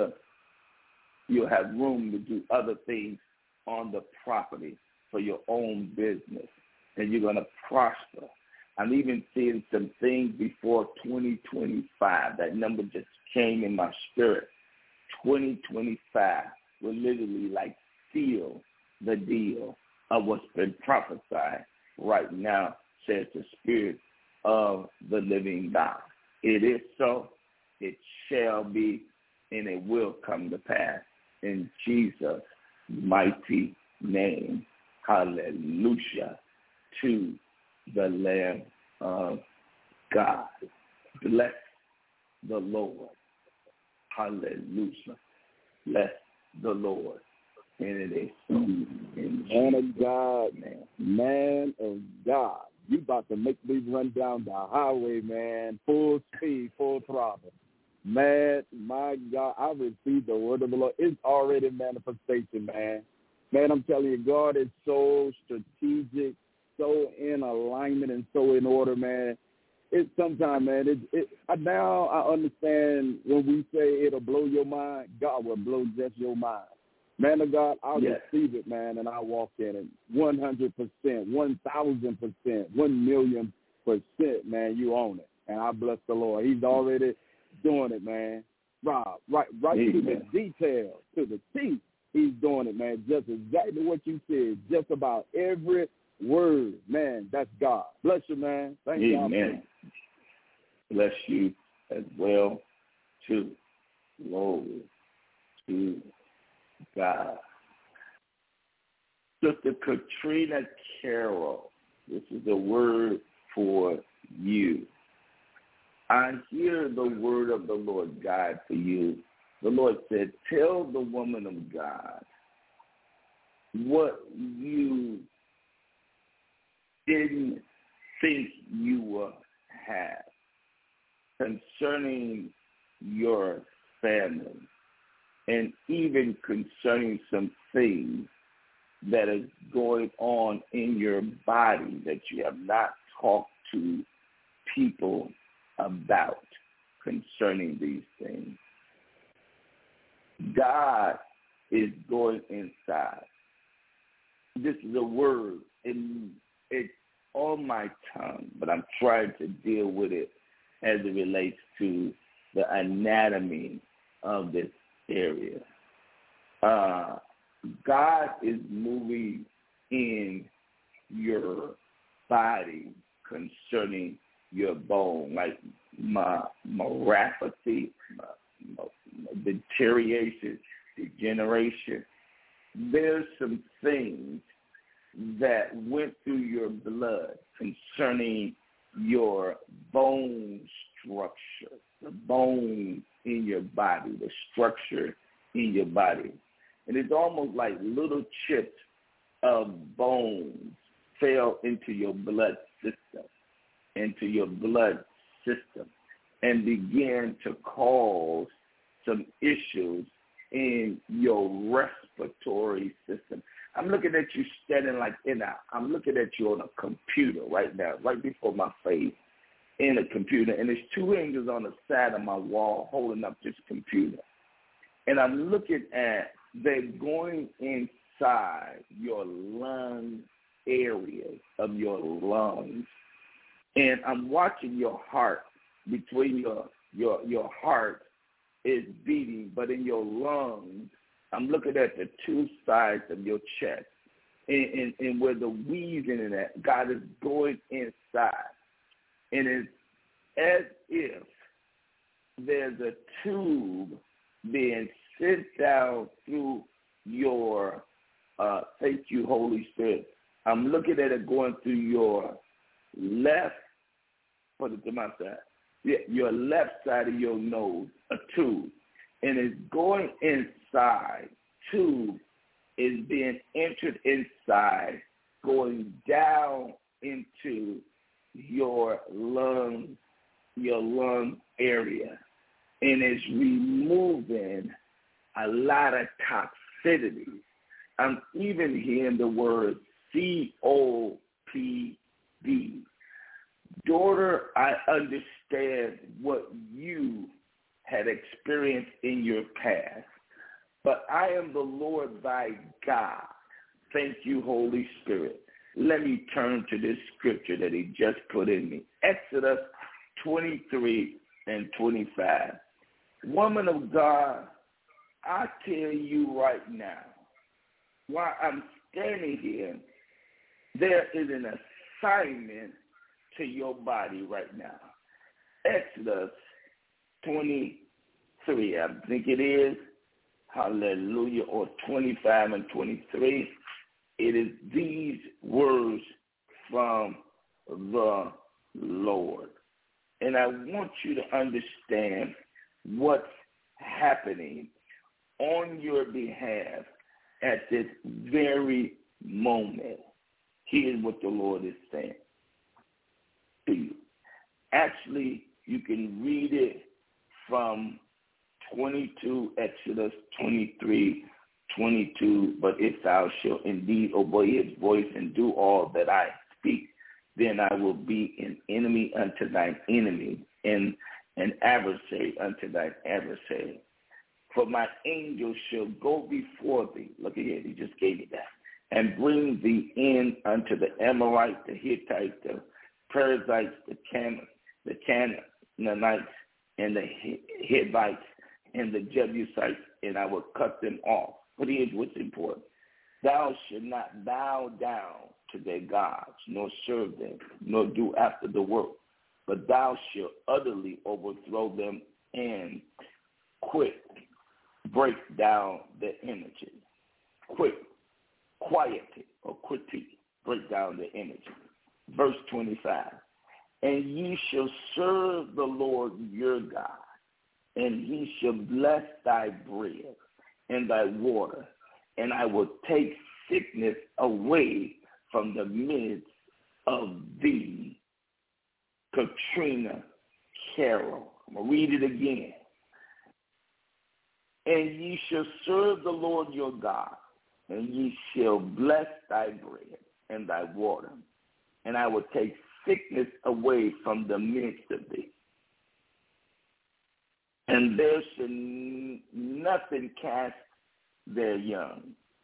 room to do other things on the property for your own business. And you're going to prosper. I'm even seeing some things before 2025. That number just came in my spirit. 2025 will literally like seal the deal of what's been prophesied right now, says the Spirit of the living God. It is so, it shall be, and it will come to pass in Jesus' mighty name. Hallelujah to the Lamb of God. Bless the Lord. Hallelujah. Bless the Lord. And it is so. Man of God, man of God. You about to make me run down the highway, man. Full speed, full throttle. Man, my God, I received the word of the Lord. It's already manifestation, man. Man, I'm telling you, God is so strategic, so in alignment and so in order, man. It's sometimes, man, now I understand when we say it'll blow your mind, God will blow just your mind. Man of God, I'll receive it, man, and I'll walk in it 100%, 1,000%, 1,000,000%, man. You own it, and I bless the Lord. He's already doing it, man. Rob, right to the detail, to the T. He's doing it, man. Just exactly what you said. Just about every word, man. That's God. Bless you, man. Thank you. Amen. Bless you as well, too. Glory to God. Sister Katrina Carroll, this is a word for you. I hear the word of the Lord God for you. The Lord said, tell the woman of God what you didn't think you would have concerning your family, and even concerning some things that is going on in your body that you have not talked to people about concerning these things. God is going inside. This is a word, and it's on my tongue, but I'm trying to deal with it as it relates to the anatomy of this area. God is moving in your body concerning your bone, like neuropathy, deterioration, degeneration. There's some things that went through your blood concerning your bone structure, the bone in your body, the structure in your body. And it's almost like little chips of bones fell into your blood system, and began to cause some issues in your respiratory system. I'm looking at you standing I'm looking at you on a computer right now, right before my face, in a computer, and there's two angels on the side of my wall holding up this computer. And I'm looking at, they're going inside your lung areas of your lungs. And I'm watching your heart, between your heart is beating, but in your lungs, I'm looking at the two sides of your chest. And where the wheezing in that, God is going inside. And it's as if there's a tube being sent down through your, thank you, Holy Spirit. I'm looking at it going through your left, put it to my side, your left side of your nose, a tube. And it's going inside. Tube is being entered inside, going down into your lung area, and it's removing a lot of toxicity. I'm even hearing the word COPD. Daughter, I understand what you had experienced in your past, but I am the Lord thy God. Thank you, Holy Spirit. Let me turn to this scripture that he just put in me. Exodus 23 and 25. Woman of God, I tell you right now, while I'm standing here There is an assignment to your body right now. Exodus 23, I think it is, hallelujah, or 25 and 23. It is these words from the Lord. And I want you to understand what's happening on your behalf at this very moment. Here's what the Lord is saying to you. Actually, you can read it from 22, Exodus 23, 22. But if thou shalt indeed obey his voice and do all that I speak, then I will be an enemy unto thine enemy and an adversary unto thine adversary. For my angel shall go before thee. Look at here, he just gave you that. And bring thee in unto the Amorite, the Hittite, the Perizzites, the Canaanites, and the Hivites, and the Jebusites, and I will cut them off. But here's what's important. Thou shalt not bow down to their gods, nor serve them, nor do after the work. But thou shalt utterly overthrow them and break down their images. Break down their images. Verse 25. And ye shall serve the Lord your God, and he shall bless thy bread and thy water, and I will take sickness away from the midst of thee. Katrina Carroll. I'm going to read it again. And ye shall serve the Lord your God, and ye shall bless thy bread and thy water, and I will take sickness away from the midst of thee. And there shall nothing cast their young,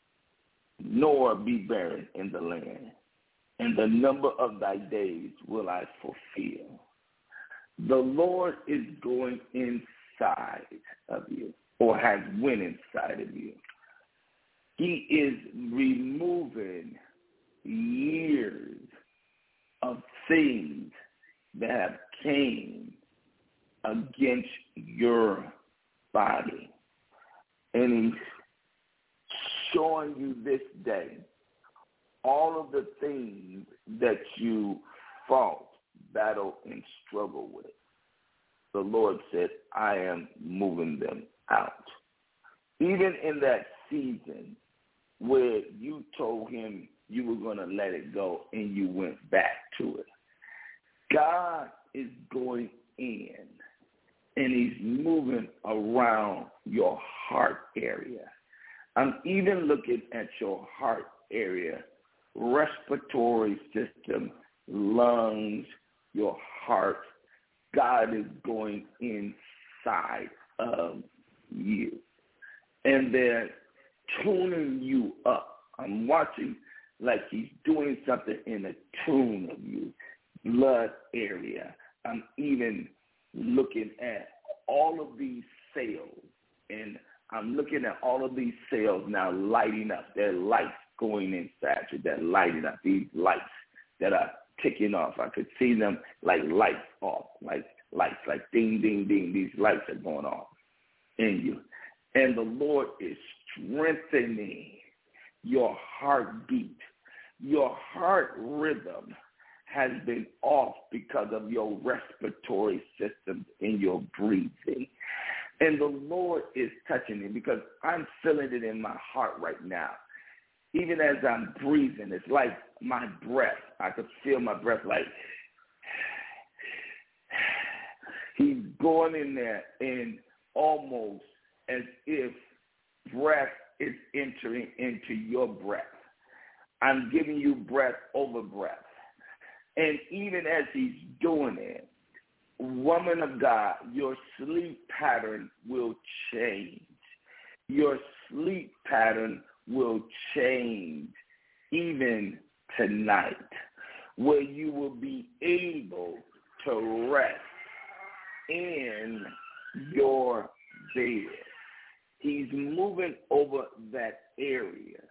nor be barren in the land. And the number of thy days will I fulfill. The Lord is going inside of you, or has went inside of you. He is removing years of things that have came against your body. And he's showing you this day all of the things that you fought, battle, and struggle with. The Lord said, I am moving them out. Even in that season where you told him you were going to let it go and you went back to it, God is going in and he's moving around your heart area. I'm even looking at your heart area, respiratory system, lungs, your heart. God is going inside of you. And they're tuning you up. I'm watching like he's doing something in the tune of you, blood area. I'm even looking at all of these cells, and I'm looking at all of these cells now lighting up. There are lights going inside you that lighting up, these lights that are ticking off. I could see them like lights off, like lights, like ding, ding, ding. These lights are going off in you. And the Lord is strengthening your heartbeat. Your heart rhythm has been off because of your respiratory system and your breathing. And the Lord is touching it because I'm feeling it in my heart right now. Even as I'm breathing, it's like my breath. I could feel my breath like he's going in there and almost as if breath is entering into your breath. I'm giving you breath over breath. And even as he's doing it, woman of God, your sleep pattern will change. Your sleep pattern will change even tonight, where you will be able to rest in your bed. He's moving over that area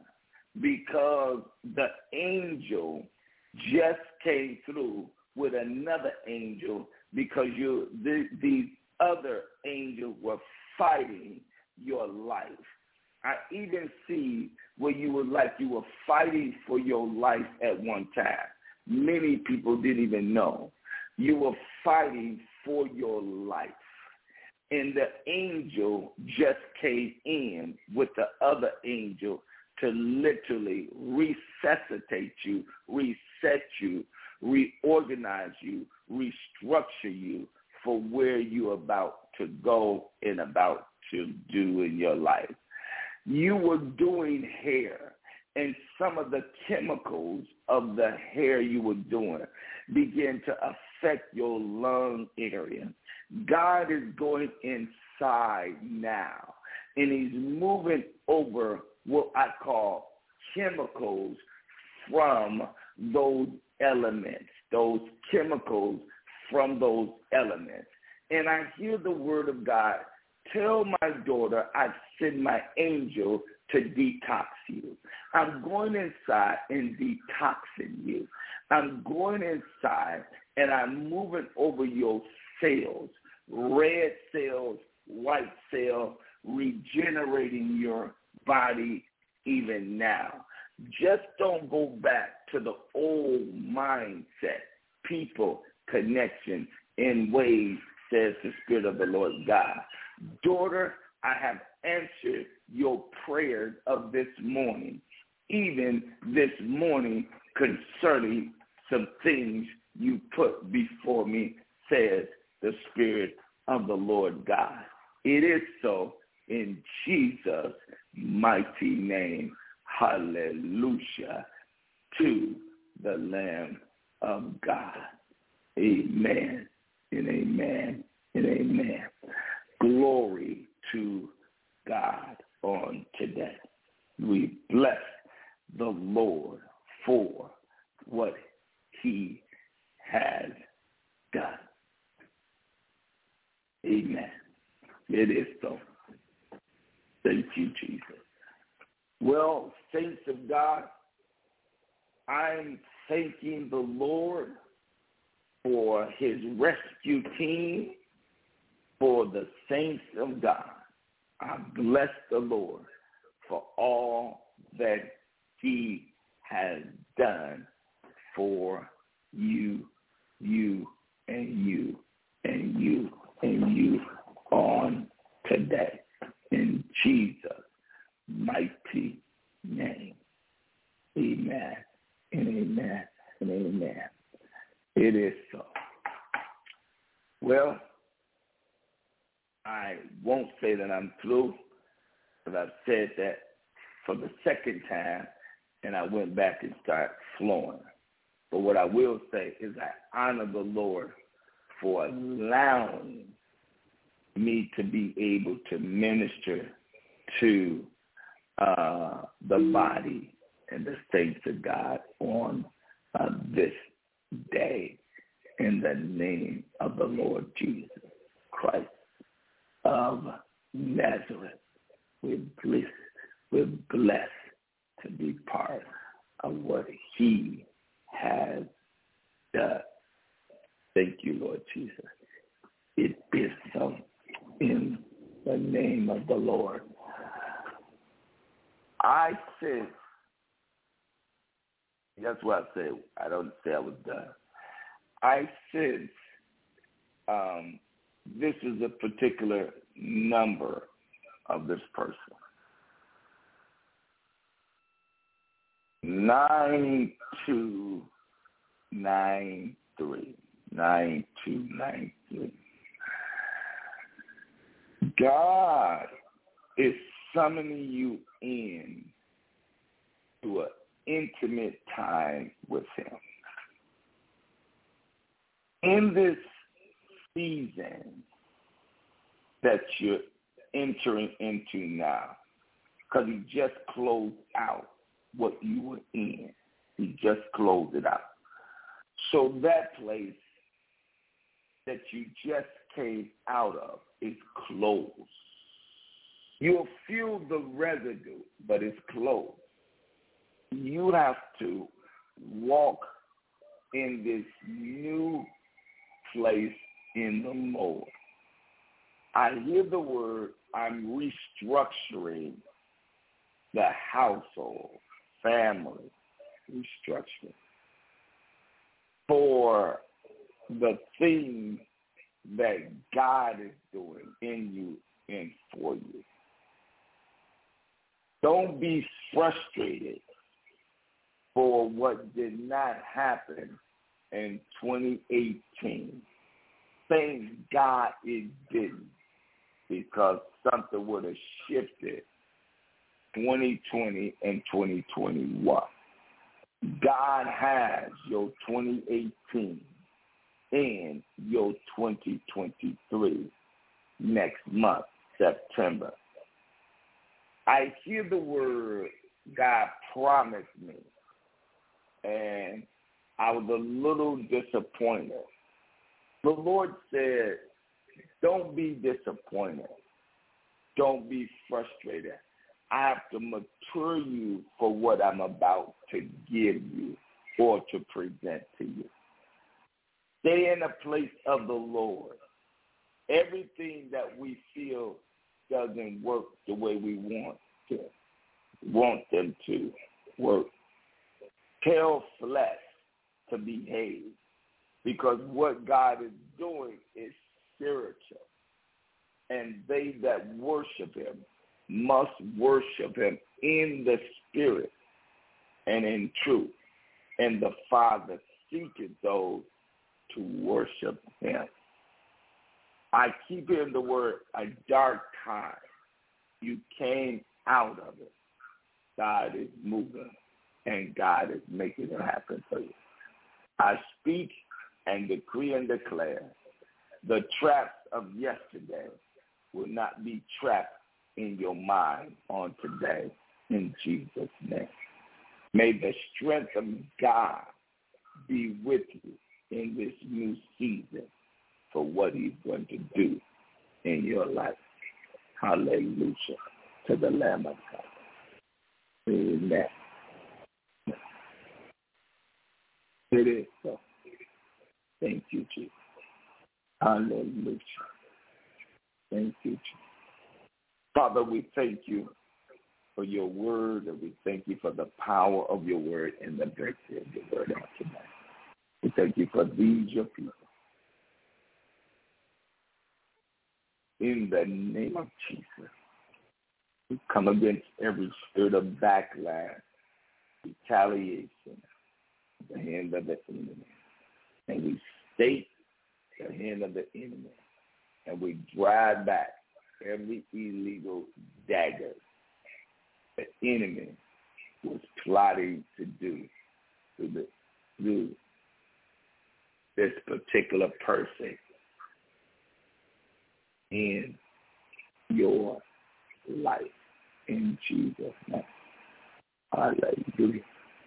because the angel just came through with another angel because these other angels were fighting your life. I even see where you were fighting for your life at one time. Many people didn't even know. You were fighting for your life. And the angel just came in with the other angel to literally resuscitate you, reset you, reorganize you, restructure you for where you're about to go and about to do in your life. You were doing hair, and some of the chemicals of the hair you were doing began to affect your lung area. God is going inside now, and he's moving over what I call chemicals from those elements, those chemicals from those elements. And I hear the word of God, tell my daughter I've sent my angel to detox you. I'm going inside and detoxing you. I'm going inside and I'm moving over your cells, red cells, white cells, regenerating your body even now. Just don't go back to the old mindset, people, connection, in ways, says the Spirit of the Lord God. Daughter, I have answered your prayers of this morning, even this morning concerning some things you put before me, says the Spirit of the Lord God. It is so in Jesus' mighty name. Hallelujah to the Lamb of God. Amen and amen and amen. Glory to God on today. We bless the Lord for what he has done. Amen. It is so. Thank you, Jesus. Well, saints of God, I'm thanking the Lord for his rescue team, for the saints of God. I bless the Lord for all that he has done for you, you, and you, and you, and you on today. In Jesus' mighty name. Amen and amen and amen. It is so. Well, I won't say that I'm through, but I've said that for the second time, and I went back and started flowing. But what I will say is I honor the Lord for allowing me to be able to minister to the body and the saints of God on this day in the name of the Lord Jesus Christ of Nazareth. We're blessed to be part of what he has done. Thank you, Lord Jesus. It is so in the name of the Lord. I said, that's what I said. I don't say I was done. I said this is a particular number of this person. 9293. 9293. God is summoning you in to an intimate time with him. In this season that you're entering into now, because he just closed out what you were in. He just closed it out. So that place that you just came out of is closed. You'll feel the residue, but it's closed. you have to walk in this new place in the Lord. I hear the word, I'm restructuring the household, family, restructuring for the things that God is doing in you and for you. Don't be frustrated for what did not happen in 2018. Thank God it didn't, because something would have shifted 2020 and 2021. God has your 2018 and your 2023 next month, September. I hear the word God promised me, and I was a little disappointed. The Lord said, don't be disappointed. Don't be frustrated. I have to mature you for what I'm about to give you or to present to you. Stay in the place of the Lord. Everything that we feel doesn't work the way we want them to work. Tell flesh to behave, because what God is doing is spiritual. And they that worship him must worship him in the spirit and in truth. And the Father seeketh those to worship him. I keep hearing the word, a dark time. You came out of it. God is moving, and God is making it happen for you. I speak and decree and declare the traps of yesterday will not be trapped in your mind on today, in Jesus' name. May the strength of God be with you in this new season for what he's going to do in your life. Hallelujah to the Lamb of God. Amen. It is so. Thank you, Jesus. Hallelujah. Thank you, Jesus. Father, we thank you for your word, and we thank you for the power of your word and the breakthrough of your word on tonight. We thank you for these, your people. In the name of Jesus, we come against every spirit of backlash, retaliation, the hand of the enemy. And we state the hand of the enemy. And we drive back every illegal dagger the enemy was plotting to do to this particular person in your life. In Jesus' name. Hallelujah.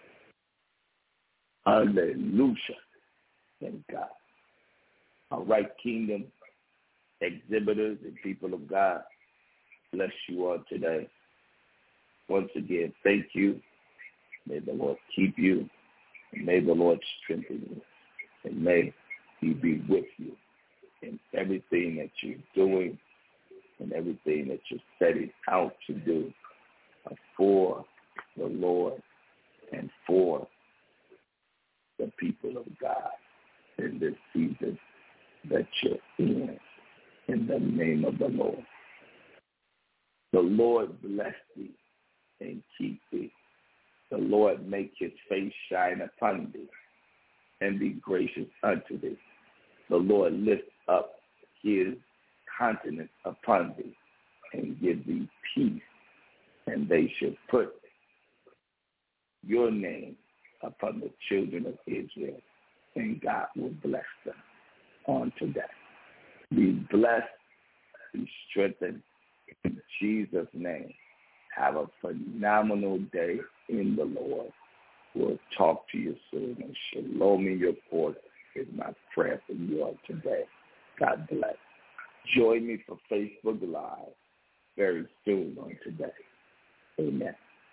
Hallelujah. Thank God. All right, kingdom exhibitors and people of God, bless you all today. Once again, thank you. May the Lord keep you. And may the Lord strengthen you. And may he be with you in everything that you're doing and everything that you're setting out to do for the Lord and for the people of God in this season that you're in the name of the Lord. The Lord bless thee and keep thee. The Lord make his face shine upon thee and be gracious unto thee. The Lord lift up his countenance upon thee and give thee peace. And they should put your name upon the children of Israel, and God will bless them on today. Be blessed, be strengthened in Jesus' name. Have a phenomenal day in the Lord. We'll talk to you soon. And shalom in your court is my prayer for you all today. God bless. Join me for Facebook Live very soon on today. Amen.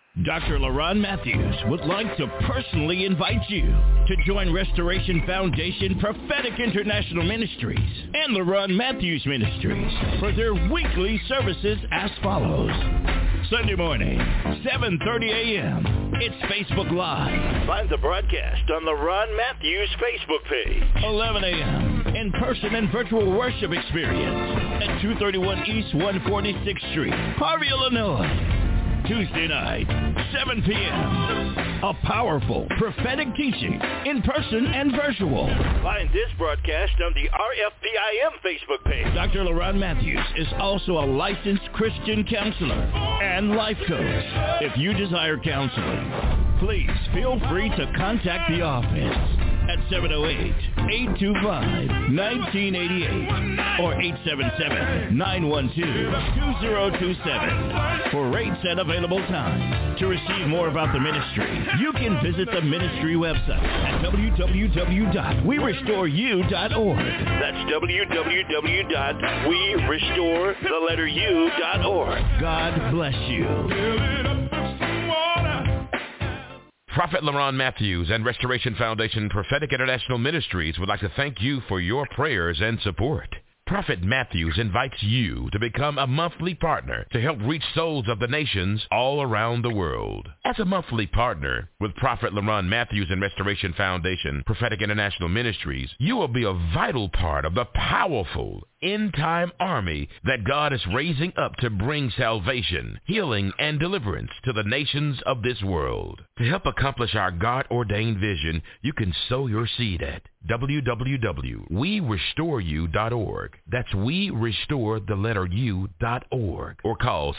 Dr. LaRon Matthews would like to personally invite you to join Restoration Foundation Prophetic International Ministries and LaRon Matthews Ministries for their weekly services as follows. Sunday morning, 7:30 a.m. It's Facebook Live. Find the broadcast on LaRon Matthews Facebook page. 11 a.m. in-person and virtual worship experience at 231 East 146th Street, Harvey, Illinois. Tuesday night, 7 p.m. A powerful prophetic teaching in person and virtual. Find this broadcast on the RFPIM Facebook page. Dr. LaRon Matthews is also a licensed Christian counselor and life coach. If you desire counseling, please feel free to contact the office at 708-825-1988 or 877-912-2027 for rates and available times. To receive more about the ministry, you can visit the ministry website at www.werestoreyou.org. That's www.werestoreyou.org. God bless you. Prophet LaRon Matthews and Restoration Foundation Prophetic International Ministries would like to thank you for your prayers and support. Prophet Matthews invites you to become a monthly partner to help reach souls of the nations all around the world. As a monthly partner with Prophet LaRon Matthews and Restoration Foundation Prophetic International Ministries, you will be a vital part of the powerful end-time army that God is raising up to bring salvation, healing, and deliverance to the nations of this world. To help accomplish our God-ordained vision, you can sow your seed at www.werestoreyou.org. That's werestoreyou.org. Or call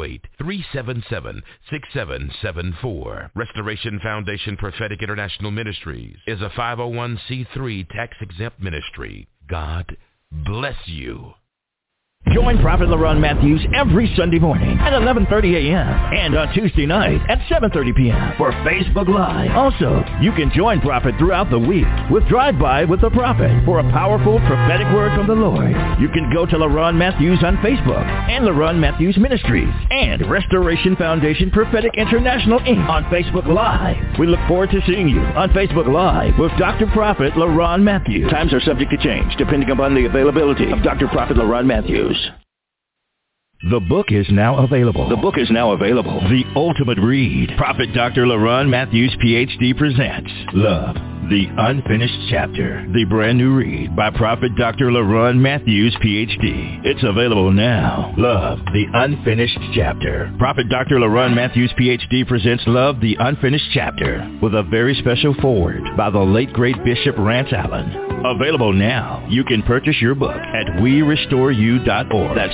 708-377-6774. Restoration Foundation Prophetic International Ministries is a 501c3 tax-exempt ministry. God bless you. Join Prophet LaRon Matthews every Sunday morning at 11:30 a.m. and on Tuesday night at 7:30 p.m. for Facebook Live. Also, you can join Prophet throughout the week with Drive-By with the Prophet for a powerful prophetic word from the Lord. You can go to LaRon Matthews on Facebook and LaRon Matthews Ministries and Restoration Foundation Prophetic International Inc. on Facebook Live. We look forward to seeing you on Facebook Live with Dr. Prophet LaRon Matthews. Times are subject to change depending upon the availability of Dr. Prophet LaRon Matthews. The book is now available. The Ultimate Read. Prophet Dr. LaRon Matthews, Ph.D. presents Love, the Unfinished Chapter. The brand new read by Prophet Dr. LaRon Matthews, Ph.D. It's available now. Love, the Unfinished Chapter. Prophet Dr. LaRon Matthews, Ph.D. presents Love, the Unfinished Chapter with a very special foreword by the late great Bishop Rance Allen. Available now. You can purchase your book at werestoreyou.org. That's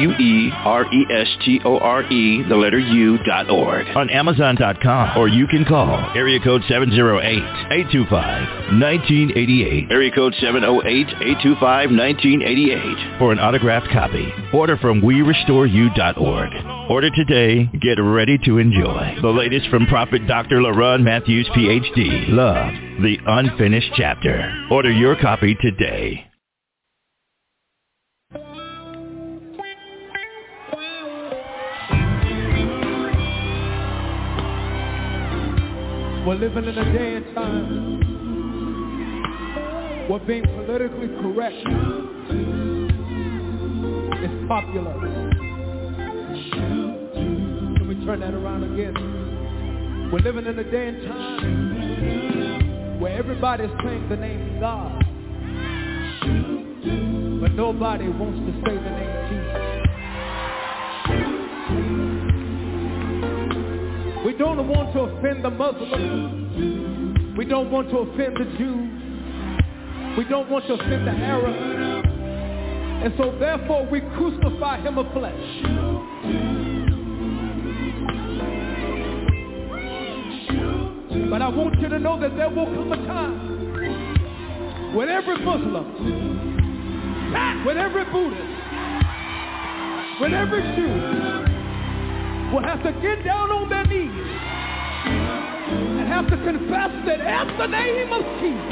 WERESTORE, on Amazon.com, or you can call area code 708-825-1988. Area code 708-825-1988 for an autographed copy. Order from werestoreyou.org. Order today. Get ready to enjoy the latest from Prophet Dr. LaRon Matthews, Ph.D. Love, the Unfinished Chapter. Order your copy today. We're living in a day and time where being politically correct is popular. Let me turn that around again. We're living in a day and time where everybody's saying the name God, but nobody wants to say the name Jesus. We don't want to offend the Muslims. We don't want to offend the Jews. We don't want to offend the Arabs. And so therefore we crucify him of flesh. But I want you to know that there will come a time when every Muslim, when every Buddhist, when every Jew will have to get down on their knees and have to confess that at the name of Jesus,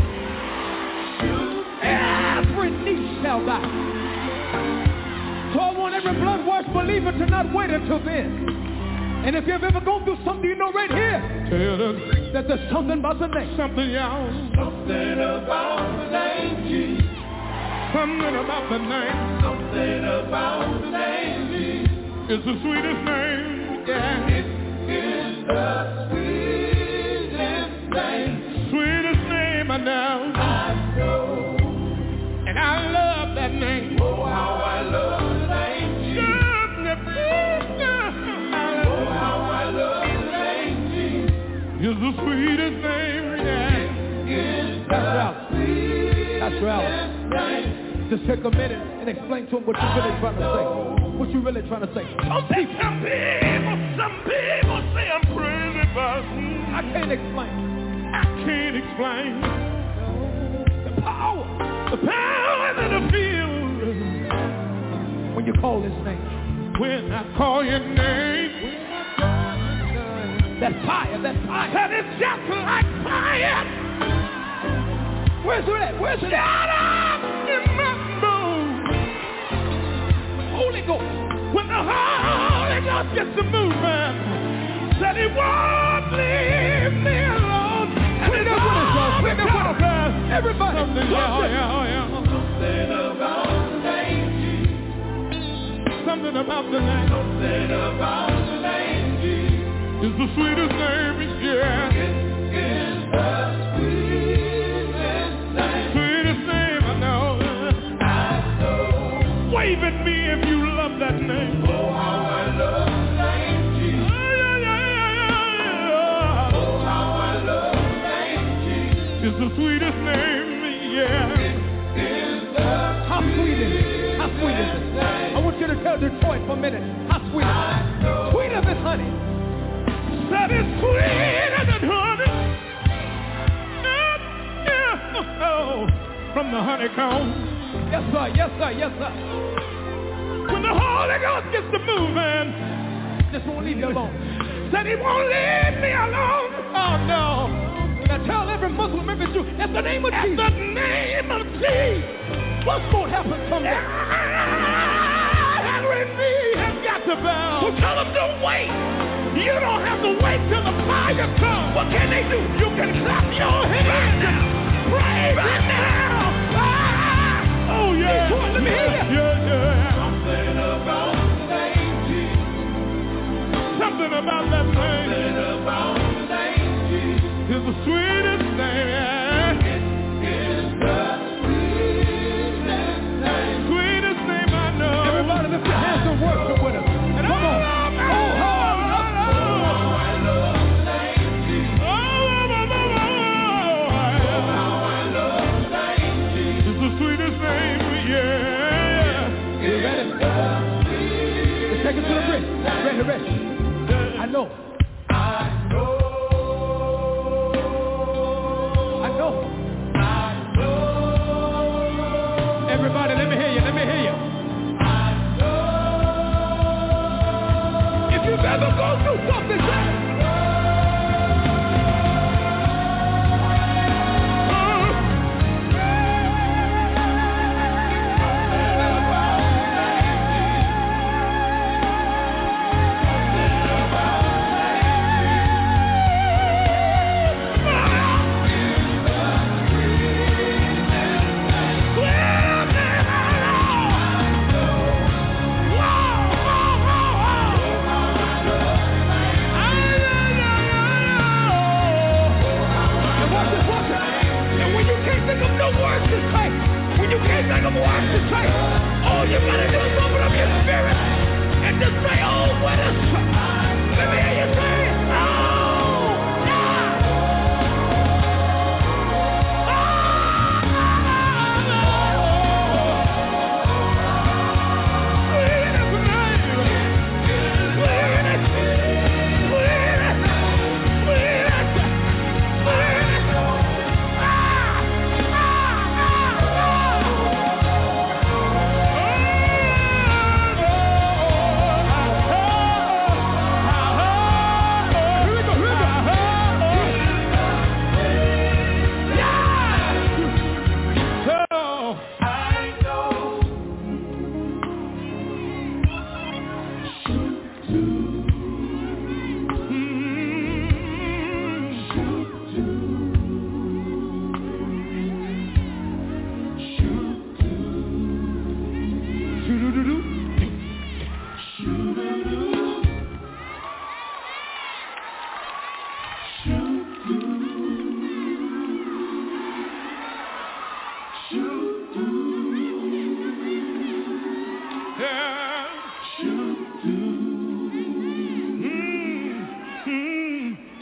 every knee shall bow. So I want every blood-washed believer to not wait until then, And if you've ever gone through something, you know right here, tell us that there's something about the name. Something, y'all. Something about the name Jesus. Something about the name. Something about the name Jesus. It's the sweetest name. Yeah. It is the sweetest name. Sweetest name I know. I know. And I love that name. Oh, how I love the name Jesus. Is the sweetest name, yeah. That's right. Just take a minute and explain to him what you're really trying to say. What you really trying to say. Some people say I'm crazy, but I can't explain. I can't explain the power that I feel when you call his name. When I call your name. That fire. That is just like fire. Where's it at? Shut up in my bones. Holy Ghost. When the Holy Ghost gets to moving, that he won't leave me alone. Put it up with us, everybody. Something about the name. Something about the name. Something about the name. It's the sweetest name, yeah. It is the sweetest name. Sweetest name I know. Wave at me if you love that name. Oh, how I love the name, Jesus. Oh, how I love the name, Jesus. It's the sweetest name, yeah. It is the how sweet is it? How sweet is it? I want you to tell Detroit for a minute. How sweet is it? Sweeter than honey. That is sweeter than honey. From the honeycomb. Yes, sir. When the Holy Ghost gets to moving, just won't leave you alone. Said he won't leave me alone. Oh, no. Now tell every Muslim, every Jew, at the name of Jesus. At the name of Jesus. What's going to happen someday? Every knee has got to bow. So tell them don't wait. You don't have to wait till the fire comes. What can they do? You can clap your hands and pray right now. Oh, yeah. Let me hear you. Yeah. Something about the name Jesus. Something about that name. Something about the name Jesus. It's the sweetest name, yeah. It is the sweetest name. Sweetest name I know. Everybody lift your hands and worship with us. And come on. Take it to the bridge. Ready. I know.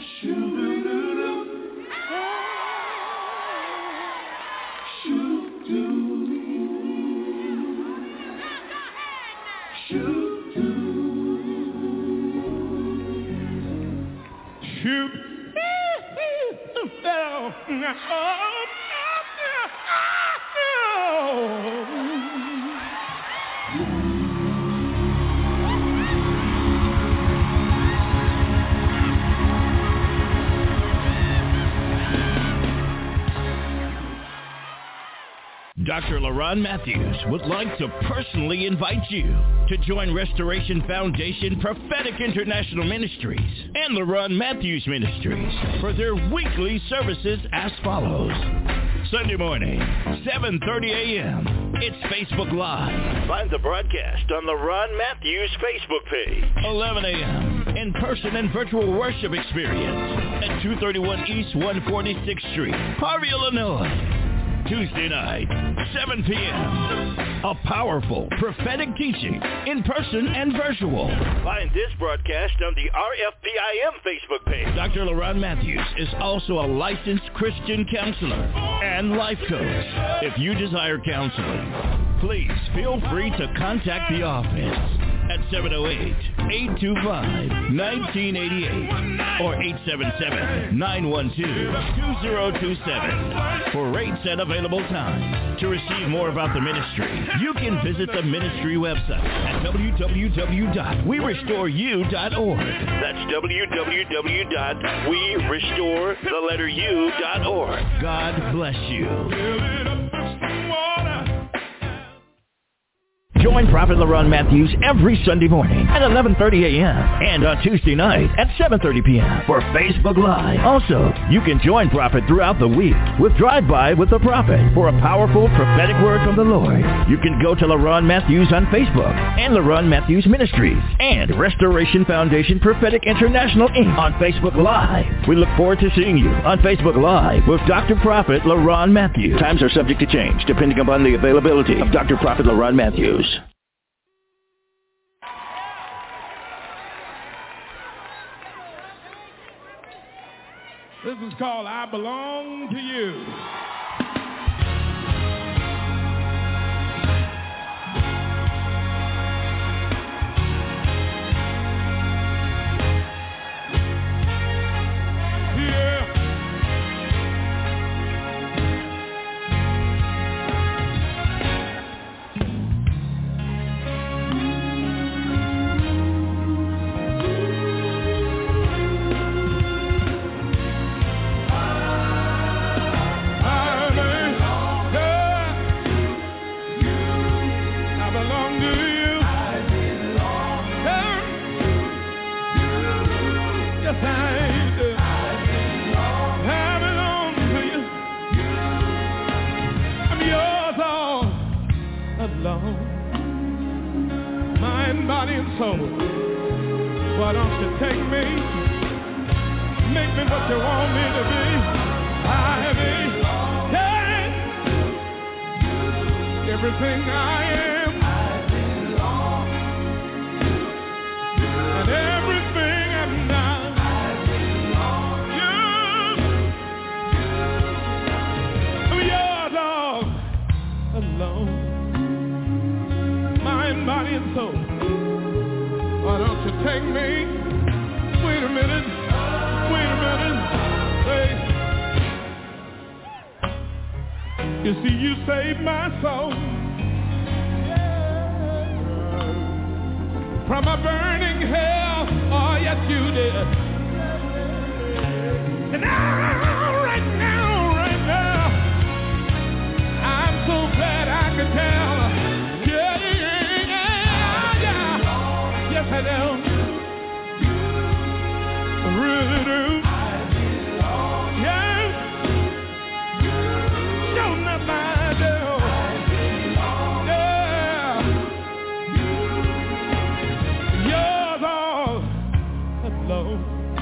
Dr. LaRon Matthews would like to personally invite you to join Restoration Foundation Prophetic International Ministries and LaRon Matthews Ministries for their weekly services as follows. Sunday morning, 7:30 a.m. It's Facebook Live. Find the broadcast on LaRon Matthews Facebook page. 11 a.m. in-person and virtual worship experience at 231 East 146th Street, Harvey, Illinois. Tuesday night, 7 p.m. A powerful prophetic teaching in person and virtual. Find this broadcast on the RFPIM Facebook page. Dr. LaRon Matthews is also a licensed Christian counselor and life coach. If you desire counseling, please feel free to contact the office at 708-825-1988 or 877-912-2027 for rates and available times. To receive more about the ministry, you can visit the ministry website at www.werestoreyou.org. That's www.werestoreyou.org. God bless you. Join Prophet LaRon Matthews every Sunday morning at 11:30 a.m. and on Tuesday night at 7:30 p.m. for Facebook Live. Also, you can join Prophet throughout the week with Drive By with the Prophet for a powerful prophetic word from the Lord. You can go to LaRon Matthews on Facebook and LaRon Matthews Ministries and Restoration Foundation Prophetic International Inc. on Facebook Live. We look forward to seeing you on Facebook Live with Dr. Prophet LaRon Matthews. Times are subject to change depending upon the availability of Dr. Prophet LaRon Matthews. This is called I Belong to You. Mind, body, and soul. Why don't you take me, make me what you want me to be? I be everything I am, and everything I'm not. I'm yours all alone. Mind, body, and soul. Why don't you take me? Wait a minute. Wait. You see, you saved my soul from a burning hell. Oh, yes, you did. And now, right now, I'm so glad I could tell. Yes, I do. I really do. Yes. Show me my do. Yeah. Yours all alone.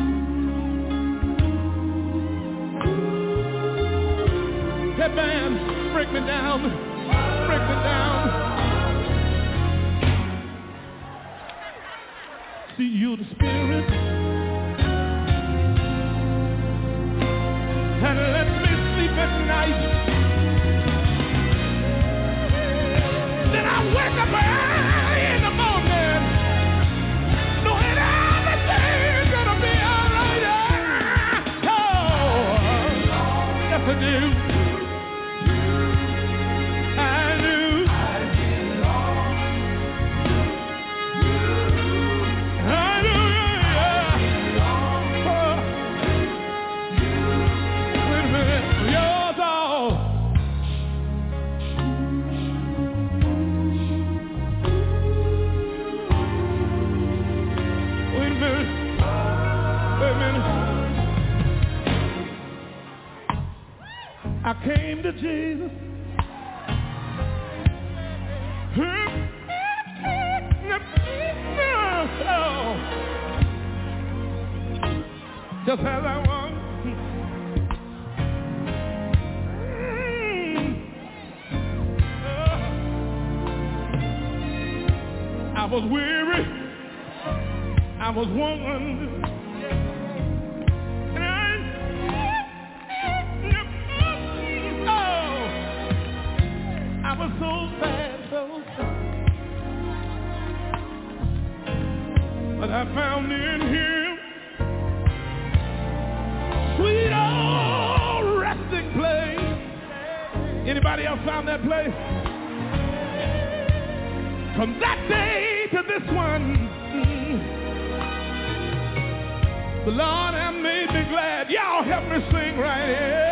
Hey, man, break me down. Break me down. See, you the spirit I came to Jesus. Just as I was. I was weary. I was worn. I was so sad, so sad. But I found in him sweet old resting place. Anybody else found that place? From that day to this one, the Lord has made me glad. Y'all help me sing right here.